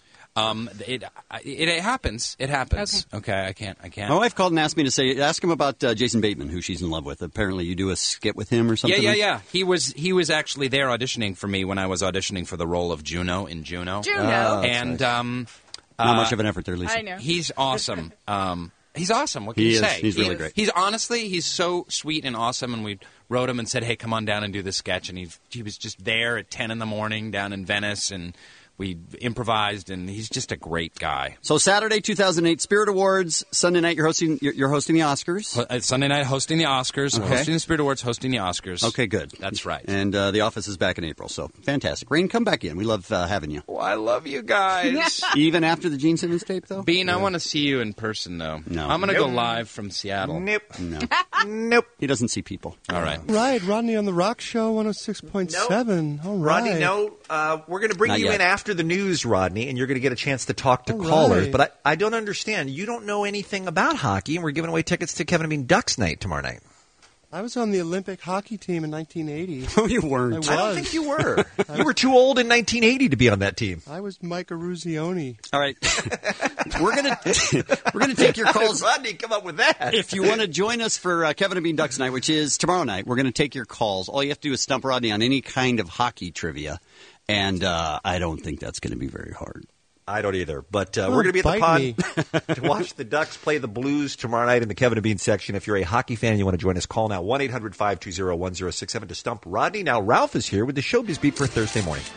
It happens. It happens. Okay, I can't. My wife called and asked me to ask him about Jason Bateman, who she's in love with. Apparently, you do a skit with him or something. Yeah. He was actually there auditioning for me when I was auditioning for the role of Juno in Juno. Juno. And Not much of an effort there, Lisa. I know. he's awesome. He's awesome. What can He you is. say? He's really great. He's so sweet and awesome. And we wrote him and said, "Hey, come on down and do this sketch." And he was just there at 10 in the morning down in Venice, and we improvised. And he's just a great guy. So Saturday, 2008 Spirit Awards. Sunday night, you're hosting the Oscars. Sunday night, hosting the Oscars, Okay. hosting the Spirit Awards, hosting the Oscars. Okay, good. That's right. And the office is back in April, so fantastic. Rainn, come back in. We love having you. Oh, I love you guys. Even after the Gene Simmons tape, though? Bean, I want to see you in person, though. No. I'm going to Nope. go live from Seattle. Nope. No. Nope. He doesn't see people. All right. Right, Rodney on the Rock Show, 106.7. All right. Rodney, no, we're going to bring Not you yet. in after the news, Rodney, and you're going to get a chance to talk to All callers. right. But I don't understand. You don't know anything about hockey, and we're giving away tickets to Kevin and Bean Ducks night tomorrow night. I was on the Olympic hockey team in 1980. No, you weren't. I don't think you were. You were too old in 1980 to be on that team. I was Mike Eruzione. All right. we're gonna take your calls. Rodney, come up with that. If you want to join us for Kevin and Bean Ducks night, which is tomorrow night, we're going to take your calls. All you have to do is stump Rodney on any kind of hockey trivia, and I don't think that's going to be very hard. I don't either. But we're going to be at the pod to watch the Ducks play the Blues tomorrow night in the Kevin and Bean section. If you're a hockey fan and you want to join us, call now 1-800-520-1067 to stump Rodney. Now, Ralph is here with the Showbiz Beat for Thursday morning.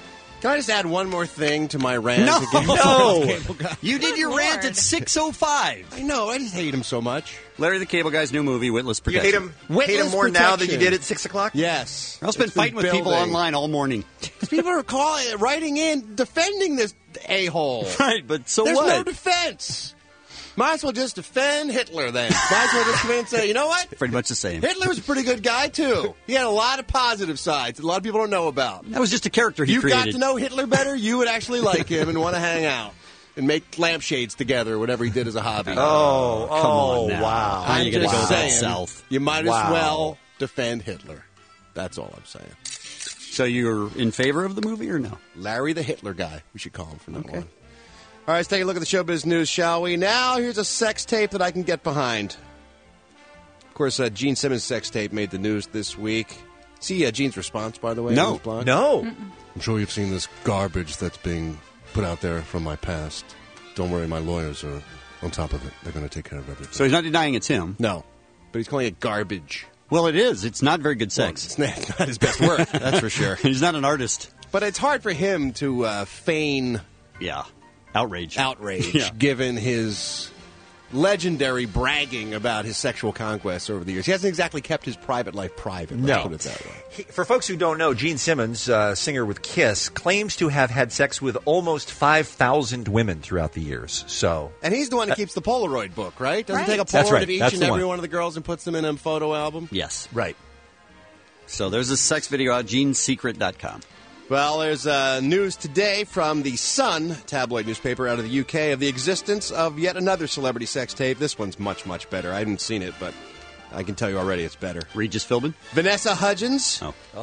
Can I just add one more thing to my rant? No! You did your rant at 6:05. I know. I just hate him so much. Larry the Cable Guy's new movie, Witless Protection. You hate him more now than you did at 6 o'clock? Yes. I've been fighting with people online all morning. People are writing in, defending this a-hole. Right, but so There's what? no defense. Might as well just defend Hitler then. Might as well just come in and say, you know what? Pretty much the same. Hitler was a pretty good guy, too. He had a lot of positive sides that a lot of people don't know about. That was just a character he created. You got to know Hitler better, you would actually like him and want to hang out and make lampshades together, whatever he did as a hobby. Come on now. Wow. Now you got to go saying, south. You might as well defend Hitler. That's all I'm saying. So you're in favor of the movie or no? Larry the Hitler guy. We should call him from now on. All right, let's take a look at the showbiz news, shall we? Now, here's a sex tape that I can get behind. Of course, Gene Simmons' sex tape made the news this week. See Gene's response, by the way? No. On his blog? No. I'm sure you've seen this garbage that's being put out there from my past. Don't worry, my lawyers are on top of it. They're going to take care of everything. So he's not denying it's him. No, but he's calling it garbage. Well, it is. It's not very good sex. Well, it's not his best work, that's for sure. He's not an artist. But it's hard for him to feign... Outrage, given his legendary bragging about his sexual conquests over the years. He hasn't exactly kept his private life private, let's put it that way. For folks who don't know, Gene Simmons, singer with Kiss, claims to have had sex with almost 5,000 women throughout the years. And he's the one who keeps the Polaroid book, right? Doesn't he take a That's Polaroid right. of each That's and the every one. one of the girls and puts them in a photo album? Yes. Right. So there's a sex video out, genesecret.com. Well, there's news today from the Sun tabloid newspaper out of the UK of the existence of yet another celebrity sex tape. This one's much, much better. I haven't seen it, but I can tell you already it's better. Regis Philbin? Vanessa Hudgens.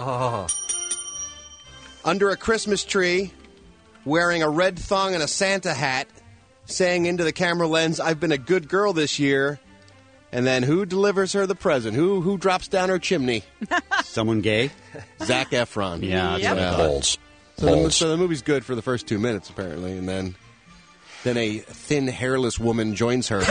Under a Christmas tree, wearing a red thong and a Santa hat, saying into the camera lens, "I've been a good girl this year." And then who delivers her the present? Who drops down her chimney? Someone gay? Zac Efron. Yeah, that's what I thought. So the movie's good for the first 2 minutes, apparently, and then a thin, hairless woman joins her.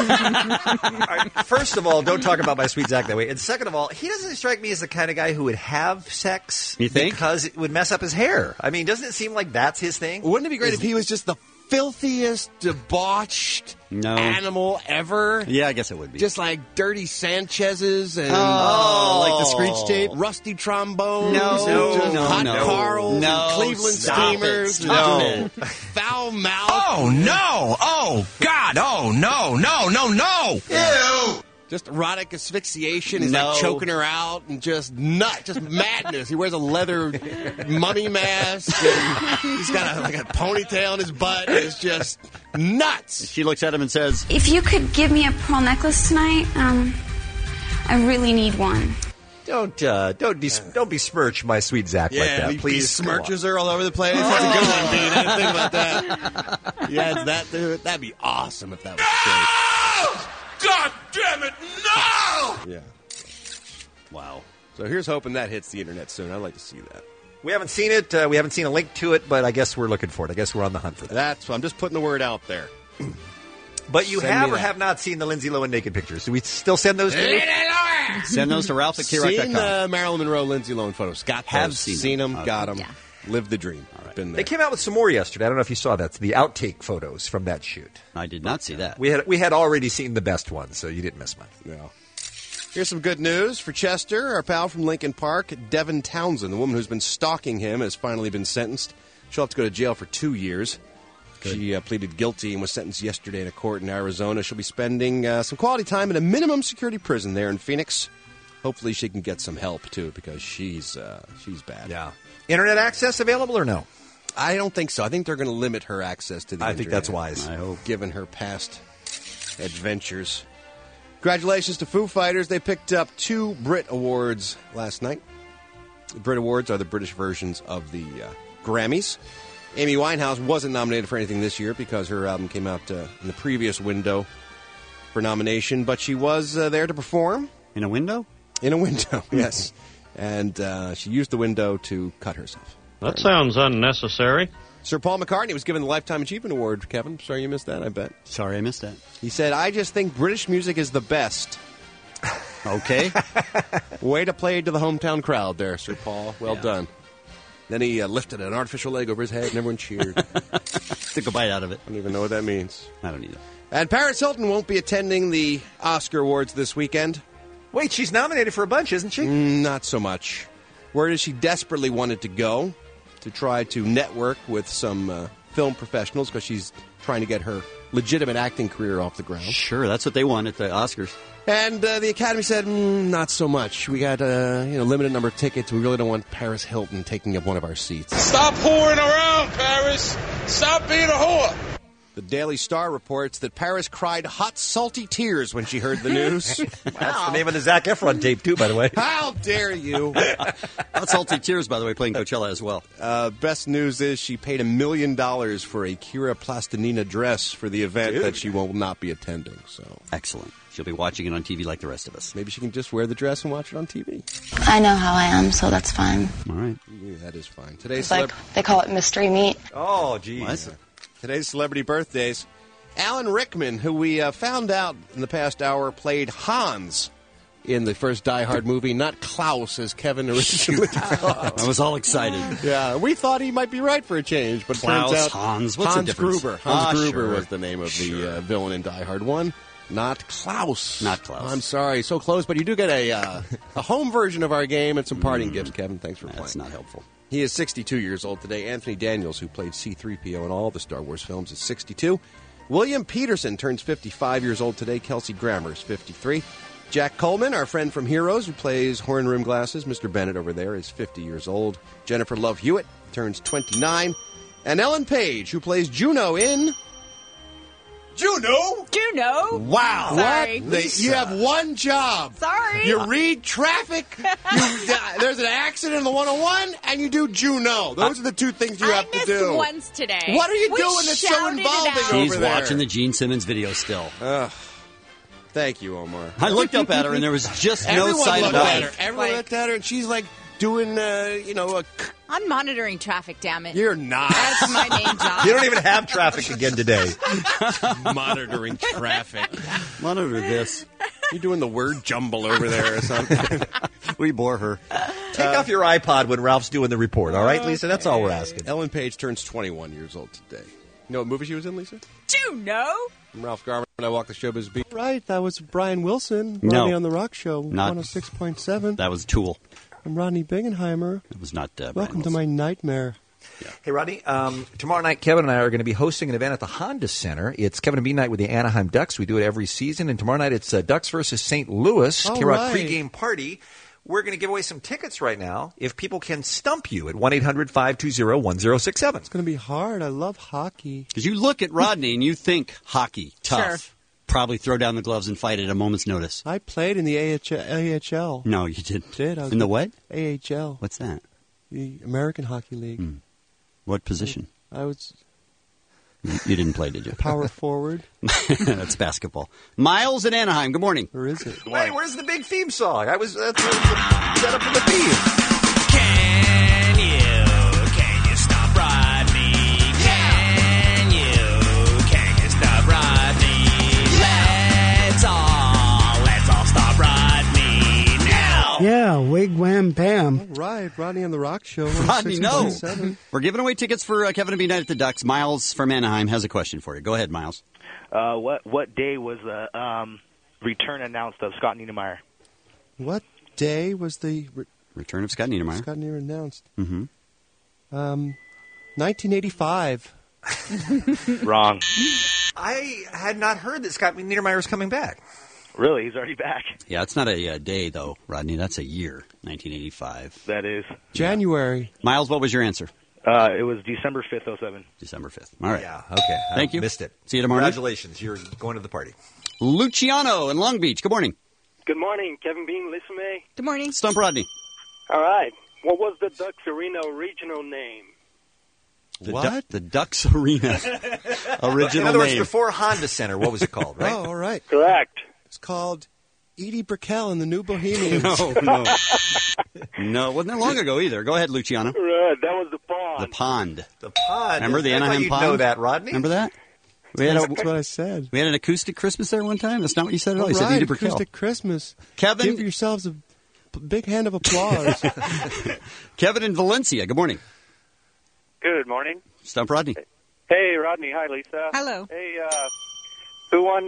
First of all, don't talk about my sweet Zach that way. And second of all, he doesn't strike me as the kind of guy who would have sex You think? because it would mess up his hair. I mean, doesn't it seem like that's his thing? Wouldn't it be great if he was just the filthiest, debauched animal ever? Yeah, I guess it would be. Just like dirty Sanchez's and like the Screech tape? Rusty trombones, No, and no, hot no. Carls, No, and Cleveland stop Steamers, it. Stop it. foul mouth. Oh, no! Oh, God! Oh, no, no, no, no! Ew! Just erotic asphyxiation. He's No. like choking her out and just madness. He wears a leather mummy mask. And he's got a ponytail in his butt. It's just nuts. She looks at him and says, If you could give me a pearl necklace tonight, I really need one. Don't besmirch my sweet Zach like that, please. He smirches her all over the place. That's a good one, Dean. I didn't think about that. He adds that to it. That'd be awesome if that was true. God damn it, no! Yeah. Wow. So here's hoping that hits the internet soon. I'd like to see that. We haven't seen it. We haven't seen a link to it, but I guess we're looking for it. I guess we're on the hunt for that. That's I'm just putting the word out there. But you Send have me or that. have not seen the Lindsay Lohan naked pictures. Do we still send those to you? send those to Ralph at Seen KROC.com. the Marilyn Monroe, Lindsay Lohan photos. Got Have those. seen them. them. Got them. Yeah. Lived the dream. Been there. They came out with some more yesterday. I don't know if you saw that. The outtake photos from that shoot. I did not see that. We had already seen the best ones, so you didn't miss mine. No. Here's some good news for Chester. Our pal from Lincoln Park, Devin Townsend, the woman who's been stalking him, has finally been sentenced. She'll have to go to jail for 2 years. Good. She pleaded guilty and was sentenced yesterday in a court in Arizona. She'll be spending some quality time in a minimum security prison there in Phoenix. Hopefully she can get some help, too, because she's bad. Yeah. Internet access available or no? I don't think so. I think they're going to limit her access to the internet. I think that's wise. I hope. Given her past adventures. Congratulations to Foo Fighters. They picked up 2 Brit Awards last night. The Brit Awards are the British versions of the Grammys. Amy Winehouse wasn't nominated for anything this year because her album came out in the previous window for nomination, but she was there to perform. In a window? In a window, yes. And she used the window to cut herself. That sounds unnecessary. Sir Paul McCartney was given the Lifetime Achievement Award, Kevin. Sorry you missed that, I bet. Sorry I missed that. He said, I just think British music is the best. Okay. Way to play to the hometown crowd there, Sir Paul. Well done. Then he lifted an artificial leg over his head, and everyone cheered. Took a bite out of it. I don't even know what that means. I don't either. And Paris Hilton won't be attending the Oscar Awards this weekend. Wait, she's nominated for a bunch, isn't she? Not so much. Word is she desperately wanted to go to try to network with some film professionals because she's trying to get her legitimate acting career off the ground. Sure, that's what they want at the Oscars. And the Academy said, not so much. We got a limited number of tickets. We really don't want Paris Hilton taking up one of our seats. Stop whoring around, Paris. Stop being a whore. The Daily Star reports that Paris cried hot, salty tears when she heard the news. That's the name of the Zac Efron tape, too, by the way. How dare you? Hot, salty tears, by the way, playing Coachella as well. Best news is she paid $1 million for a Kira Plastinina dress for the event that she will not be attending. So excellent. She'll be watching it on TV like the rest of us. Maybe she can just wear the dress and watch it on TV. I know how I am, so that's fine. All right. Yeah, that is fine. Today's It's like they call it mystery meat. Oh, geez. Today's celebrity birthdays. Alan Rickman, who we found out in the past hour played Hans in the first Die Hard movie, not Klaus as Kevin originally thought. I was all excited. Yeah, we thought he might be right for a change, but Klaus, it turns out Hans, what's the difference? Gruber. Hans Gruber sure. was the name of the villain in Die Hard 1. Not Klaus. Not Klaus. I'm sorry, so close, but you do get a home version of our game and some parting gifts, Kevin. Thanks for playing. That's not helpful. He is 62 years old today. Anthony Daniels, who played C-3PO in all the Star Wars films, is 62. William Peterson turns 55 years old today. Kelsey Grammer is 53. Jack Coleman, our friend from Heroes, who plays Horn Rim Glasses, Mr. Bennett over there, is 50 years old. Jennifer Love Hewitt turns 29. And Ellen Page, who plays Juno in... Juno? Wow. Sorry. What? You have one job. Sorry. You read traffic, there's an accident in the 101, and you do Juno. Those are the two things you have to do. I missed once today. What are you We doing that's so shouted it involving out. over She's there? watching the Gene Simmons video still. Thank you, Omar. I looked up at her, and there was just no Everyone sign of looked at her. life. Everyone looked at her, and she's like doing, I'm monitoring traffic, damn it. You're not. That's my main job. You don't even have traffic again today. Monitoring traffic. Monitor this. You're doing the word jumble over there or something. We bore her. Take off your iPod when Ralph's doing the report, all right, Lisa? That's all we're asking. Ellen Page turns 21 years old today. You know what movie she was in, Lisa? Juno? I'm Ralph Garman. I walk the showbiz beat. Right, that was Brian Wilson. No. Rodney on the Rock Show, Not- 106.7. That was Tool. I'm Rodney Bingenheimer. It was not Brian Welcome to Wilson. my nightmare. Hey, Rodney, tomorrow night, Kevin and I are going to be hosting an event at the Honda Center. It's Kevin and Bean night with the Anaheim Ducks. We do it every season. And tomorrow night, it's Ducks versus St. Louis. All K-Rock right. pregame party. We're going to give away some tickets right now if people can stump you at 1-800-520-1067. It's going to be hard. I love hockey. Because you look at Rodney and you think hockey, tough. Sure. Probably throw down the gloves and fight at a moment's notice. I played in the AHL. No, you didn't. I was In the what? AHL, What's that? the American Hockey League. What position? I was You didn't play, did you? power forward. That's basketball. Miles in Anaheim. Good morning. Or is it? Wait, where's the big theme song? That's the setup for the theme. Can you stop Rodney? Can you stop Rodney? Let's all stop Rodney now. Yeah, wig, wham, bam. All right, Rodney on the Rock Show. Rodney, no. 106.7. We're giving away tickets for Kevin and B Night at the Ducks. Miles from Anaheim has a question for you. Go ahead, Miles. What day was the return announced of Scott Niedermayer? What day was the Return of Scott Niedermayer. Scott Niedermayer announced? Mm-hmm. 1985. Wrong. I had not heard that Scott Niedermayer was coming back. Really? He's already back. Yeah, it's not a day, though, Rodney. That's a year, 1985. That is. January. Miles, what was your answer? It was December 5th, 07. December 5th. All right. Yeah, okay. Thank you. Missed it. See you tomorrow night. Congratulations. You're going to the party. Luciano in Long Beach. Good morning. Good morning, Kevin Bean, Lisa May. Good morning. Stump Rodney. All right. What was the Ducks Arena original name? What? The Ducks Arena. Original In other words, name. before Honda Center, what was it called, right? Oh, all right. Correct. It's called Edie Brickell and the New Bohemians. No. No, wasn't that long ago either. Go ahead, Luciano. Right, that was the pond. The pond. The pond. Remember the I thought Anaheim you'd pond? know that, Rodney. Remember that? We had, That's what I said. we had an acoustic Christmas there one time. That's not what you said at all. All You said right, Edie Brickell. acoustic Christmas. Kevin- Give yourselves a big hand of applause. Kevin in Valencia. Good morning. Good morning. Stump Rodney. Hey, Rodney. Hi, Lisa. Hello. Hey, who won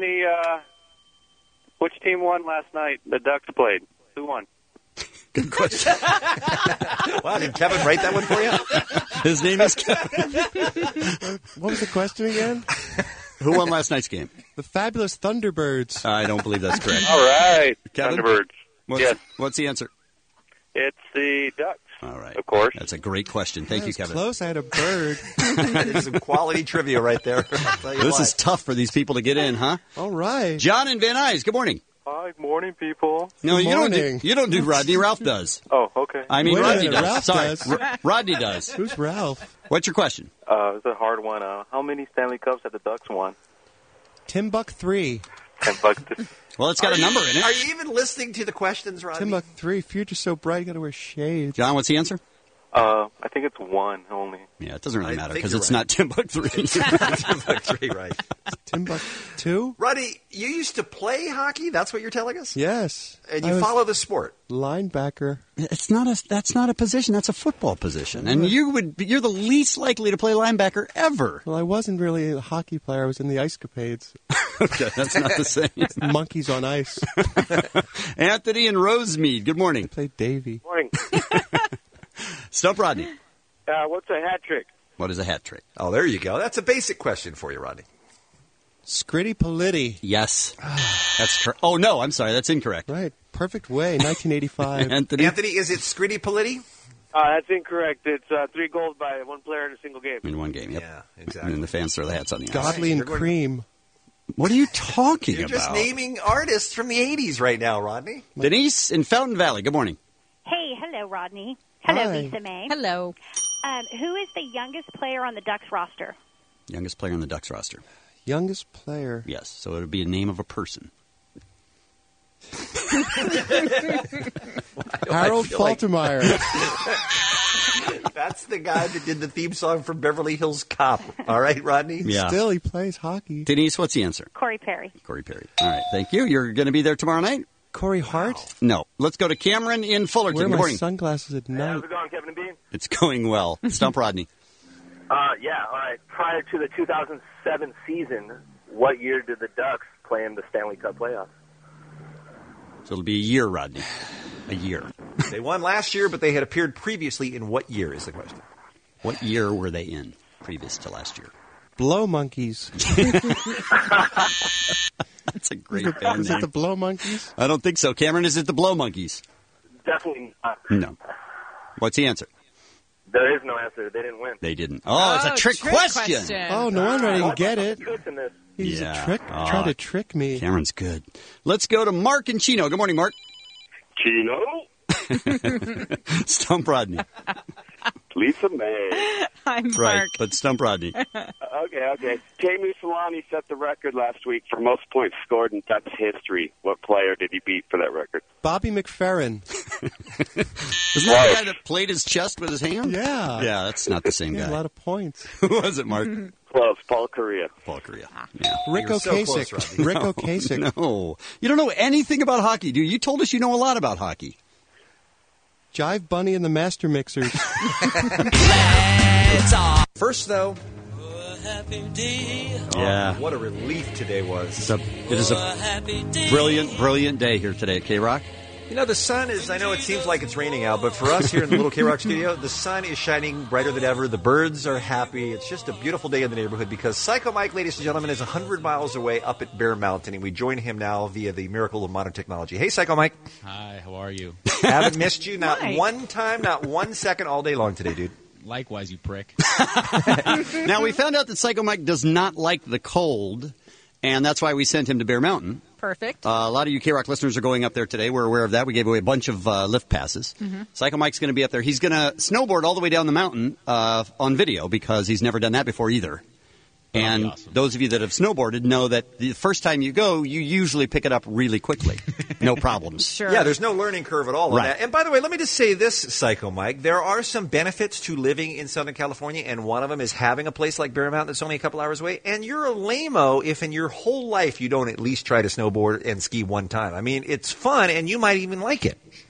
which team won last night? The Ducks played. Who won? Good question. Wow, did Kevin write that one for you? His name is Kevin. What was the question again? Who won last night's game? The fabulous Thunderbirds. I don't believe that's correct. All right. Kevin? Thunderbirds. Yes. What's the answer? It's the Ducks. All right. Of course. That's a great question. Thank you, Kevin. Close. I had a bird. There's some quality trivia right there. This is tough for these people to get in, huh? All right. John and Van Nuys, good morning. Hi, morning, people. No, Good you don't morning. do. You don't do Rodney. Ralph does. Oh, okay. I mean, Wait a Rodney minute, does. Ralph Sorry, does. Rodney does. Who's Ralph? What's your question? It's a hard one. How many Stanley Cups have the Ducks won? Timbuk 3. Well, it's got a number in it. Are you even listening to the questions, Rodney? Timbuk 3. Future's so bright, you got to wear shades. John, what's the answer? I think it's one only. Yeah, it doesn't really matter think because you're it's right. not Timbuk 3. Timbuk 3, right. Timbuk 2? Rodney, you used to play hockey? That's what you're telling us? Yes. And I you was follow the sport? linebacker. That's not a position. That's a football position, and you're the least likely to play linebacker ever. Well, I wasn't really a hockey player. I was in the Ice Capades. Okay, that's not the same. Monkeys on ice. Anthony and Rosemead, good morning. I played Davy. Morning. Stump Rodney. What's a hat trick? What is a hat trick? Oh, there you go. That's a basic question for you, Rodney. Scritty Politti. Yes. That's correct. Oh, no, I'm sorry. That's incorrect. Right. Perfect way. 1985. Anthony? Anthony, is it Scritty Politti? That's incorrect. It's 3 goals by one player in a single game. In one game, yep. Yeah, And exactly. then the fans throw the hats on the ice. Godley and You're going- Cream. What are you talking You're about? just naming artists from the 80s right now, Rodney. Denise in Fountain Valley, good morning. Hey, hello, Rodney. Hello, Hi. Lisa May. Hello. Who is the youngest player on the Ducks roster? Youngest player on the Ducks roster. Youngest player. Yes, so it would be a name of a person. Harold Faltermeyer. That's the guy that did the theme song for Beverly Hills Cop. All right, Rodney? Yeah. Still, he plays hockey. Denise, what's the answer? Corey Perry. Corey Perry. All right, thank you. You're going to be there tomorrow night? Corey Hart. No. Let's go to Cameron in Fullerton. Wear Good my morning. sunglasses at night. How's it going, Kevin and Bean? It's going well. Stump Rodney. Yeah, all right. Prior to the 2007 season, what year did the Ducks play in the Stanley Cup playoffs? So it'll be a year, Rodney. A year. They won last year, but they had appeared previously in what year is the question? What year were they in previous to last year? Blow Monkeys. That's a great band Is name. it the Blow Monkeys? I don't think so. Cameron, is it the Blow Monkeys? Definitely not. No. What's the answer? There is no answer. They didn't win. They didn't. Oh, it's a trick question. Oh, no wonder I didn't get it. In this. He's Yeah. a trick. Oh. Trying to trick me. Cameron's good. Let's go to Mark and Chino. Good morning, Mark. Chino? Stump Rodney. Lisa May. I'm Mark. Right, but Stump Rodney. Okay. Jamie Solani set the record last week for most points scored in Ducks history. What player did he beat for that record? Bobby McFerrin. Isn't that the guy that played his chest with his hand? Yeah. Yeah, that's not the same He had guy. a lot of points. Who was it, Mark? Close. Paul Correa. Paul Correa. Yeah. Rick You were so close, Ocasek. Rodney. Rick Ocasek. No. You don't know anything about hockey, do you? You told us you know a lot about hockey. Jive Bunny and the Master Mixers. First, though, Yeah. what a relief today was. It is a brilliant, brilliant day here today at K-Rock. You know, the sun is, I know it seems like it's raining out, but for us here in the little K-Rock studio, the sun is shining brighter than ever. The birds are happy. It's just a beautiful day in the neighborhood because Psycho Mike, ladies and gentlemen, is 100 miles away up at Bear Mountain, and we join him now via the miracle of modern technology. Hey, Psycho Mike. Hi, how are you? Haven't missed you not Hi. one time, not 1 second all day long today, dude. Likewise, you prick. Now, we found out that Psycho Mike does not like the cold, and that's why we sent him to Bear Mountain. Perfect. A lot of you K-Rock listeners are going up there today. We're aware of that. We gave away a bunch of lift passes. Mm-hmm. Psycho Mike's going to be up there. He's going to snowboard all the way down the mountain on video because he's never done that before either. And awesome. those of you that have snowboarded know that the first time you go, you usually pick it up really quickly. No problems. Sure. Yeah, there's no learning curve at all on Right. that. And by the way, let me just say this, Psycho Mike. There are some benefits to living in Southern California, and one of them is having a place like Bear Mountain that's only a couple hours away. And you're a lame-o if in your whole life you don't at least try to snowboard and ski one time. I mean, it's fun, and you might even like it.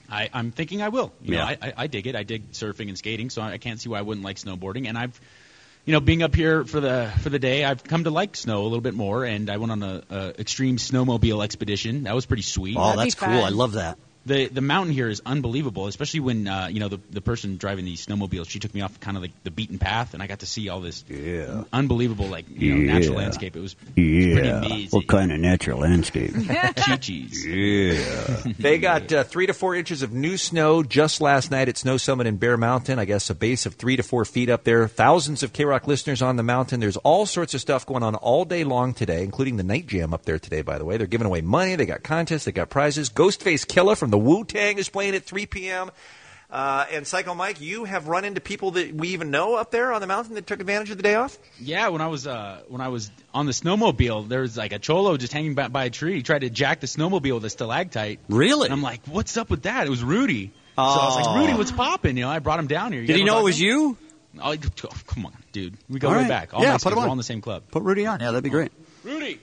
I'm thinking I will. You Yeah. know, I dig it. I dig surfing and skating, so I can't see why I wouldn't like snowboarding. And I've, you know, being up here for the day, I've come to like snow a little bit more. And I went on a extreme snowmobile expedition. That was pretty sweet. Oh, that's cool. I love that. The mountain here is unbelievable, especially when you know the person driving these snowmobiles. She took me off kind of like the beaten path, and I got to see all this unbelievable natural landscape. It was pretty amazing. What kind of natural landscape? Chi-Chis. Yeah. They got 3 to 4 inches of new snow just last night at Snow Summit in Bear Mountain. I guess a base of 3 to 4 feet up there. Thousands of K-Rock listeners on the mountain. There's all sorts of stuff going on all day long today, including the Night Jam up there today, by the way. They're giving away money. They got contests. They got prizes. Ghostface Killah from the Wu-Tang is playing at 3 p.m. And Psycho Mike, you have run into people that we even know up there on the mountain that took advantage of the day off? Yeah, when I was on the snowmobile, there was like a cholo just hanging by a tree. He tried to jack the snowmobile with a stalactite. Really? And I'm like, what's up with that? It was Rudy. So I was like, Rudy, what's popping? You know, I brought him down here. Did he know it was you? Oh, come on, dude. We go All way right. back. All Yeah, Mexicans, put him on. we're all in the same club. Put Rudy on. Yeah, that'd be great. Rudy.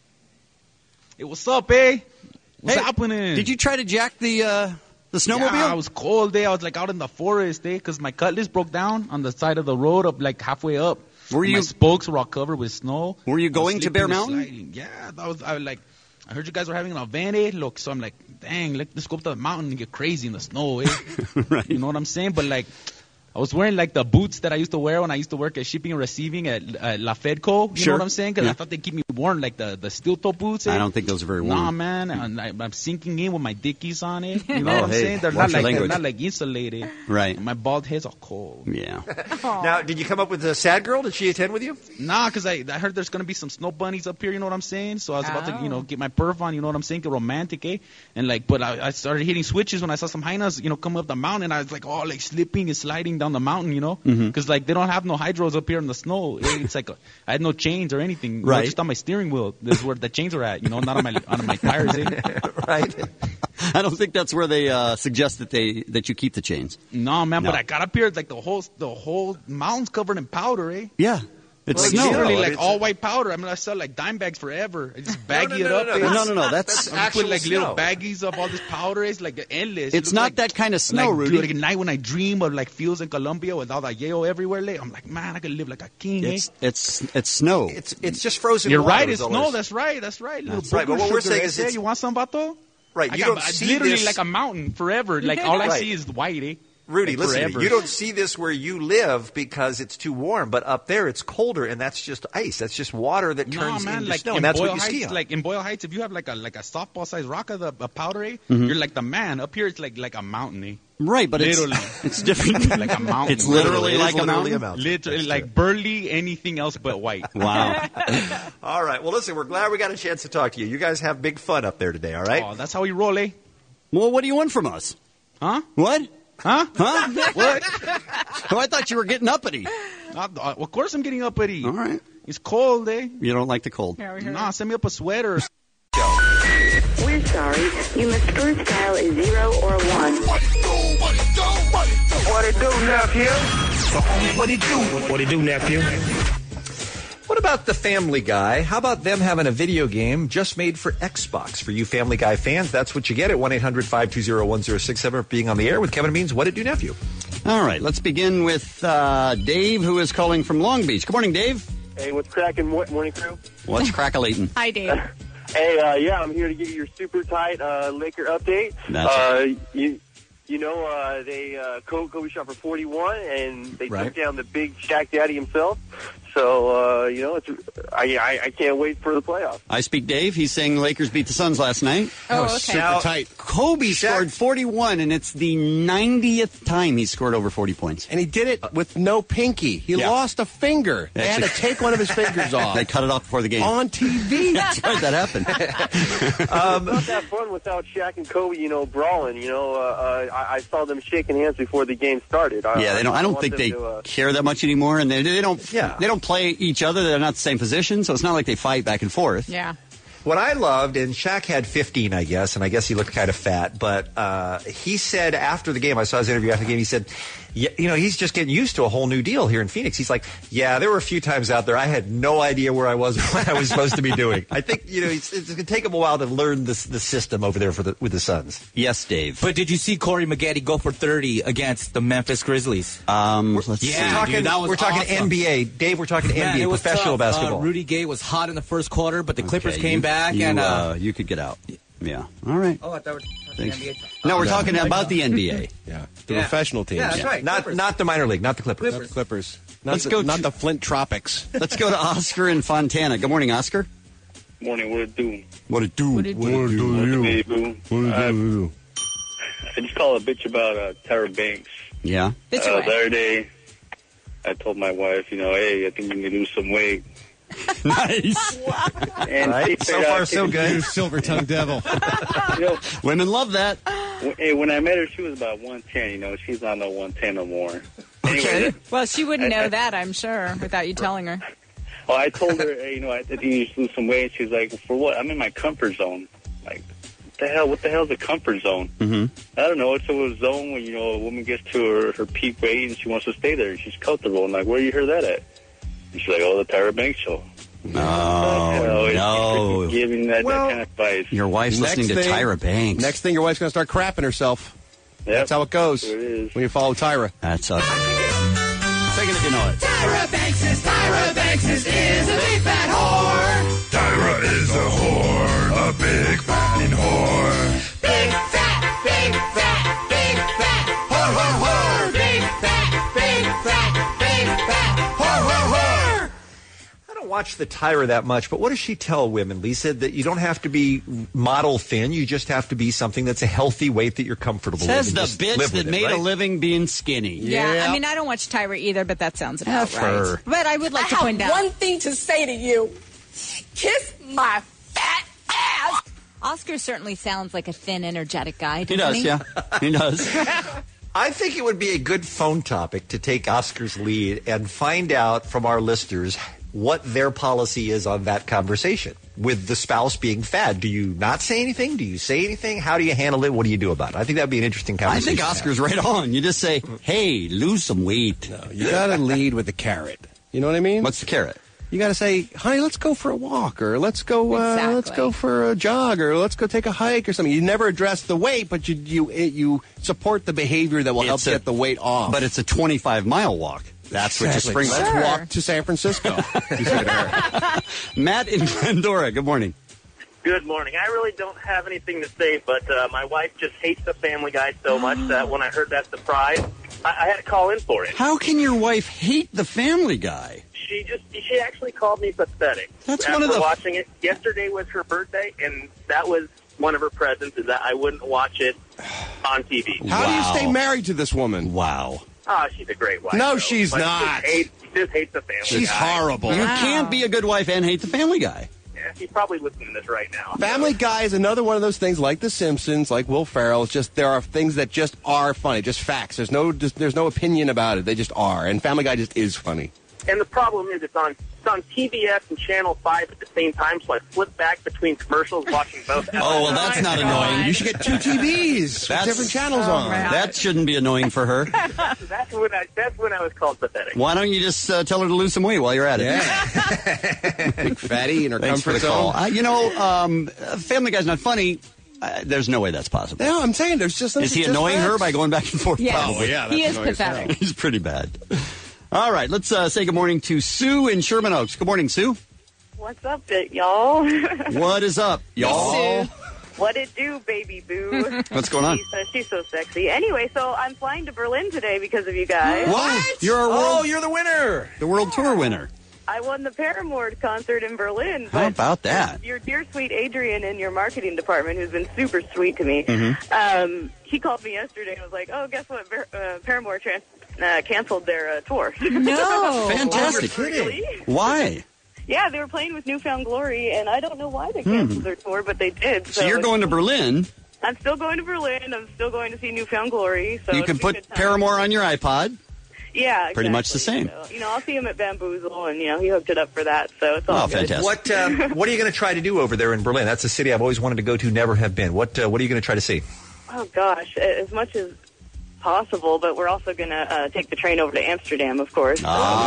Hey, what's up, eh? What's happening? Did you try to jack the snowmobile? Yeah, it was cold day. I was like out in the forest, because my cutlass broke down on the side of the road up like halfway up. My spokes were all covered with snow. Were you going to Bear Mountain? Sliding. Yeah, I heard you guys were having an event, eh? Look, so I'm like, dang, let's go up to the mountain and get crazy in the snow, eh? Right. You know what I'm saying? But like, I was wearing like the boots that I used to wear when I used to work at shipping and receiving at La Fedco. You know what I'm saying? Because I thought they'd keep me warm, like the steel toe boots. Eh? I don't think those are very warm. Nah, man. I'm sinking in with my dickies on it. You know Oh, what I'm hey, saying? They're watch not your like language. insulated. Right. And my bald head's all cold. Yeah. Now, did you come up with a sad girl? Did she attend with you? Nah, because I heard there's going to be some snow bunnies up here, you know what I'm saying? So I was about to, get my perf on, you know what I'm saying? Get romantic, eh? And like, but I started hitting switches when I saw some hyenas, coming up the mountain. I was like, like slipping and sliding down the mountain, you know? Because like they don't have no hydros up here in the snow. It's like I had no chains or anything. Right. Just on my steering wheel. This is where the chains are at, not on my tires, eh? Right. I don't think that's where they suggest that you keep the chains. No, man, but I got up here, it's like the whole mountain's covered in powder, eh? Yeah. It's like snow. literally No, like it's all white powder. I mean, I sell like dime bags forever. I just baggy it up. No. That's I actual put like snow. little baggies of all this powder. It's like endless. It's not that kind of snow, Rudy. Dude, like at night when I dream of like fields in Colombia with all that yellow everywhere, I'm like, man, I could live like a king. It's snow. It's just frozen You're water. right. It's snow. That's right. That's right. That's right. But what we're saying is, you want some, Bato? Right. You don't see literally this like a mountain forever. Like all I Right. see is white, eh? Rudy, Like listen, forever. you don't see this where you live because it's too warm, but up there it's colder, and that's just ice. That's just water that turns into like snow, in and that's Boyle what you Heights, ski on. Like in Boyle Heights, if you have like a softball-sized rock of a powder, Mhm. you're like the man. Up here, it's like a mountain, eh? Right, but literally, it's different. like a mountain. It's literally like a literally mountain. Literally, like burly, anything else but white. Wow. All right. Well, listen, we're glad we got a chance to talk to you. You guys have big fun up there today, all right? Oh, that's how we roll, eh? Well, what do you want from us? Huh? What? Huh? Huh? What? Oh, I thought you were getting uppity. Of course I'm getting uppity. All right. It's cold, eh? You don't like the cold. Nah, send me up a sweater. We're sorry. You must first dial a 0 or a 1. What it do, nephew? What it do, nephew? What about the Family Guy? How about them having a video game just made for Xbox? For you Family Guy fans, that's what you get at 1-800-520-1067 for being on the air with Kevin and Beans. What it do, nephew? All right, let's begin with Dave, who is calling from Long Beach. Good morning, Dave. Hey, what's cracking, morning crew? What's crackalating? Hi, Dave. Hey, yeah, I'm here to give you your super tight Laker update. Kobe shot for 41, and they took down the big Shaq Daddy himself. So, I can't wait for the playoffs. I speak Dave. He's saying the Lakers beat the Suns last night. Oh, okay. Super tight. Kobe scored 41, and it's the 90th time he scored over 40 points. And he did it with no pinky. He lost a finger. They had to take one of his fingers off. They cut it off before the game. On TV. That's right, that happened. It's not that fun without Shaq and Kobe, brawling. I saw them shaking hands before the game started. I don't think they care that much anymore, and they don't. They don't play each other. They're not the same position, so it's not like they fight back and forth. Yeah. What I loved, and Shaq had 15, I guess, and I guess he looked kind of fat, but he said after the game, I saw his interview after the game, he said, yeah, he's just getting used to a whole new deal here in Phoenix. He's like, yeah, there were a few times out there I had no idea where I was or what I was supposed to be doing. I think, it's going to take him a while to learn the system over there with the Suns. Yes, Dave. But did you see Corey Maggette go for 30 against the Memphis Grizzlies? Let's see. We're talking NBA. Dave, we're talking NBA, it was professional tough. basketball. Rudy Gay was hot in the first quarter, but the Clippers came back and you could get out. Yeah. All right. Oh, I thought we were talking NBA. No, we're talking about the NBA. Yeah. The professional teams. Yeah, that's right. Not the minor league, not the Clippers. Not the Clippers. Let's go not the Flint Tropics. Let's go to Oscar in Fontana. Good morning, Oscar. Morning. What it do? What it do? What it do? I just called a bitch about Tyra Banks. Yeah. The other day, I told my wife, hey, I think you need to lose some weight. Nice. And right. So far, so good. You silver-tongued devil. Women love that. When I met her, she was about 110. She's not no 110 no more. Anyway, well, she wouldn't know that, I'm sure, without you telling her. Well, I told her, I think you need to lose some weight. She's like, for what? I'm in my comfort zone. Like, what the hell is a comfort zone? Mm-hmm. I don't know. It's a zone when, a woman gets to her peak weight and she wants to stay there. And she's comfortable. I'm like, where do you hear that at? And she's like, the Tyra Banks show. No. Giving that kind of advice. Your wife's listening to Tyra Banks. Next thing, your wife's going to start crapping herself. Yep. That's how it goes It is. when you follow Tyra. That's us. Second if you know it. Tyra Banks is a big fat whore. Tyra is a whore, a big fat whore. Big fat, big fat, big fat, whore, whore, whore. Big fat, big fat, big fat, whore, whore, whore. I don't watch the Tyra that much, but what does she tell women, Lisa? That you don't have to be model thin, you just have to be something that's a healthy weight that you're comfortable Says with. the bitch that made a living being skinny. Yeah, I mean, I don't watch Tyra either, but that sounds about right. But I would like to point out one thing to say to you. Kiss my fat ass. Oscar certainly sounds like a thin, energetic guy, He doesn't does, he? yeah. He does. I think it would be a good phone topic to take Oscar's lead and find out from our listeners what their policy is on that conversation with the spouse being fat. Do you not say anything? Do you say anything? How do you handle it? What do you do about it? I think that would be an interesting conversation. I think Oscar's right on. You just say, hey, lose some weight. No, you got to lead with the carrot. You know what I mean? What's the carrot? You got to say, honey, let's go for a walk, or let's go for a jog, or let's go take a hike, or something. You never address the weight, but you support the behavior that will help get the weight off. But it's a 25-mile walk. That's what you spring. Let's walk to San Francisco. You say to her. Matt in Glendora, good morning. Good morning. I really don't have anything to say, but my wife just hates the Family Guy so much that when I heard that surprise, I had to call in for it. How can your wife hate the Family Guy? She actually called me pathetic. That's after one of the watching it. Yesterday was her birthday, and that was one of her presents, is that I wouldn't watch it on TV. How do you stay married to this woman? Wow. Oh, she's a great wife. No, though. she's But not. She just hates the Family Guy. She's horrible. You can't be a good wife and hate the Family Guy. Yeah, she's probably listening to this right now. Family Guy is another one of those things, like The Simpsons, like Will Ferrell. It's just there are things that just are funny, just facts. There's no opinion about it. They just are, and Family Guy just is funny. And the problem is it's on TBS and Channel 5 at the same time, so I flip back between commercials watching both. Oh, well, that's not annoying. You should get two TVs with different channels on. That shouldn't be annoying for her. That's when I was called pathetic. Why don't you just tell her to lose some weight while you're at it? Yeah. Big fatty in her Thanks comfort for the call. zone. Family Guy's not funny. There's no way that's possible. No, I'm saying there's just... Is he annoying her by going back and forth? Yes. Probably. Yeah, He is pathetic. He's pretty bad. All right, let's say good morning to Sue in Sherman Oaks. Good morning, Sue. What's up, y'all? What is up, y'all? What it do, baby boo? What's going on? She's so sexy. Anyway, so I'm flying to Berlin today because of you guys. What? You're the winner. The World Tour winner. I won the Paramore concert in Berlin. How about that? Your dear sweet Adrian in your marketing department, who's been super sweet to me, he called me yesterday and was like, oh, guess what? Paramore canceled their tour. No. Fantastic. Really? Why? Yeah, they were playing with Newfound Glory, and I don't know why they canceled their tour, but they did. So you're going to Berlin. I'm still going to Berlin. I'm still going to see Newfound Glory. So You can put Paramore on your iPod. Yeah, exactly. Pretty much the same. So, I'll see him at Bamboozle, and he hooked it up for that, so it's all good. Fantastic. What are you going to try to do over there in Berlin? That's a city I've always wanted to go to, never have been. What are you going to try to see? Oh gosh, as much as possible, but we're also going to take the train over to Amsterdam, of course.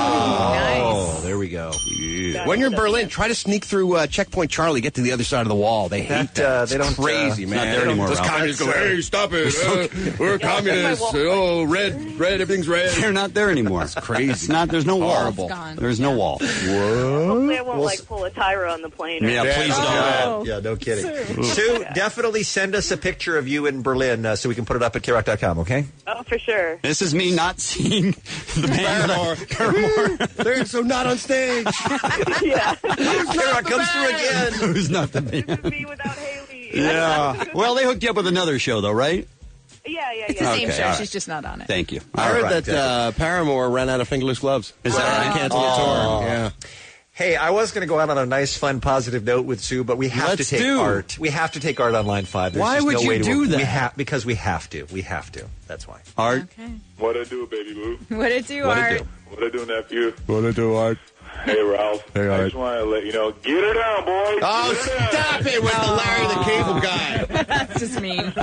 Oh, there we go. Yeah. When you're in Berlin, try to sneak through Checkpoint Charlie, get to the other side of the wall. They hate that. They don't crazy, man. Not there anymore. Those communists go, hey, stop it. We're communists. Oh, red, everything's red. They're not there anymore. It's crazy. It's not. There's no wall. Horrible. There's no wall. Hopefully I won't pull a Tyra on the plane. Yeah, please don't. Yeah, no kidding. Sue, definitely send us a picture of you in Berlin so we can put it up at KROC.com, okay? Oh, for sure. This is me not seeing the band. Paramore. They're so not on stage. Yeah. KROC comes through again. Who's not the band? This is me without Haley. Yeah. Well, they hooked you up with another show, though, right? Yeah. It's the same Okay, show. all right. She's just not on it. Thank you. I heard that Paramore ran out of fingerless gloves. Is that right? Canceled the tour. Yeah. Hey, I was going to go out on a nice, fun, positive note with Sue, but we have to take Art. We have to take Art on line 5. There's Why just would no you way do to, that? Because we have to. We have to. That's why. Art? Okay. What it do, baby boo? What it do, What Art? it do? What it do, nephew? What it do, Art? Hey, Ralph. Hey, I Art. just want to let you know, get her down, boys. Oh, stop it with the Larry the Cable Guy. That's just mean.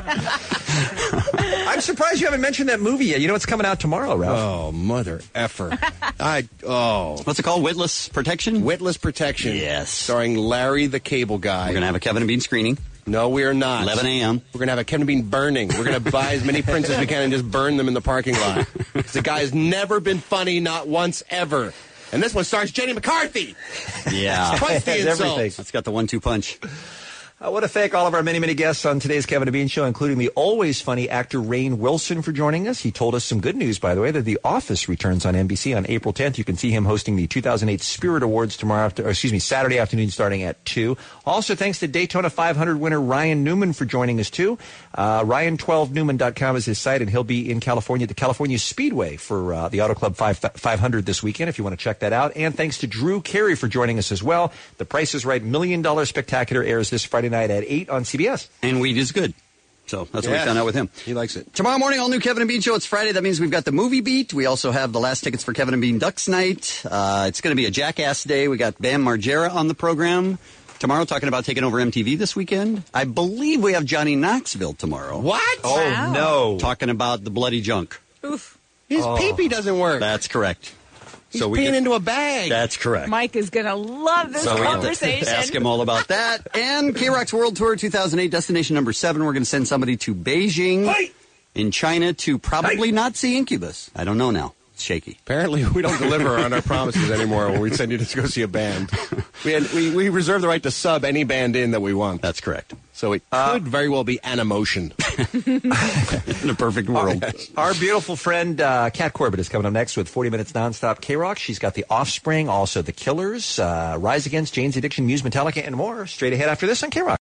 I'm surprised you haven't mentioned that movie yet. You know it's coming out tomorrow, Ralph. Oh, mother effer. What's it called? Witless Protection? Witless Protection. Yes. Starring Larry the Cable Guy. We're going to have a Kevin and Bean screening. No, we are not. 11 a.m. We're going to have a Kevin Bean burning. We're going to buy as many prints as we can and just burn them in the parking lot. Because the guy has never been funny, not once ever. And this one stars Jenny McCarthy. Yeah. Twice the insult. Everything. It's got the 1-2 punch. I want to thank all of our many, many guests on today's Kevin and Bean Show, including the always funny actor Rainn Wilson for joining us. He told us some good news, by the way, that The Office returns on NBC on April 10th. You can see him hosting the 2008 Spirit Awards Saturday afternoon starting at 2. Also, thanks to Daytona 500 winner Ryan Newman for joining us, too. Ryan12Newman.com is his site, and he'll be in California at the California Speedway for the Auto Club 500 this weekend, if you want to check that out. And thanks to Drew Carey for joining us as well. The Price is Right $1 Million Spectacular airs this Friday night at 8 on CBS. And weed is good. So that's what we found out with him. He likes it. Tomorrow morning, all new Kevin and Bean Show. It's Friday. That means we've got the movie beat. We also have the last tickets for Kevin and Bean Ducks Night. It's going to be a Jackass day. We got Bam Margera on the program tomorrow, talking about taking over MTV this weekend. I believe we have Johnny Knoxville tomorrow. What? Oh, Wow. no. Talking about the bloody junk. Oof. His pee-pee doesn't work. That's correct. He's peeing into a bag. That's correct. Mike is going to love this So we have to conversation. ask him all about that. And K-Rock's World Tour 2008, destination number 7. We're going to send somebody to Beijing in China to probably not see Incubus. I don't know now. It's shaky. Apparently, we don't deliver on our promises anymore when we send you to go see a band. We reserve the right to sub any band in that we want. That's correct. So it could very well be Animotion. In a perfect world. Our beautiful friend Kat Corbett is coming up next with 40 Minutes Nonstop K-Rock. She's got The Offspring, also The Killers, Rise Against, Jane's Addiction, Muse, Metallica, and more. Straight ahead after this on K-Rock.